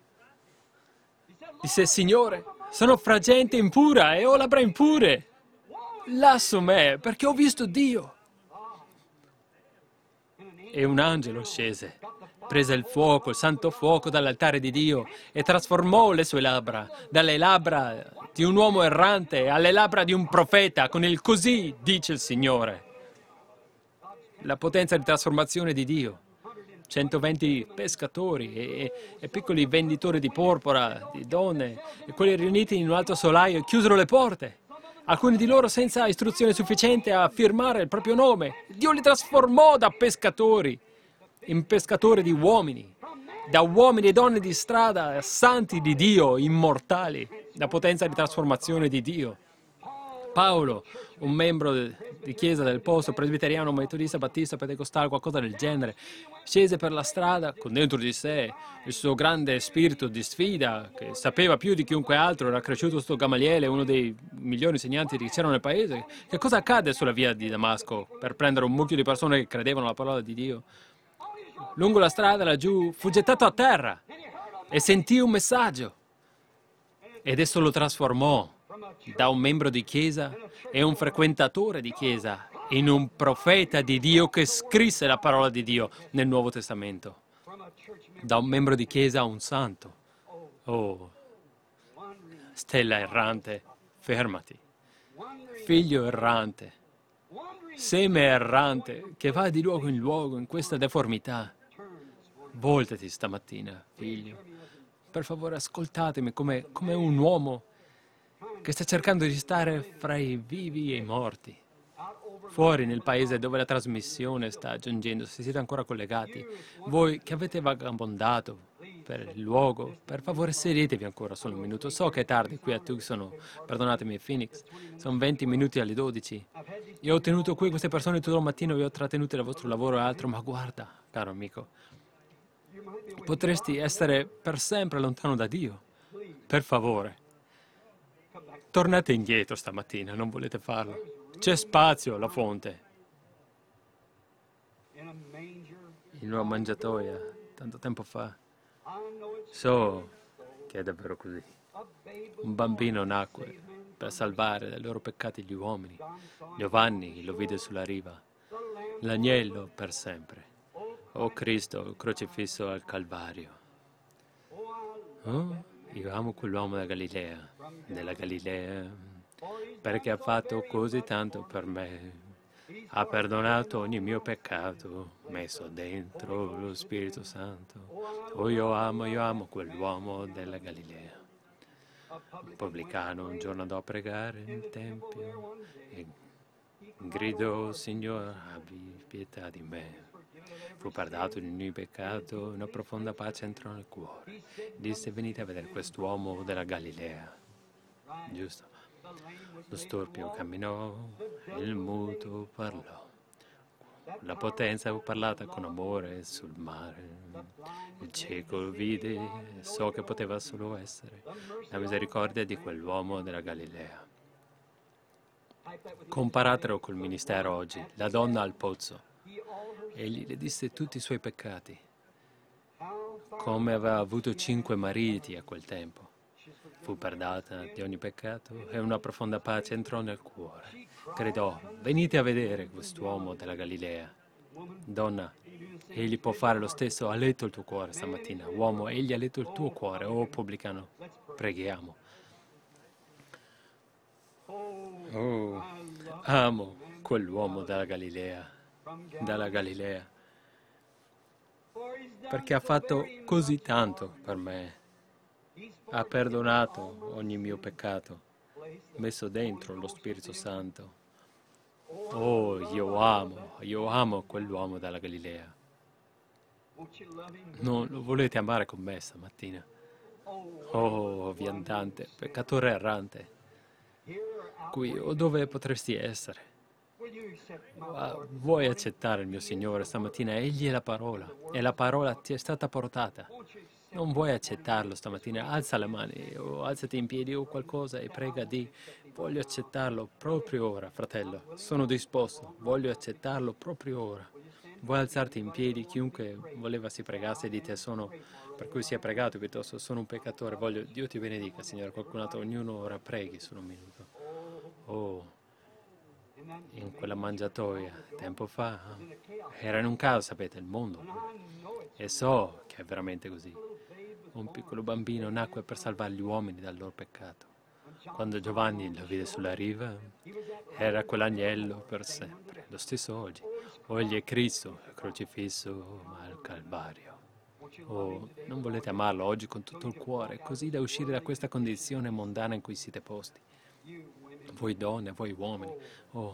Disse, Signore, sono fragente e impura e ho labbra impure. Lasso me, perché ho visto Dio. E un angelo scese, prese il fuoco, il santo fuoco dall'altare di Dio e trasformò le sue labbra, dalle labbra di un uomo errante alle labbra di un profeta, con il così dice il Signore. La potenza di trasformazione di Dio. 120 pescatori e piccoli venditori di porpora, di donne, e quelli riuniti in un alto solaio chiusero le porte. Alcuni di loro senza istruzione sufficiente a firmare il proprio nome. Dio li trasformò da pescatori in pescatori di uomini, da uomini e donne di strada, santi di Dio, immortali, da potenza di trasformazione di Dio. Paolo, un membro di chiesa del posto, presbiteriano, metodista, battista, pentecostale, qualcosa del genere, scese per la strada con dentro di sé il suo grande spirito di sfida, che sapeva più di chiunque altro, era cresciuto sotto Gamaliele, uno dei migliori insegnanti che c'erano nel paese. Che cosa accade sulla via di Damasco per prendere un mucchio di persone che credevano alla parola di Dio? Lungo la strada laggiù fu gettato a terra e sentì un messaggio ed esso lo trasformò da un membro di chiesa e un frequentatore di chiesa in un profeta di Dio che scrisse la parola di Dio nel Nuovo Testamento. Da un membro di chiesa a un santo. Oh, stella errante, fermati. Figlio errante, seme errante che va di luogo in luogo in questa deformità. Voltati stamattina, figlio. Per favore, ascoltatemi come un uomo che sta cercando di stare fra i vivi e i morti. Fuori nel paese dove la trasmissione sta giungendo, se siete ancora collegati, voi che avete vagabondato per il luogo, per favore sedetevi ancora solo un minuto. So che è tardi qui a Tucson, perdonatemi Phoenix, sono 20 minuti alle 12. Io ho tenuto qui queste persone tutto il mattino, vi ho trattenute dal vostro lavoro e altro, ma guarda, caro amico, potresti essere per sempre lontano da Dio. Per favore, tornate indietro stamattina, non volete farlo. C'è spazio alla fonte. In una mangiatoia, tanto tempo fa. So che è davvero così. Un bambino nacque per salvare dai loro peccati gli uomini. Giovanni lo vide sulla riva. L'agnello per sempre. Oh Cristo crocifisso al Calvario. Oh, io amo quell'uomo della Galilea, perché ha fatto così tanto per me. Ha perdonato ogni mio peccato, messo dentro lo Spirito Santo. Oh, io amo quell'uomo della Galilea. Un pubblicano un giorno andò a pregare nel Tempio e gridò, Signore, abbi pietà di me. Fu perdonato di ogni peccato, una profonda pace entrò nel cuore. Disse: venite a vedere quest'uomo della Galilea. Giusto? Lo storpio camminò, il muto parlò. La potenza fu parlata con amore sul mare. Il cieco vide e so che poteva solo essere la misericordia di quell'uomo della Galilea. Comparatelo col ministero oggi, la donna al pozzo. Egli le disse tutti i suoi peccati, come aveva avuto 5 mariti a quel tempo. Fu perdonata di ogni peccato e una profonda pace entrò nel cuore. Gridò: venite a vedere quest'uomo della Galilea. Donna, egli può fare lo stesso, ha letto il tuo cuore stamattina. Uomo, egli ha letto il tuo cuore. Oh, pubblicano, preghiamo. Oh, amo quell'uomo dalla Galilea, perché ha fatto così tanto per me. Ha perdonato ogni mio peccato, messo dentro lo Spirito Santo. Oh, io amo quell'uomo dalla Galilea. Non lo volete amare con me stamattina? Oh, viandante, peccatore errante, qui o dove potresti essere? Vuoi accettare il mio Signore stamattina? Egli è la parola e la parola ti è stata portata. Non vuoi accettarlo stamattina? Alza le mani o alzati in piedi o qualcosa e prega di: voglio accettarlo proprio ora, fratello. Sono disposto, voglio accettarlo proprio ora. Vuoi alzarti in piedi? Chiunque voleva si pregasse di te, per cui si è pregato piuttosto, sono un peccatore, Dio ti benedica, Signore. Qualcun altro, ognuno ora preghi solo un minuto. Oh, in quella mangiatoia, tempo fa, era in un caos, sapete, il mondo. E so che è veramente così. Un piccolo bambino nacque per salvare gli uomini dal loro peccato. Quando Giovanni lo vide sulla riva, era quell'agnello per sempre. Lo stesso oggi. Egli è Cristo, è crocifisso al Calvario. Oh, non volete amarlo oggi con tutto il cuore, così da uscire da questa condizione mondana in cui siete posti. Voi donne, voi uomini. Oh,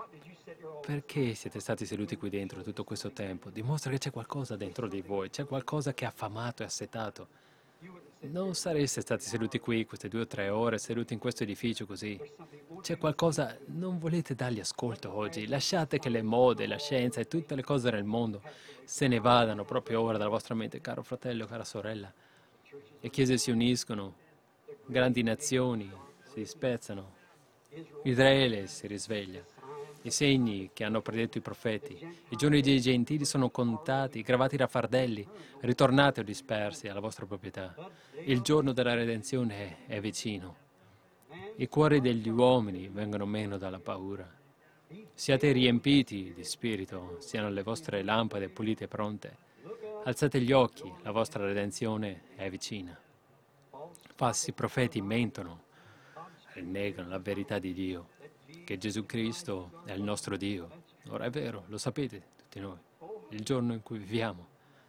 perché siete stati seduti qui dentro tutto questo tempo? Dimostra che c'è qualcosa dentro di voi, c'è qualcosa che ha affamato e assetato. Non sareste stati seduti qui queste 2 o 3 ore, seduti in questo edificio così. C'è qualcosa, non volete dargli ascolto oggi. Lasciate che le mode, la scienza e tutte le cose del mondo se ne vadano proprio ora dalla vostra mente, caro fratello, cara sorella. Le chiese si uniscono, grandi nazioni si spezzano, Israele si risveglia. I segni che hanno predetto i profeti, i giorni dei gentili sono contati, gravati da fardelli, ritornate o dispersi alla vostra proprietà. Il giorno della redenzione è vicino. I cuori degli uomini vengono meno dalla paura. Siate riempiti di spirito, siano le vostre lampade pulite e pronte. Alzate gli occhi, la vostra redenzione è vicina. Falsi profeti mentono, rinnegano la verità di Dio, che Gesù Cristo è il nostro Dio. Ora è vero, lo sapete tutti noi, il giorno in cui viviamo.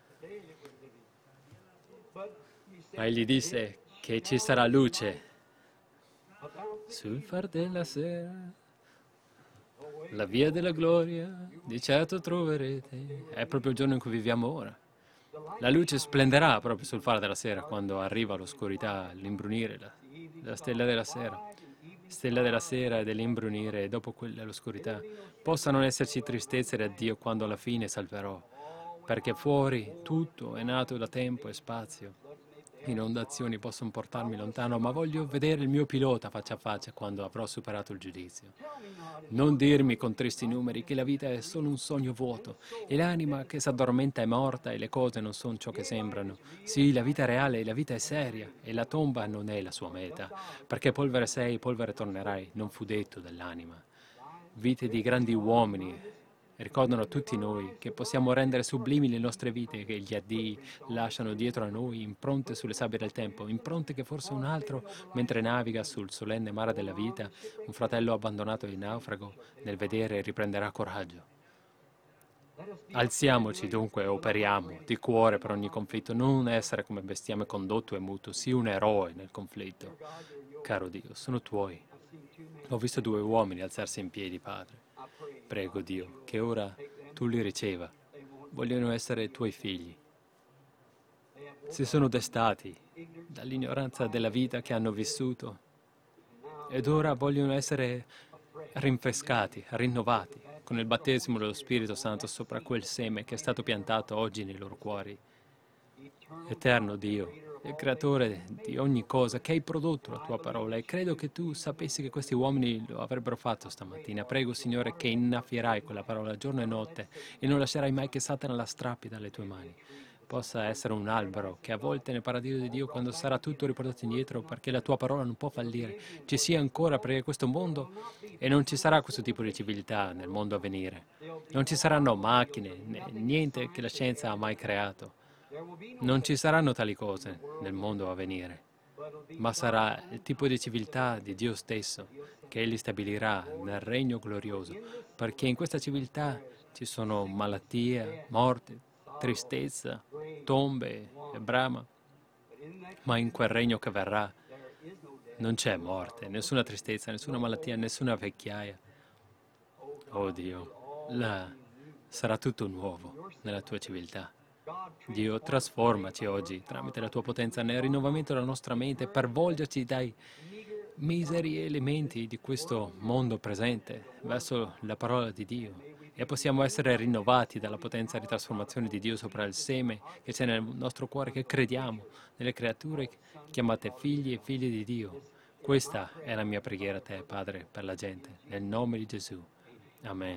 Ma egli disse che ci sarà luce sul far della sera, la via della gloria, di certo troverete. È proprio il giorno in cui viviamo ora. La luce splenderà proprio sul far della sera, quando arriva l'oscurità, l'imbrunire, la stella della sera. Stella della sera e dell'imbrunire, e dopo quella l'oscurità. Possa non esserci tristezza da Dio quando alla fine salverò, perché fuori tutto è nato da tempo e spazio. Inondazioni possono portarmi lontano, ma voglio vedere il mio pilota faccia a faccia quando avrò superato il giudizio. Non dirmi con tristi numeri che la vita è solo un sogno vuoto e l'anima che si addormenta è morta e le cose non sono ciò che sembrano. Sì, la vita è reale, la vita è seria e la tomba non è la sua meta, perché polvere sei, polvere tornerai, non fu detto dell'anima. Vite di grandi uomini ricordano a tutti noi che possiamo rendere sublimi le nostre vite, che gli addii lasciano dietro a noi impronte sulle sabbie del tempo, impronte che forse un altro, mentre naviga sul solenne mare della vita, un fratello abbandonato in naufrago, nel vedere riprenderà coraggio. Alziamoci dunque e operiamo di cuore per ogni conflitto, non essere come bestiame condotto e muto, sii un eroe nel conflitto. Caro Dio, sono tuoi. Ho visto 2 uomini alzarsi in piedi, Padre. Prego Dio che ora tu li riceva. vogliono essere tuoi figli. Si sono destati dall'ignoranza della vita che hanno vissuto ed ora vogliono essere rinfrescati, rinnovati con il battesimo dello Spirito Santo sopra quel seme che è stato piantato oggi nei loro cuori. Eterno Dio, il creatore di ogni cosa, che hai prodotto la tua parola, e credo che tu sapessi che questi uomini lo avrebbero fatto stamattina. Prego, Signore, che innaffierai quella parola giorno e notte e non lascerai mai che Satana la strappi dalle tue mani. Possa essere un albero che a volte nel paradiso di Dio, quando sarà tutto riportato indietro, perché la tua parola non può fallire, ci sia ancora, perché questo mondo, e non ci sarà questo tipo di civiltà nel mondo a venire. Non ci saranno macchine, niente che la scienza ha mai creato. Non ci saranno tali cose nel mondo a venire, ma sarà il tipo di civiltà di Dio stesso che Egli stabilirà nel regno glorioso, perché in questa civiltà ci sono malattie, morte, tristezza, tombe e brama, ma in quel regno che verrà non c'è morte, nessuna tristezza, nessuna malattia, nessuna vecchiaia. Oh Dio, là sarà tutto nuovo nella tua civiltà. Dio, trasformaci oggi tramite la tua potenza nel rinnovamento della nostra mente per volgerci dai miseri elementi di questo mondo presente verso la parola di Dio e possiamo essere rinnovati dalla potenza di trasformazione di Dio sopra il seme che c'è nel nostro cuore, che crediamo nelle creature chiamate figli e figlie di Dio. Questa è la mia preghiera a te, Padre, per la gente, nel nome di Gesù. Amen.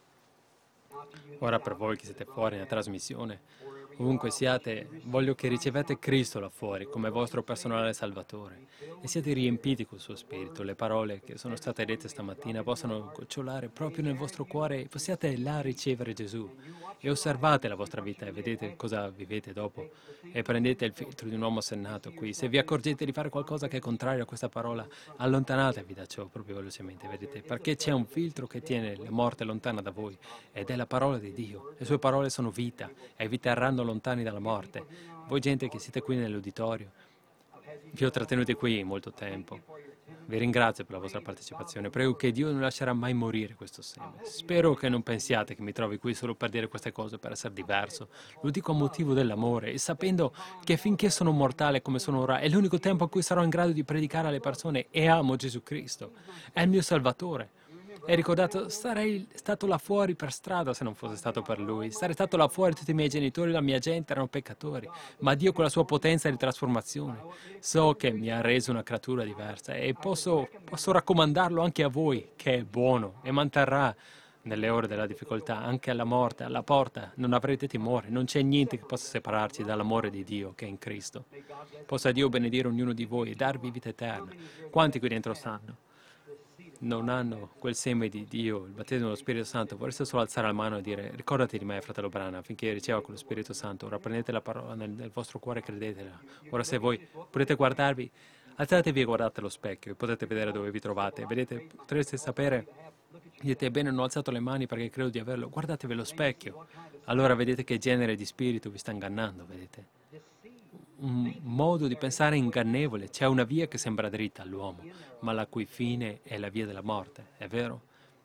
Ora per voi che siete fuori nella trasmissione, ovunque siate, voglio che ricevete Cristo là fuori come vostro personale Salvatore e siate riempiti col suo Spirito. Le parole che sono state dette stamattina possano gocciolare proprio nel vostro cuore e possiate là ricevere Gesù. E osservate la vostra vita e vedete cosa vivete dopo e prendete il filtro di un uomo sennato qui. Se vi accorgete di fare qualcosa che è contrario a questa parola, allontanatevi da ciò proprio velocemente, vedete? Perché c'è un filtro che tiene la morte lontana da voi ed è la parola di Dio. Le sue parole sono vita e vi terranno lontani dalla morte. Voi gente che siete qui nell'uditorio, vi ho trattenuti qui molto tempo. Vi ringrazio per la vostra partecipazione. Prego che Dio non lascerà mai morire questo seme. Spero che non pensiate che mi trovi qui solo per dire queste cose, per essere diverso. Lo dico a motivo dell'amore e sapendo che finché sono mortale come sono ora è l'unico tempo in cui sarò in grado di predicare alle persone e amo Gesù Cristo. È il mio Salvatore. E ricordato, sarei stato là fuori per strada se non fosse stato per Lui. Sarei stato là fuori, tutti i miei genitori, la mia gente erano peccatori. Ma Dio con la sua potenza di trasformazione so che mi ha reso una creatura diversa e posso raccomandarlo anche a voi, che è buono e manterrà nelle ore della difficoltà, anche alla morte, alla porta. Non avrete timore, non c'è niente che possa separarci dall'amore di Dio che è in Cristo. Possa Dio benedire ognuno di voi e darvi vita eterna. Quanti qui dentro sanno? Non hanno quel seme di Dio, il battesimo dello Spirito Santo, vorreste solo alzare la mano e dire ricordati di me, fratello Brana, affinché riceva quello Spirito Santo. Ora prendete la parola nel vostro cuore e credetela. Ora se voi potete guardarvi, alzatevi e guardate allo specchio e potete vedere dove vi trovate. Vedete, potreste sapere, dite bene, non ho alzato le mani perché credo di averlo. Guardatevi allo specchio. Allora vedete che genere di spirito vi sta ingannando, vedete? Un modo di pensare ingannevole. C'è una via che sembra dritta all'uomo, ma la cui fine è la via della morte, è vero?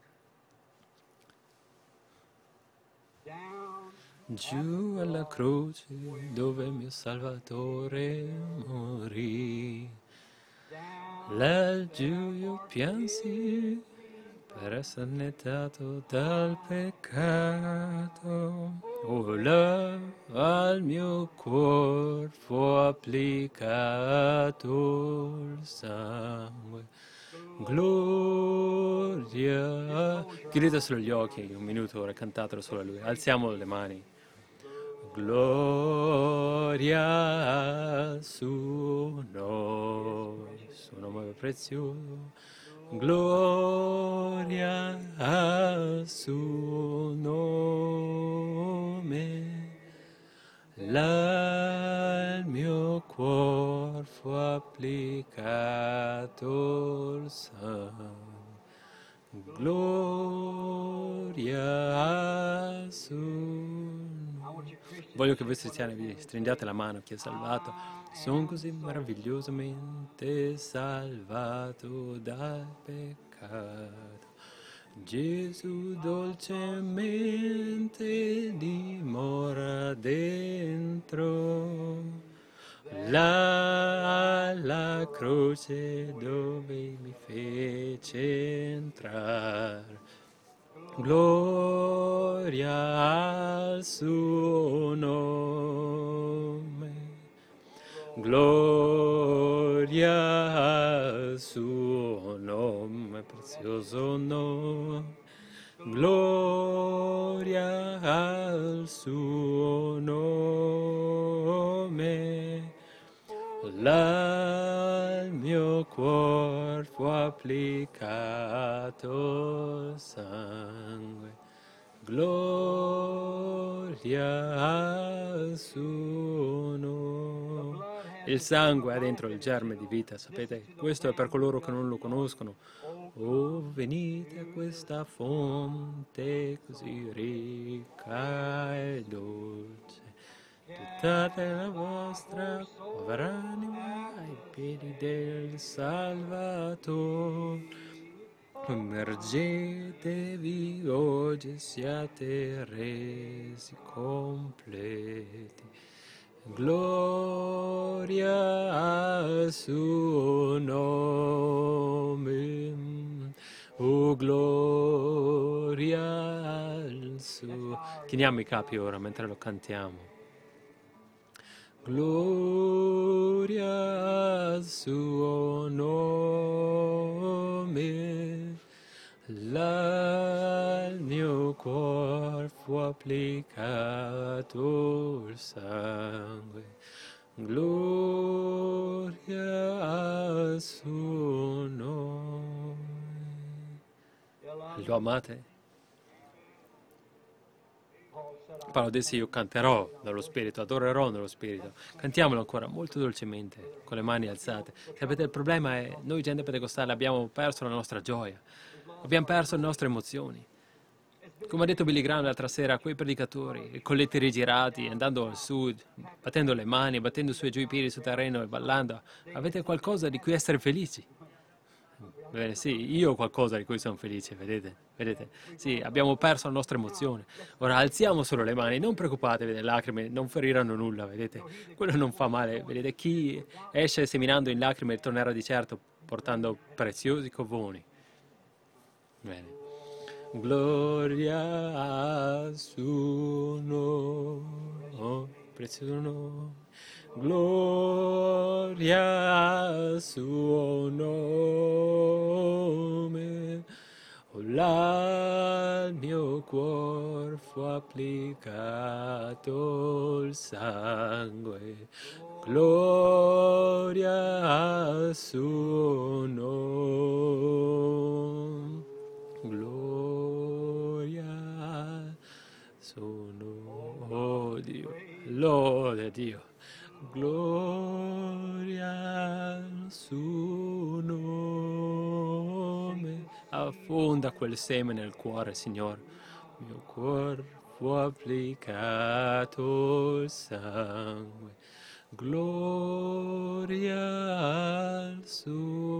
Giù alla croce dove il mio Salvatore morì, laggiù io piansi per essere nettato dal peccato. Oh, là al mio cuore fu applicato il sangue. Gloria. Chiudete solo gli occhi un minuto, ora cantatelo solo a Lui. Alziamo le mani. Gloria al suo nome prezioso. Gloria al suo nome. Là il mio cuore fu applicato il sangue. Gloria al suo nome. Voglio che voi vi stringiate la mano chi è salvato. Sono così meravigliosamente salvato dal peccato. Gesù dolcemente dimora là alla croce dove mi fece entrare. Gloria al suo nome, gloria al suo nome, prezioso nome, gloria al suo nome. Là il mio cuore fu applicato il sangue, gloria al suo nome. Il sangue ha dentro il germe di vita, sapete? Questo è per coloro che non lo conoscono. Oh, venite a questa fonte così ricca e dolce. Buttate la vostra povera anima ai piedi del Salvatore. Immergetevi oggi e siate resi completi. Gloria al suo nome. Oh, gloria al suo. Chiniamo i capi ora mentre lo cantiamo. Gloria al suo nome, là il mio cuore fu applicato il sangue. Gloria al suo nome. Lo amate? Paolo disse: io canterò dallo Spirito, adorerò nello Spirito. Cantiamolo ancora molto dolcemente, con le mani alzate. Sapete, il problema è, noi gente pentecostale abbiamo perso la nostra gioia, abbiamo perso le nostre emozioni. Come ha detto Billy Graham l'altra sera, quei predicatori, con letti rigirati, andando al sud, battendo le mani, battendo su e giù i piedi sul terreno e ballando, avete qualcosa di cui essere felici? Bene, sì, io ho qualcosa di cui sono felice, vedete? Vedete? Sì, abbiamo perso la nostra emozione. Ora alziamo solo le mani, non preoccupatevi, le lacrime non feriranno nulla, vedete? Quello non fa male, vedete? Chi esce seminando in lacrime tornerà di certo portando preziosi covoni. Bene. Gloria al suo nome, prezioso nome. Gloria al suo nome, oh, là il mio cuore fu applicato il sangue, gloria al suo nome, gloria al suo nome, oh Dio, lode a Dio. Gloria al suo nome. Affonda quel seme nel cuore, Signore. Mio cuore fu applicato il sangue. Gloria al suo